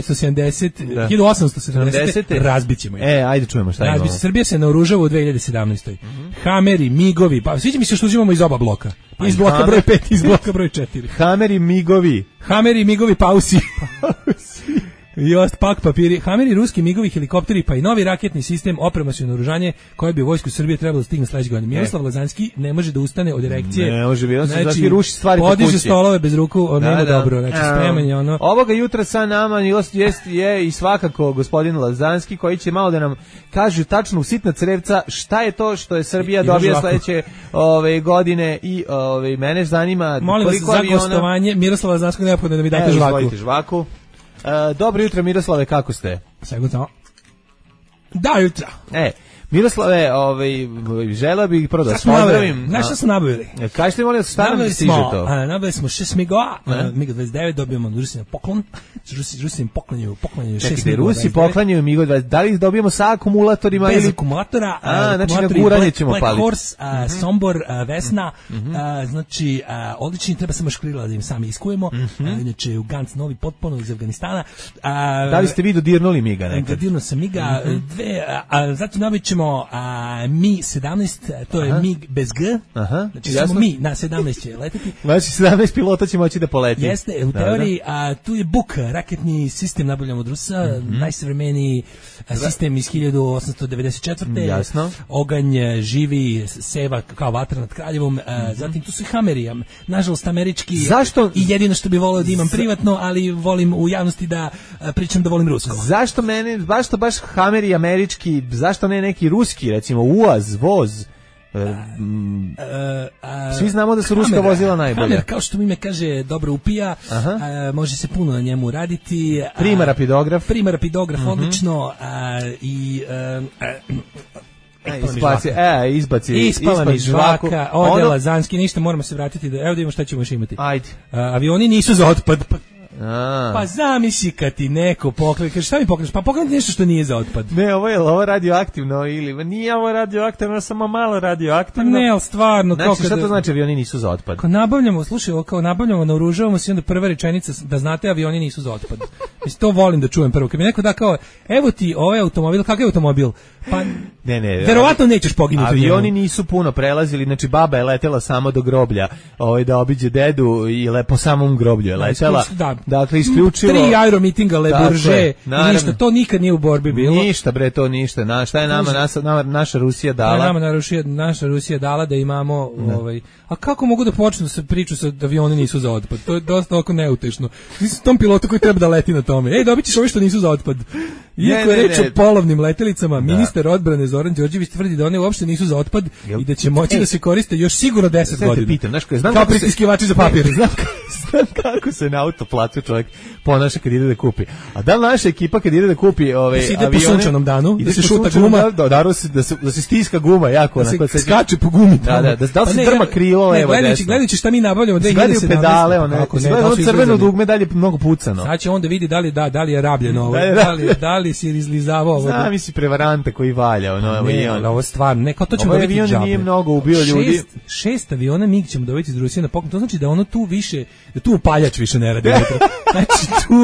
1870, razbićemo ih. Ajde čujemo šta imamo. Srbija se naoružava u 2017. Hameri, migovi, pa sviđa mi se što uzimamo iz oba bloka. Iz bloka broj 5, iz bloka broj 4. Hameri, migovi, pausi. I pak papiri, Hameri, ruski migovi, helikopteri, pa i novi raketni sistem, opremaciono naoružanje koje bi u vojsku Srbije trebalo stigne sledeće godine. Miroslav Lazanski ne može da ustane od erekcije. Ne može, znači ruši stvari po kući. Podiže stolove bez ruku, nema dobro, znači spremanje ono. Ovoga jutra sa nama je i svakako gospodin Lazanski koji će malo da nam kaže tačno u sitna crevca šta je to što je Srbija dobija sledeće godine i mene zanima koliko aviona. Molim vas za gostovanje Miroslava Lazanskog neophodno da mi date žvaku. Dobro jutro, Miroslave, kako ste? Sve da, jutra. Miroslave, žela bih prvo da vas pozdravim. Znaš šta smo nabavili? Kažete molim se šta nam stiže to? Nabavili smo 6 MIG-ova, MiG-29, dobijemo Rusima poklon. Rusi poklanjuju 6 MiG-ova. Čekajte, Rusi poklanjuju MiG-29, da li ih dobijemo sa akumulatorima? Bez akumulatora. Znači na guranje ćemo paliti. Black Horse, Sombor, Vesna, znači odlični, treba samo škrila da im sami iskujemo. Inače u Gantz novi potpuno iz Afganistana. Da li ste vi dodirnuli MiG-a nekad? Dodirnuo sam MiG-a, zatim nabavit ćemo ćemo Mi-17, to je MiG bez G, znači samo mi na 17 će leteti. Znači 17 pilota će moći da poleti. Jeste, u teoriji, tu je Buk, raketni sistem nabavljan od Rusa, najsavremeniji sistem iz 1894. Jasno. Oganj živi, seva kao vatra nad Kraljevom, zatim tu su i Hameri, nažalost američki. Zašto? I jedino što bi voleo da imam privatno, ali volim u javnosti da pričam da volim rusko. Zašto baš Hameri američki, zašto ne neki ruski, recimo UAZ, voz? Svi znamo da su ruska vozila najbolja. Hamer, kao što ime kaže, dobro upija, može se puno na njemu raditi. Prima rapidograf, odlično, i... Ispala mi žvaka, ode Lazanski, ništa, moramo se vratiti, evo da vidimo šta ćemo još imati. Ajde. Avioni nisu za otpad, pa zamisli kad ti neko pokloni, kaže šta mi pokloniš? Pa pokloni nešto što nije za otpad. Ne, ovo radioaktivno ili nije ovo radioaktivno, samo malo radioaktivno. Ne, ali stvarno. Znači, šta to znači avioni nisu za otpad? Kao nabavljamo, naoružavamo se i onda prva rečenica da znate avioni nisu za otpad. Mislim, to volim da čujem prvo. Kad mi neko da kao, evo ti ovaj automobil, kakav je automobil? Pa, verovatno nećeš poginuti. Avioni nisu puno prelazili, znači baba je letela samo do groblja, da obiđe dedu i po samom groblju je letela. Dakle, isključivo 3 aeromitinga Le Bourget, ništa, to nikad nije u borbi bilo. Ništa bre, to ništa. Šta je nama naša Rusija dala? Naša Rusija dala da imamo a kako mogu da počnu da se priču sa da avioni nisu za otpad? To je dosta ovako neutešno. Mislim tom pilotu koji treba da leti na tome. Dobit ćeš ovi što nisu za otpad. Iako je reč o polovnim letelicama, ministar odbrane Zoran Đorđević tvrdi da one uopšte nisu za otpad i da će moći da se koriste još sigurno 10 godina. Pitam, kao pritiskivači za papir. Znam kako se na autoplacu čovjek ponaša kad ide da kupi. A da li naša ekipa kad ide da kupi avione? Ide po sunčanom danu, da se šuta guma. Da se stiska guma jako. Da se skače po gumi. Da li se drma krilo, evo desno. Gledajući šta mi nabavljamo 2017. Gledaju pedale, ono crveno dugme dalje mnogo pucano. Sad će onda vidi da li je rabljeno ovo, da li si izlizavao ovo. Znam si prevaranta koji valja ovo stvarno, ne, kao to ćemo dobiti džabe. Nije mnogo ubio ljudi. 6 aviona MiG ćemo dobiti iz Rusije na poklon, to znači da ono tu više, da tu upaljač više ne radi. Znači tu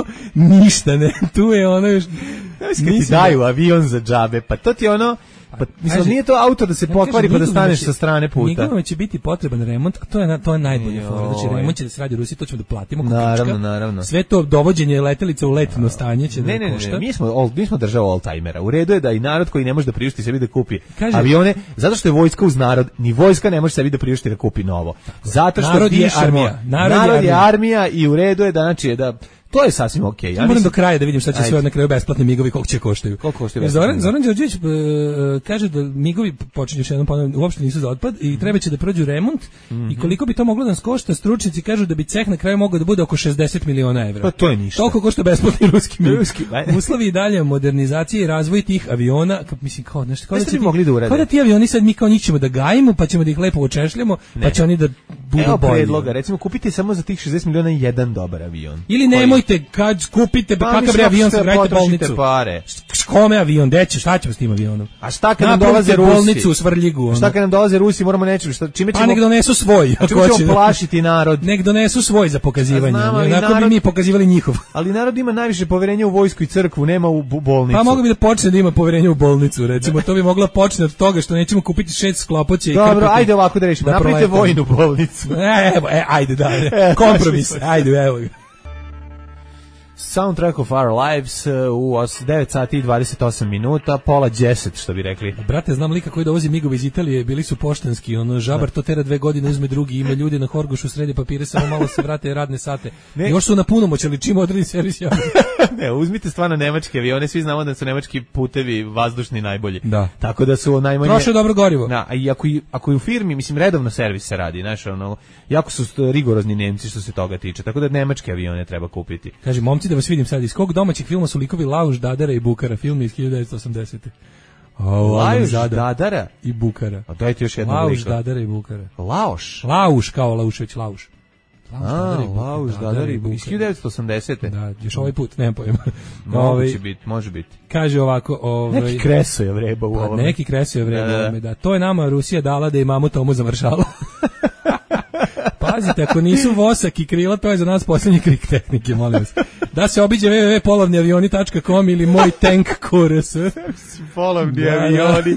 ništa ne, tu je još... Kad ti daju avion za džabe, pa to ti mislim, nije to auto da se pokvari pa da staneš sa strane puta. Migovima će biti potreban remont, a to je najbolje fora. Znači, remont će da se radi u Rusiji, to ćemo da platimo. Naravno. Sve to dovođenje letelica u letno stanje će da košta. Ne, mi smo država all-timera. U redu je da i narod koji ne može da priušti sebi da kupi avione, zato što je vojska uz narod, ni vojska ne može sebi da priušti da kupi novo. Zato što narod je armija i u redu je da, znači, da to je sasvim okej. Ja moram do kraja da vidim šta će sve na kraju besplatni migovi koliko će koštaju. Zoran Đorđević kaže da migovi, počinju još jednom ponovno, uopšte nisu za otpad i treba će da prođu remont i koliko bi to moglo da nas košta, stručnjaci kažu da bi ceh na kraju mogao da bude oko 60 miliona evra. Pa to je ništa. Toliko košta besplatni ruski mig. Uslovi i dalje modernizacije i razvoj tih aviona, mislim kao nešto kao da ti avioni sad mi kao njih ćemo da gajimo, pa ćemo da ih lepo očešljamo, pa će oni da budu bolji. Predloga, recimo kupite samo za tih 60 miliona jedan dobar avion. Ili nemojte kad kupite kakav avion se gradite bolnicu. Kome avion, deće, šta ćemo s tim avionom? A šta kad nam dolaze Rusi? Bolnicu u Svrljigu. Šta kad nam dolaze Rusi, moramo čime ćemo? Pa nek donesu svoj. Čime ćemo plašiti narod? Nek donesu svoj za pokazivanje. Onako bi mi pokazivali njihov. Ali narod ima najviše poverenja u vojsku i crkvu, nema u bolnicu. Pa moglo bi da počne da ima poverenje u bolnicu, recimo. To bi moglo početi od toga što nećemo kupiti 6 sklopoća i krpati. Dobro, ajde ovako da rešimo. Napravite vojnu bolnicu. Ajde, da. Kompromis. Ajde, evo. Soundtrack of Our Lives u 9 sati i 28 minuta, pola 10, što bi rekli. Brate, znam lika koji dovozi migove iz Italije, bili su poštanski, žabar to tera 2 godine, uzme drugi, ima ljude na Horgošu, sredi papire, samo malo se vrate radne sate. Još su na punomoć, ali čim odredi servis javno. Ne, uzmite stvarno nemačke avione, svi znamo da su nemački putevi vazdušni najbolji. Da. Tako da su najmanje... Troše dobro gorivo. Da, i ako je u firmi, mislim, redovno servis se radi, znaš, jako su rigorozni Nemci što se toga tiče, tako da nemačke avione treba kupiti. Kaže, momci, da vas vidim sad, iz kog domaćih filma su likovi Lauš, Dadara i Bukara, film iz 1980. Lauš, Dadara i Bukara. A dajte još jednog lika. Lauš, Dadara i Bukara. Lauš kao Laušević, Lauš. Lauš, Dadara i Bukara. Iz 1980. Da, još ovaj put, nemam pojma. Može biti. Kaže ovako... Neki kreso je vreba u ovome. Neki kreso je vreba u ovome, da. To je nama Rusija dala da imamo tomu za maršala. Pa Pazite, ako nisu vosak i krila, to je za nas posljednji krik tehnike, molim vas. Da se obiđe www.polovniavioni.com ili moj tank KRS. Polovni avioni.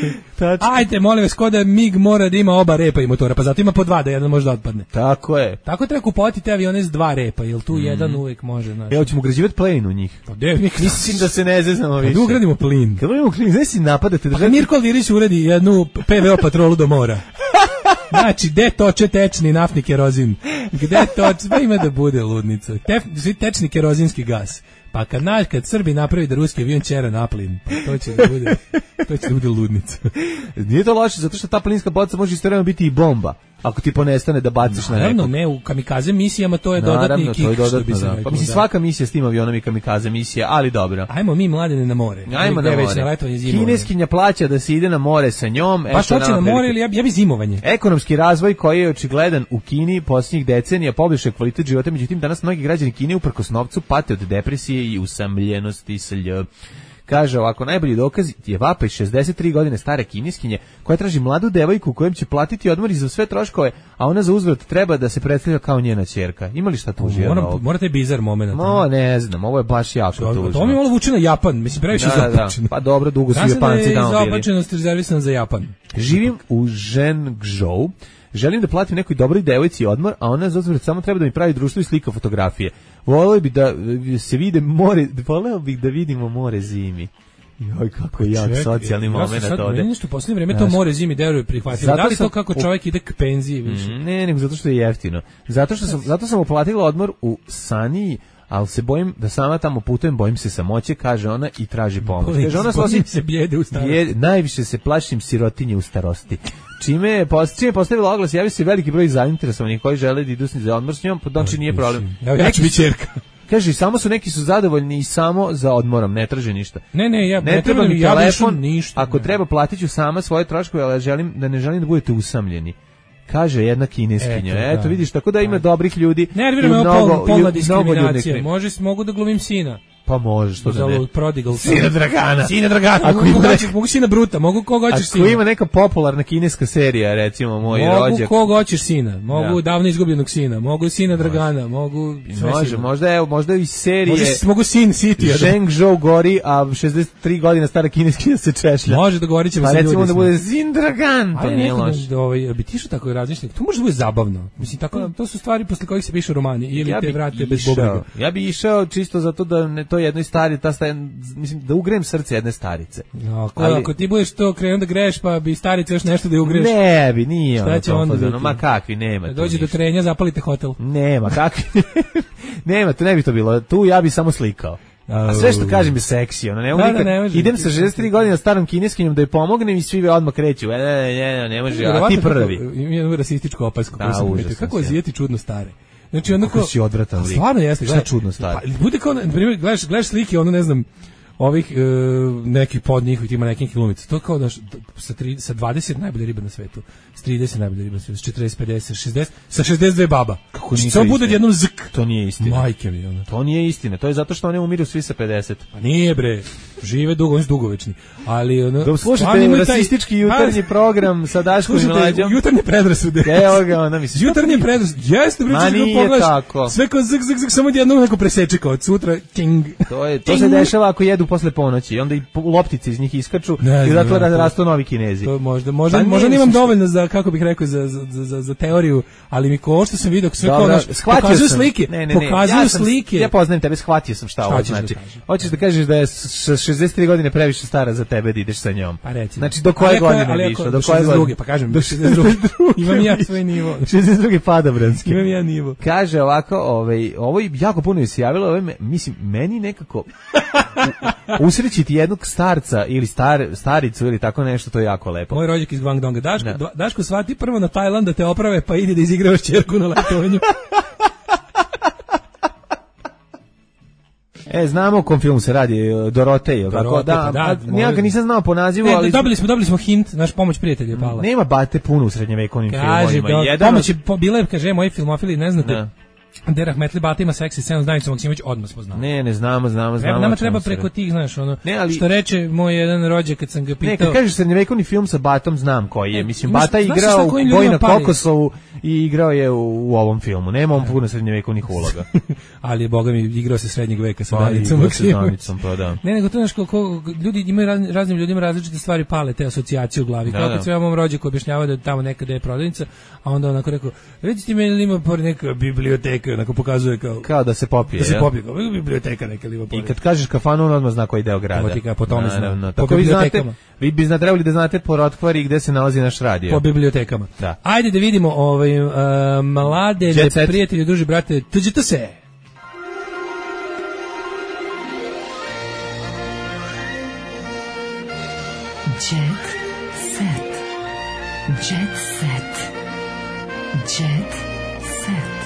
Ajde, molim vas, ko da MiG mora da ima oba repa i motora, pa zato ima po 2 da jedan može da otpadne. Tako je. Tako treba kupovati te avione s 2 repa, jer tu jedan uvek može. Evo ćemo ugrađivati plin u njih. Pa mislim da se ne zeznamo više. Kad ugradimo plin. Kad ugradimo plin, znaš si napadate držati. Pa Mirko Alvirić uradi jednu PVO patrolu do mora. Znači, gde toče tečni naftni kerozin? Gde toče? Pa ima da bude ludnica. Tečni kerozinski gas. Pa kad Srbi napravi da ruski avion ćera na plin, pa to će da bude ludnica. Nije to loše, zato što ta plinska boca može istovremeno biti i bomba. Ako ti ponestane da baciš na nekog. Naravno, ne, u kamikaze misijama to je dodatni kik, što bi se rekao. Pa mislim, svaka misija s tim avionom i kamikaze misija, ali dobro. Ajmo mi mladene na more. Ajmo na more. Kineskinja plaća da se ide na more sa njom. Pa što će na more ili ja bi zimovanje? Ekonomski razvoj koji je očigledan u Kini posljednjih decenija poboljšao kvalitet života, međutim danas mnogi građani Kine uprkos novcu pate od depresije i usamljenosti Kaže ovako, najbolji dokaz je vapaj 63 godine stare kineskinje koja traži mladu devojku kojem će platiti odmor za sve troškove, a ona za uzvrat treba da se predstavlja kao njena ćerka. Ima li šta tuži? Mora taj bizar moment. Ne znam, ovo je baš jako tužno. To mi malo vuče na Japan, mislim, previše zapačeno. Pa dobro, dugo su Japanci tamo bili. Zapačenost rezervisan za Japan. Živim u Zhengzhou. Želim da platim nekoj dobroj devojci odmor, a ona za uzvrat samo treba da mi pravi društvo i slika fotografije. Voleo bih da se vide more, voleo bih da vidimo more zimi. Joj, kako je jak socijalni moment ovde. Meni što u posljednje vreme to more zimi deluje prihvatljivo. Da li to kako čovjek ide k penziji više? Ne, nego zato što je jeftino. Zato sam uplatila odmor u Saniji, ali se bojim da sama tamo putujem, bojim se samoće, kaže ona i traži pomoć. Kaže ona se bijede u starosti. Najviše se plašim sirotinje u starosti. Čime je postavila oglas, javi se veliki broj zainteresovanih koji žele da idu za odmor s njom, znači nije problem. Ja ću biti ćerka. Kaže, samo neki su zadovoljni i samo za odmorom, ne traže ništa. Ne treba mi telefon, ništa. Ako treba platit ću sama svoje troškove, ali ne želim da budete usamljeni. Kaže jedna kineskinja. Eto vidiš, tako da ima dobrih ljudi. Nervira me ovo polna diskriminacija. Mogu da glumim sina. Pa može, što da ne. Sina Dragana. Mogu sina Bruta, mogu koga hoćeš sina. Ako ima neka popularna kineska serija, recimo Moj rođak. Mogu koga hoćeš sina, mogu davno izgubljenog sina, mogu sina Dragana, mogu sve sina. Možda i serije. Mogu sin City. Zhengzhou gori, a 63 godina stara kineskinja se češlja. Može, dogovorit ćemo se ljudi. Pa recimo da bude Sin Dragan, to nije loše. Bi ti što tako razmišljati? To može da bude zabavno. Mislim, tako, to su stvari posle kojih se pišu romani ili te vrate bez bubrega. Ja bi išao čisto zato da ne to jednoj stari, mislim da ugrem srce jedne starice. Ako ti budeš to krenuo da greš, pa bi starice još nešto da ugreš. Ne bi, nije ono to. Ma kakvi, nema. Dođi do trenja, zapalite hotel. Nema, kakvi. Nema, to ne bi to bilo. Tu ja bi samo slikao. A sve što kažem je seksi, ono, idem sa 63 godina starom kineskinjom da je pomognem i svi odmah kreću. Ne može, a ti prvi. Ima jednu rasističku opasku. Kako Azijeti čudno stare. Znači kako si odvratan lik. Stvarno jeste, šta čudno stari. Pa bude kao, na primjer, gledaš slike, ono ne znam, ovih nekih pod njihovih ima nekih glumica. To kao da sa 20 najbolje riba na svetu, s 30 najbolje riba na svetu, s 40, 50, 60, sa 62 baba. Kako nije to bude jednom zk. To nije istina. Majke mi ona. To nije istina. To je zato što one umiru svi sa 50. Pa nije bre. Žive dugo, oni su dugovečni. Ali ono, da slušate rasistički jutarnji program sa Daškom i Mlađom. Jutarnje predrasude. Evo ga, ona misliš. Jutarnje predrasude. Jeste bre, tako. sve kao zk, samo jednom neko preseče kao od sutra king. To se dešava ako jedu posle ponoći, onda i loptice iz njih iskaču i zato rastu novi Kinezi. To možda nemam dovoljno za, kako bih rekao, za teoriju, ali mi ko što sam vidio sve kao pokazuju slike. Pokazuju slike. Ja poznajem tebe, shvatio sam šta ovo znači. Hoćeš da kažeš da je 63 godine previše stara za tebe da ideš sa njom. Pa recimo. Znači do koje godine bi išao? Do koje godine? Pa kažem, do 62. Imam ja svoj nivo. 62. padobranski. Imam ja nivo. Kaže ovako, ovo jako puno je se javilo, mislim, meni nekako usrećiti jednog starca ili staricu ili tako nešto, to je jako lepo. Moj rođak iz Guangdonga. Daško, svati prvo na Tajland da te oprave, pa ide da izigravaš ćerku na letovanju. Znamo o kom filmu se radi, Dorotej, tako da, ja ga nisam znao po nazivu, ali dobili smo hint, naš pomoć prijatelj je pala. Nema bate puno u srednjevekovnim filmovima. Pomoć je bila, kaže, moji filmofili, ne znate. Derah Metli Bata ima seksi scenu s Danicom Maksimović, odmah smo znali. Ne znamo. Nama treba preko tih, znaš, ono, ne, ali, što reče moj jedan rođak kad sam ga pitao. Ne, kad kažeš srednjevekovni film sa Batom, znam koji je. Mislim, Bata je igrao u Boji na Kokosovu i igrao je u ovom filmu. Nema on puno srednjevekovnih uloga. Ali je, boga mi, igrao se srednjeg veka sa Danicom Maksimovićem. Pa da. Ne, nego to, znaš, ljudi imaju raznim ljudima različite stvari pale, te asocijacije u glavi. Kao kad se ja mom rođaku objašnjava da tamo nekada je prodavnica, a onda onako rekao, recite mi ili ima pored neka biblioteka, onako pokazuje kao da se popije. Da se popije, kao biblioteka neka ili ima pored. I kad kažeš kafanu, on odmah zna koji deo grada. Po tome znam. Tako vi bi trebali da znate po Rotkvari gde se nalazi naš radio. Po bibliotekama. Da. Ajde da vidimo mlade prijatelji, druži, brate, tuđite se. Jet set. Jet set. Jet set.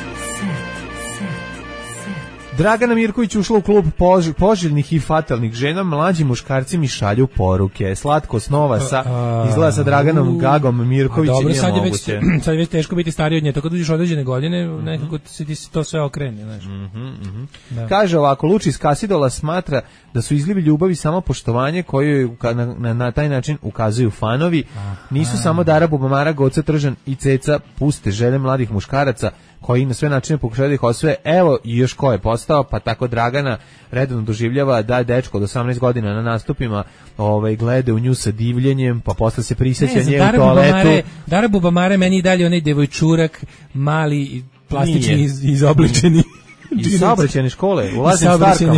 Dragana Mirković ušla u klub poželjnih i fatalnih žena, mlađi muškarci mi šalju poruke. Slatko snova izgleda sa Draganom Gagom Mirković. Dobro, sad je već teško biti stariji od nje, tako da uđeš određene godine, nekako se ti to sve okrene, znaš. Da. Kaže ovako, Lučis Kasidola smatra da su izlivi ljubavi samo poštovanje koje na taj način ukazuju fanovi. Nisu samo Dara Bubamara, Goca Tržan i Ceca puste želje mladih muškaraca koji na sve načine pokušaju da ih osvoje. Evo i još ko je postao, pa tako Dragana redovno doživljava da je dečko od 18 godina na nastupima gleda u nju sa divljenjem, pa posle se prisjeća nje u toaletu. Dara Bubamare meni i dalje onaj devojčurak, mali, plastični, izobličeni. Iz saobraćajne škole u lažnim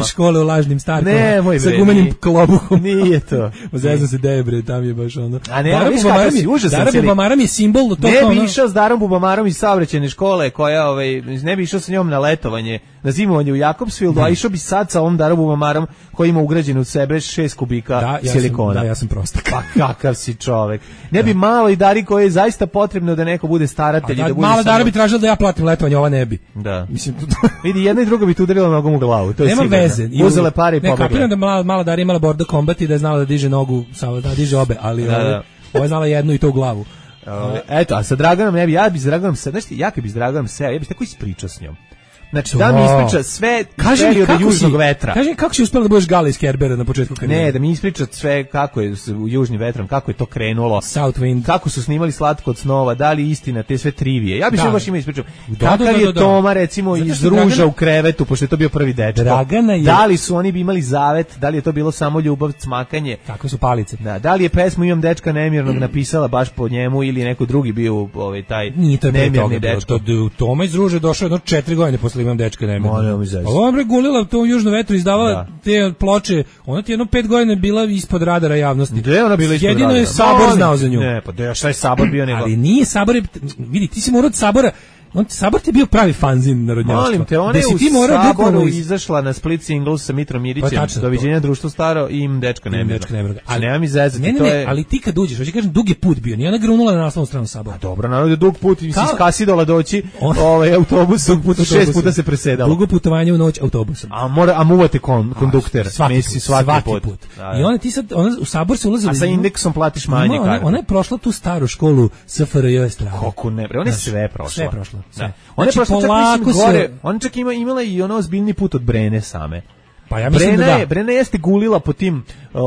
starkama. Ne, moj bre. Sa gumenim klobuhom. Nije to. Zezno se debre, tam je baš ono. A ne, viš kako si užasan cijeli. Dara Bubamara mi je simbol to. Ne bi išao s Darom Bubamarom iz saobraćajne škole, koja, ne bi išao sa njom na letovanje, na zimovanje u Jakobsfieldu, a išao bi sad sa ovom Darom Bubamarom koji ima ugrađeno u sebe 6 kubika silikona. Ja sam prostak. Pa kakav si čovek. Ne bi malo i Dari koji je zaista potrebno da neko bude staratelj. Mala Dara bi tražila da ja platim letovanje, ova ne bi. Da. Mislim, vidi, jedna i druga bi tu udarila nogom u glavu. To je nema veze. Uzele pare i pobegle. Ne, kapiram da mala Dara imala border combat i da je znala da diže nogu, da diže obe, ali ova je znala jednu i to u glavu. Eto, a sa Draganom ne bi, ja bi s Draganom, znaš ti, ja bi s Draganom ja bi tako ispričao s njom. Znači, da mi ispriča sve od južnog vetra. Kaži mi kako si uspela da budeš Gala iz Kerbera na početku karijere? Ne, da mi ispriča sve kako je u južnim vetrom, kako je to krenulo. South Wind. Kako su snimali Slatko od snova, da li istina, te sve trivije. Ja bih sve baš ima ispričao. Kakav je Toma, recimo, iz Ruža u krevetu, pošto je to bio prvi dečko. Da li su oni bi imali zavet, da li je to bilo samo ljubav, cmakanje. Kako su palice. Da li je pesmu Imam dečka nemirnog napisala baš po njemu ili neko drugi bio taj nemirni dečko. Toma iz Ruže došao jedno 4 godine posle Imam dečka nemirnog. Ona bre gulila to južno vetru, izdavala te ploče. Ona ti jedno 5 godina bila ispod radara javnosti. Gde ona bila ispod radara? Jedino je Sabor znao za nju. Ne, pa da šta je Sabor bio nego? Ali nije Sabor, vidi, ti si morao od Sabora. Sabor ti je bio pravi fanzin narodnjaštva. Molim te, ona je u Saboru izašla na split single sa Mitrom Mirićem, Doviđenja društvo staro i Im dečka nemirnog. A nema mi zezati, to je... Ali ti kad uđeš, hoće kažem, dug je put bio, nije ona grunula na naslovnu stranu Sabora. Dobro, naravno da dug put, iz Kasidola doći, autobusom, 6 puta se presedalo. Dugo putovanje u noć autobusom. A muvate kondukter, svaki put. I ona ti sad, u Sabor se ulazila... A sa indeksom platiš manje kartu. Ona je prošla tu staru školu SFRJ strane. Kako ne, ona je sve prošla. Da. Ona je prošla čak gore. Ona čak imala i ono ozbiljni put od Brene same. Pa ja mislim Brena jeste gulila po tim,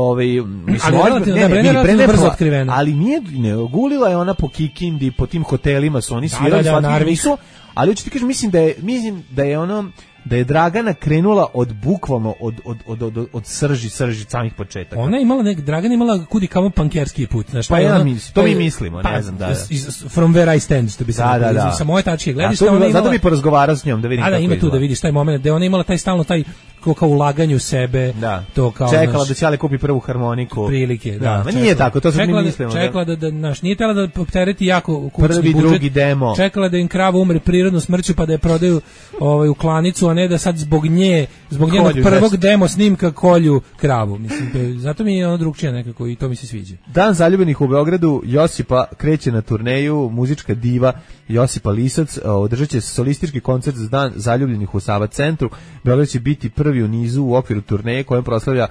Brena brzo otkrivena. Ali nije, gulila je ona po Kikindi, po tim hotelima su oni svirali, ali hoću ti kažem, mislim da je ono, da je Dragana krenula od bukvalno od srži samih početaka. Ona je imala Dragana imala kudi kamo pankerski put, znači pa to mi mislimo, ne znam da. From where I stand, što bi se rekao. Sa moje tačke gledišta ona imala. Zato bi porazgovarao s njom da vidim kako ima tu da vidiš taj momenat da ona imala taj stalno taj kao ulaganje u sebe, to kao čekala da Ćale kupi prvu harmoniku. Prilike, da. Ma nije tako, to sad mi mislimo. Čekala da nije htela da optereti jako kućni budžet. Prvi, drugi demo. Čekala da im krava umre prirodnom smrću pa da je prodaju u klanicu, a ne da sad zbog njenog prvog demo snimka kolju kravu. Mislim, zato mi je ono drugčije nekako i to mi se sviđa. Dan zaljubljenih u Beogradu, Josipa kreće na turneju, muzička diva Josipa Lisac održat će solistički koncert za Dan zaljubljenih u Sava centru. Beograd će biti prvi prvi u nizu u okviru turneje kojom proslavlja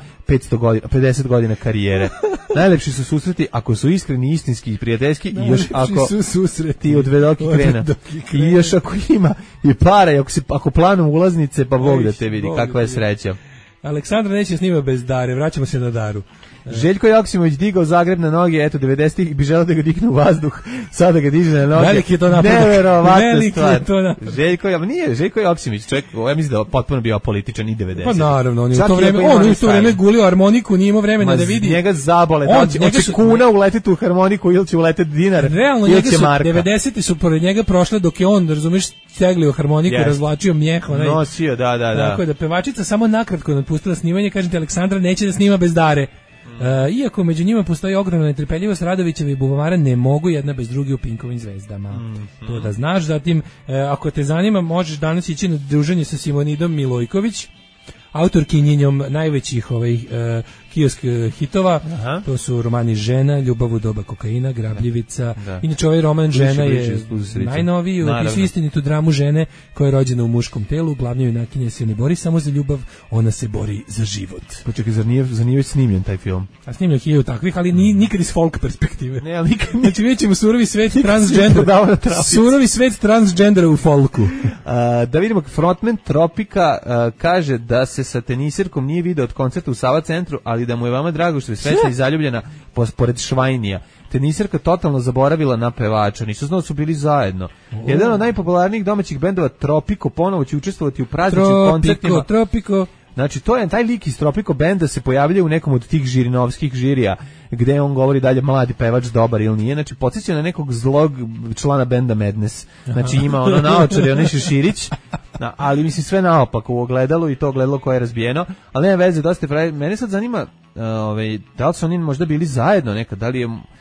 50 godina karijere. Najlepši su susreti ako su iskreni, istinski i prijateljski i još ako su susreti od Vedoki krena. I još ako ima i para i ako planom ulaznice, pa Bog da te vidi kakva je sreća. Aleksandra neće snima bez Dare, vraćamo se na Daru. Željko Joksimović digao Zagreb na noge, eto 90-ih bi želeo da ga digne u vazduh, sada ga diže na noge. Veliki je to napredak. Neverovatna stvar. Željko Joksimović, čovjek, ja mislim da je potpuno bio političan i 90-ih. Pa naravno, on je u to vreme gulio harmoniku, nije imao vremena da vidi. Njega zabole, hoće kuna uletiti u harmoniku ili će uletiti dinar. Realno, njega su 90-ti su pored njega prošle dok je on, razumiješ, teglio harmoniku, razvlačio mjeh. Nosio, da. Tako da pevačica samo nakratko napustila snimanje, kažete Aleksandra neće da snima bez Dare. Iako među njima postoji ogromna netrpeljivost, Radovićevi i Bubamara ne mogu jedna bez druge u Pinkovim zvezdama. To da znaš. Zatim, ako te zanima, možeš danas ići na druženje sa Simonidom Milojković, autorkinjinjom najvećih kiosk hitova. Aha. To su romani Žena, Ljubav u doba kokaina, Grabljivica. Inače ovaj roman Žena je najnoviji, opisuje istinitu dramu žene koja je rođena u muškom telu. Glavna junakinja se ne bori samo za ljubav, ona se bori za život. Počekaj, zar nije već snimljen taj film? A snimljen je takvih, ali nikad iz folk perspektive. Ne, ali nikad. Znači vidjet ćemo surovi svet transgendera. Surovi svet transgendera u folku. Da vidimo, frontman Tropika kaže da se sa tenisirkom nije video od koncerta u Sava centru, ali da mu je vama drago što je srećna i zaljubljena pored Švajnija. Tenisirka totalno zaboravila na pevača, nisu znali su bili zajedno. Jedan od najpopularnijih domaćih bendova Tropiko ponovo će učestvovati u prazničnim koncertima. Tropiko. Znači, to je taj lik iz Tropiko benda se pojavljuje u nekom od tih žirinovskih žirija, gde on govori dalje mladi pevač dobar ili nije. Znači, podsjeća na nekog zlog člana benda Madness. Znači, ima ono naočare, onaj Šeširić, ali mislim sve naopako u ogledalu i to ogledalo koje je razbijeno. Ali nema veze, dosta je pravi. Mene sad zanima, da li su oni možda bili zajedno nekad, da li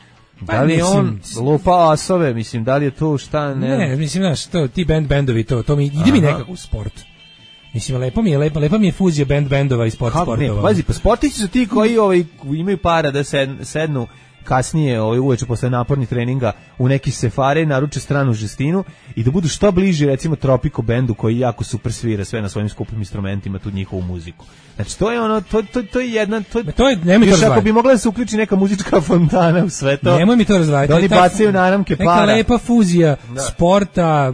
je on lupao asove, mislim, da li je to šta, ne, mislim, znaš, ti bendovi, to mi, ide mi nekako u sport. Mislim, lepa mi je fuzija bendova i sportova. Ne, pazi, pa sportisti su ti koji imaju para da sednu kasnije uveče posle napornih treninga u neki sefare, naruče stranu žestinu i da budu što bliži recimo Tropiko bendu koji jako super svira sve na svojim skupim instrumentima, tu njihovu muziku. Znači to je ono, to je jedna, to je, nemoj to razvajati. Ako bi mogla da se uključi neka muzička fontana u sve to. Nemoj mi to razvajati. Da oni bacaju naramke para. Neka lepa fuzija sporta,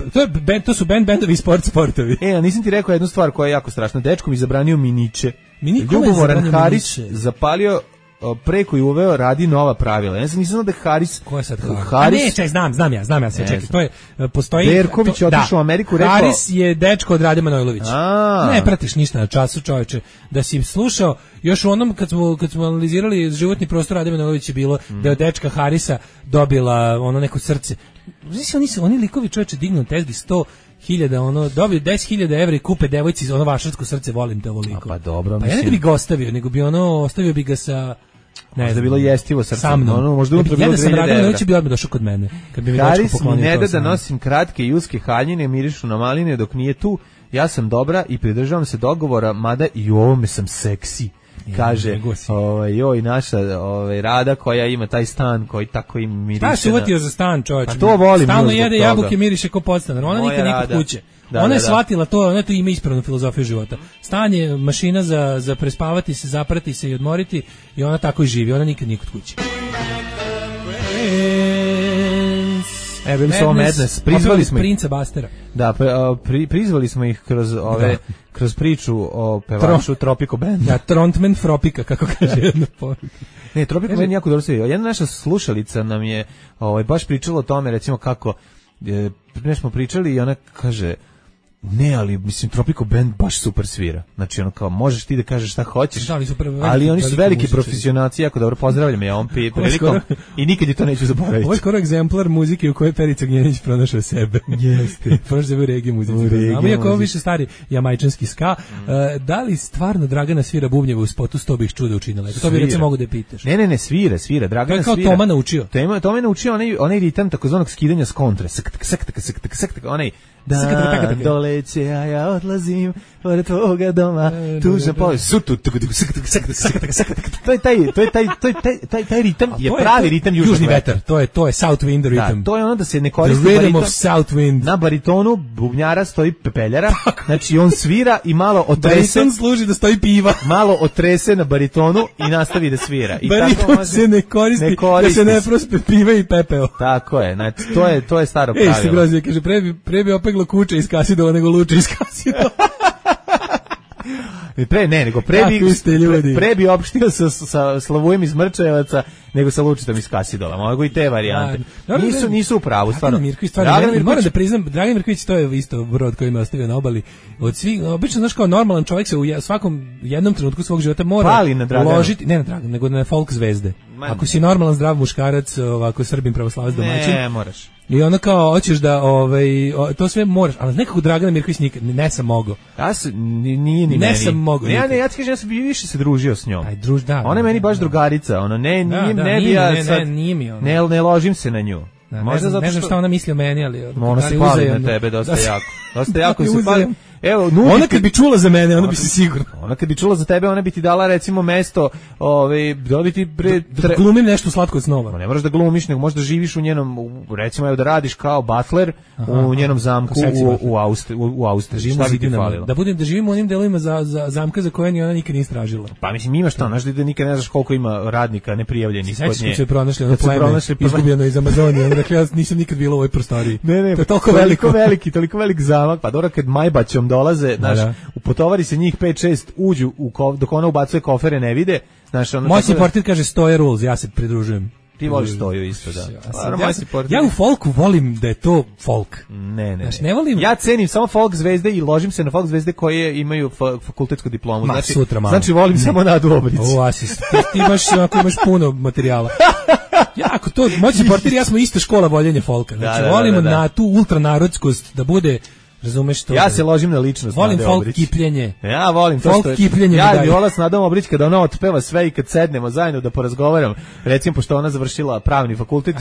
to su bendovi i sportovi. A nisam ti rekao jednu stvar koja je jako strašna. Dečko mi zabranio miniće. Ljubomoran Haris zapalio preko i uveo radi nova pravila. Ja nisam znao da je Haris... Ko je sad Haris? Ne, čekaj, znam ja se čekaj. To je, postoji... Derković je otišao u Ameriku, rekao... Haris je dečko od Rade Manojlovića. Ne pratiš ništa na času, čoveče. Da si slušao, još u onom kad smo analizirali životni prostor Rade Manojlovića je bilo da je od dečka Harisa dobila ono neko srce. Oni likovi čoveče dignu tezgi 100.000, dobiju 10.000 evra i kupe devojci ono vašarsko srce, volim te ovoliko. Pa dobro, mislim. Pa ja ne bi ga ostavio, nego bi ostavio bi ga sa... Ne, da bilo jestivo srce. Sa mnom. Možda unutra bilo 2000 evra. Ja da sam bi odmah došao kod mene. Kad bi mi Haris mi ne da nosim kratke i uske haljine, mirišu na maline dok nije tu. Ja sam dobra i pridržavam se dogovora, mada i u ovome sam seksi. Kaže, naša Rada koja ima taj stan koji tako im miriše. Šta se uvatio za stan, čovječ? Pa to volim. Stalno jede jabuke, miriše ko podstanar. Ona nikad nikad kuće. Ona je shvatila to, ona to ima ispravnu filozofiju života. Stan je mašina za prespavati se, zaprati se i odmoriti i ona tako i živi. Ona nikad nikad kuće. Bili su ovo Madness, prizvali smo ih. Princa Bastera. Da, prizvali smo ih kroz priču o pevaču Tropiko Band. Da, Trontman Fropika, kako kaže jedna poruka. Ne, Tropiko Band jako dobro se vidio. Jedna naša slušalica nam je baš pričala o tome, recimo kako, ne smo pričali i ona kaže, ne, ali mislim Tropiko Band baš super svira. Znači ono kao možeš ti da kažeš šta hoćeš. Ali oni su veliki profesionalci, jako dobro pozdravljam ja ovom prilikom i nikad je to neću zaboraviti. Ovo je skoro egzemplar muzike u kojoj Perica Gnjenić pronašao sebe. Jeste. Pronašao sebe u regije muzici. A iako ovo više stari jamajčanski ska, da li stvarno Dragana svira bubnjeve u spotu 100 bih čuda učinila? To bi recimo mogu da pitaš. Ne, svira. Dragana svira. To je kao Toma naučio. Toma je naučio onaj ritam takozvanog skidanja s kontre. Onaj Dan doleće, a ja odlazim pored tvoga doma, tužan povijek. Taj ritam je pravi ritam južni vetar. To je South Wind rhythm. Da, to je ono da se ne koristi bariton. Of South Wind. Na baritonu bubnjara stoji pepeljara, znači on svira i malo otrese. Bariton služi da stoji piva. Malo otrese na baritonu i nastavi da svira. I bariton tako se ne koristi da se ne prospe piva i pepeo. Tako je, znači to je staro pravilo. Ej, Grozije, kaže, pre bi opeglo kuće iz Kasidova nego luče iz Kasidova. Pre bi opštio sa Slavujem iz Mrčajevaca nego sa Lučitom iz Kasidova. Mogu i te varijante. Nisu u pravu, stvarno. Moram da priznam, Dragan Mirković, to je isto brod koji me ostavio na obali. Od svih, obično, znaš, kao normalan čovjek se u svakom jednom trenutku svog života mora uložiti, ne na Dragan, nego na folk zvezde. Ako si normalan, zdrav muškarac, ovako Srbin, pravoslavac, domaćin. Ne, moraš. I ono kao, hoćeš da, to sve moraš, ali nekako Dragana Mirković nikad, ne sam mogao. Nije ni meni. Ne sam mogao. Ja ti kažem, ja sam više se družio s njom. Da. Ona je meni baš drugarica, ono, nije mi ono. Ne ložim se na nju. Ne znam šta ona misli o meni, ali... Ona se pali na tebe dosta jako. Dosta jako se pali. Evo, ona kad bi čula za mene, ona bi se sigurno. Ona kad bi čula za tebe, ona bi ti dala recimo mesto, da bi ti da glumim nešto slatko od snova. Ne moraš da glumiš, nego možeš da živiš u njenom, recimo evo da radiš kao butler u njenom zamku u Austriji. Šta bi ti falilo? Da živim u onim delovima za zamka za koje ni ona nikad nije istražila. Pa mislim imaš to, znaš da nikad ne znaš koliko ima radnika neprijavljenih kod nje. Sećaš se pronašli ono pleme izgubljeno iz Amazonije, dakle ja nisam nikad bila u ovoj prostoriji. Ne, to je toliko velik zamak, pa dobro kad Majbaćom dolaze, znaš, upotovari se njih 5-6, uđu dok ona ubacuje kofere ne vide, znaš, ono. Moćni portir kaže Stoje rules, ja se pridružujem. Ti voliš Stoju isto, da. Ja u folku volim da je to folk. Ne. Znaš, ne volim. Ja cenim samo folk zvezde i ložim se na folk zvezde koje imaju fakultetsku diplomu. Znači volim samo Nadu Obrić. Asist. Ti imaš puno materijala. Jako to, Moćni portir, ja smo ista škola voljenja folka. Znači volimo na tu ultranarodskost da bude. Razumeš to? Ja se ložim na ličnost. Volim folk kipljenje. Ja volim to folk kipljenje. Ja bi volao s Nadom Obrić kada ona otpeva sve i kad sednemo zajedno da porazgovaram. Recimo pošto ona završila pravni fakultet,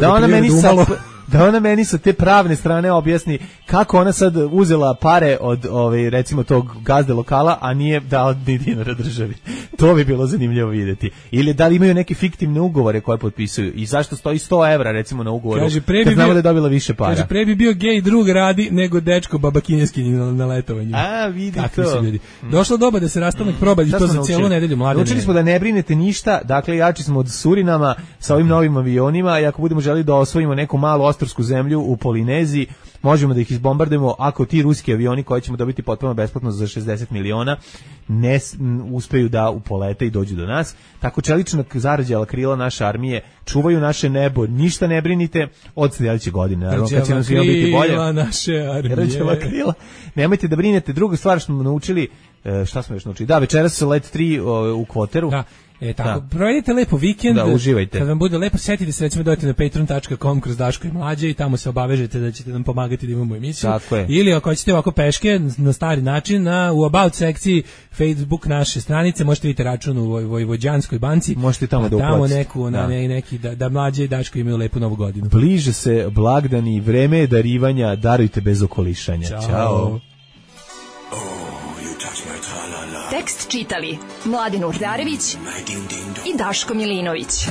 da ona meni sa te pravne strane objasni kako ona sad uzela pare od recimo tog gazde lokala, a nije dao ni dinara državi. To bi bilo zanimljivo vidjeti. Ili da li imaju neke fiktivne ugovore koje potpisuju i zašto stoji 100 evra recimo na ugovoru. Kaže, kad znamo da je dobila više para. Kaže, pre bi bio gej drug radi nego dečko baba kineskinji na letovanju. A, vidi to. Došlo doba da se rastanak proba i to za cijelu nedelju mlade. Učili smo da ne brinete ništa, dakle jači smo od Surinama sa ovim novim avionima i ako budemo želi da osvojimo neku malu ostrvsku zemlju u Polineziji, možemo da ih izbombardujemo ako ti ruski avioni koji ćemo dobiti potpuno besplatno za 60 miliona ne uspeju da upolete i dođu do nas. Tako čelična zarađala krila naše armije čuvaju naše nebo, ništa ne brinite od sljedeće godine. Naravno, kad će nam svima biti bolje. Naše armije. Krila. Nemojte da brinete. Druga stvar što smo naučili, šta smo još naučili? Da, večeras su Let 3 u Kvoteru. Da. Tako, provedite lepo vikend, da, uživajte. Kad vam bude lepo, setite se, recimo dojte na patreon.com kroz Daško i Mlađe i tamo se obavežete da ćete nam pomagati da imamo emisiju. Tako je. Ili ako ćete ovako peške na stari način, u About sekciji Facebook naše stranice, možete vidjeti račun u Vojvođanskoj banci. Možete tamo da uplatite. Da Mlađe i Daško imaju lepu novu godinu. Bliže se blagdani, vreme je darivanja, darujte bez okolišanja. Ćao. Tekst čitali Mladin Urdarević i Daško Milinović.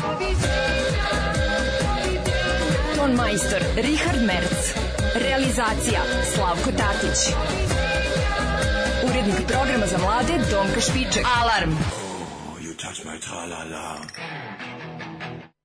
Ton majstor Richard Merc. Realizacija Slavko Tatić. Urednik programa za mlade Donka Špiček. Alarm!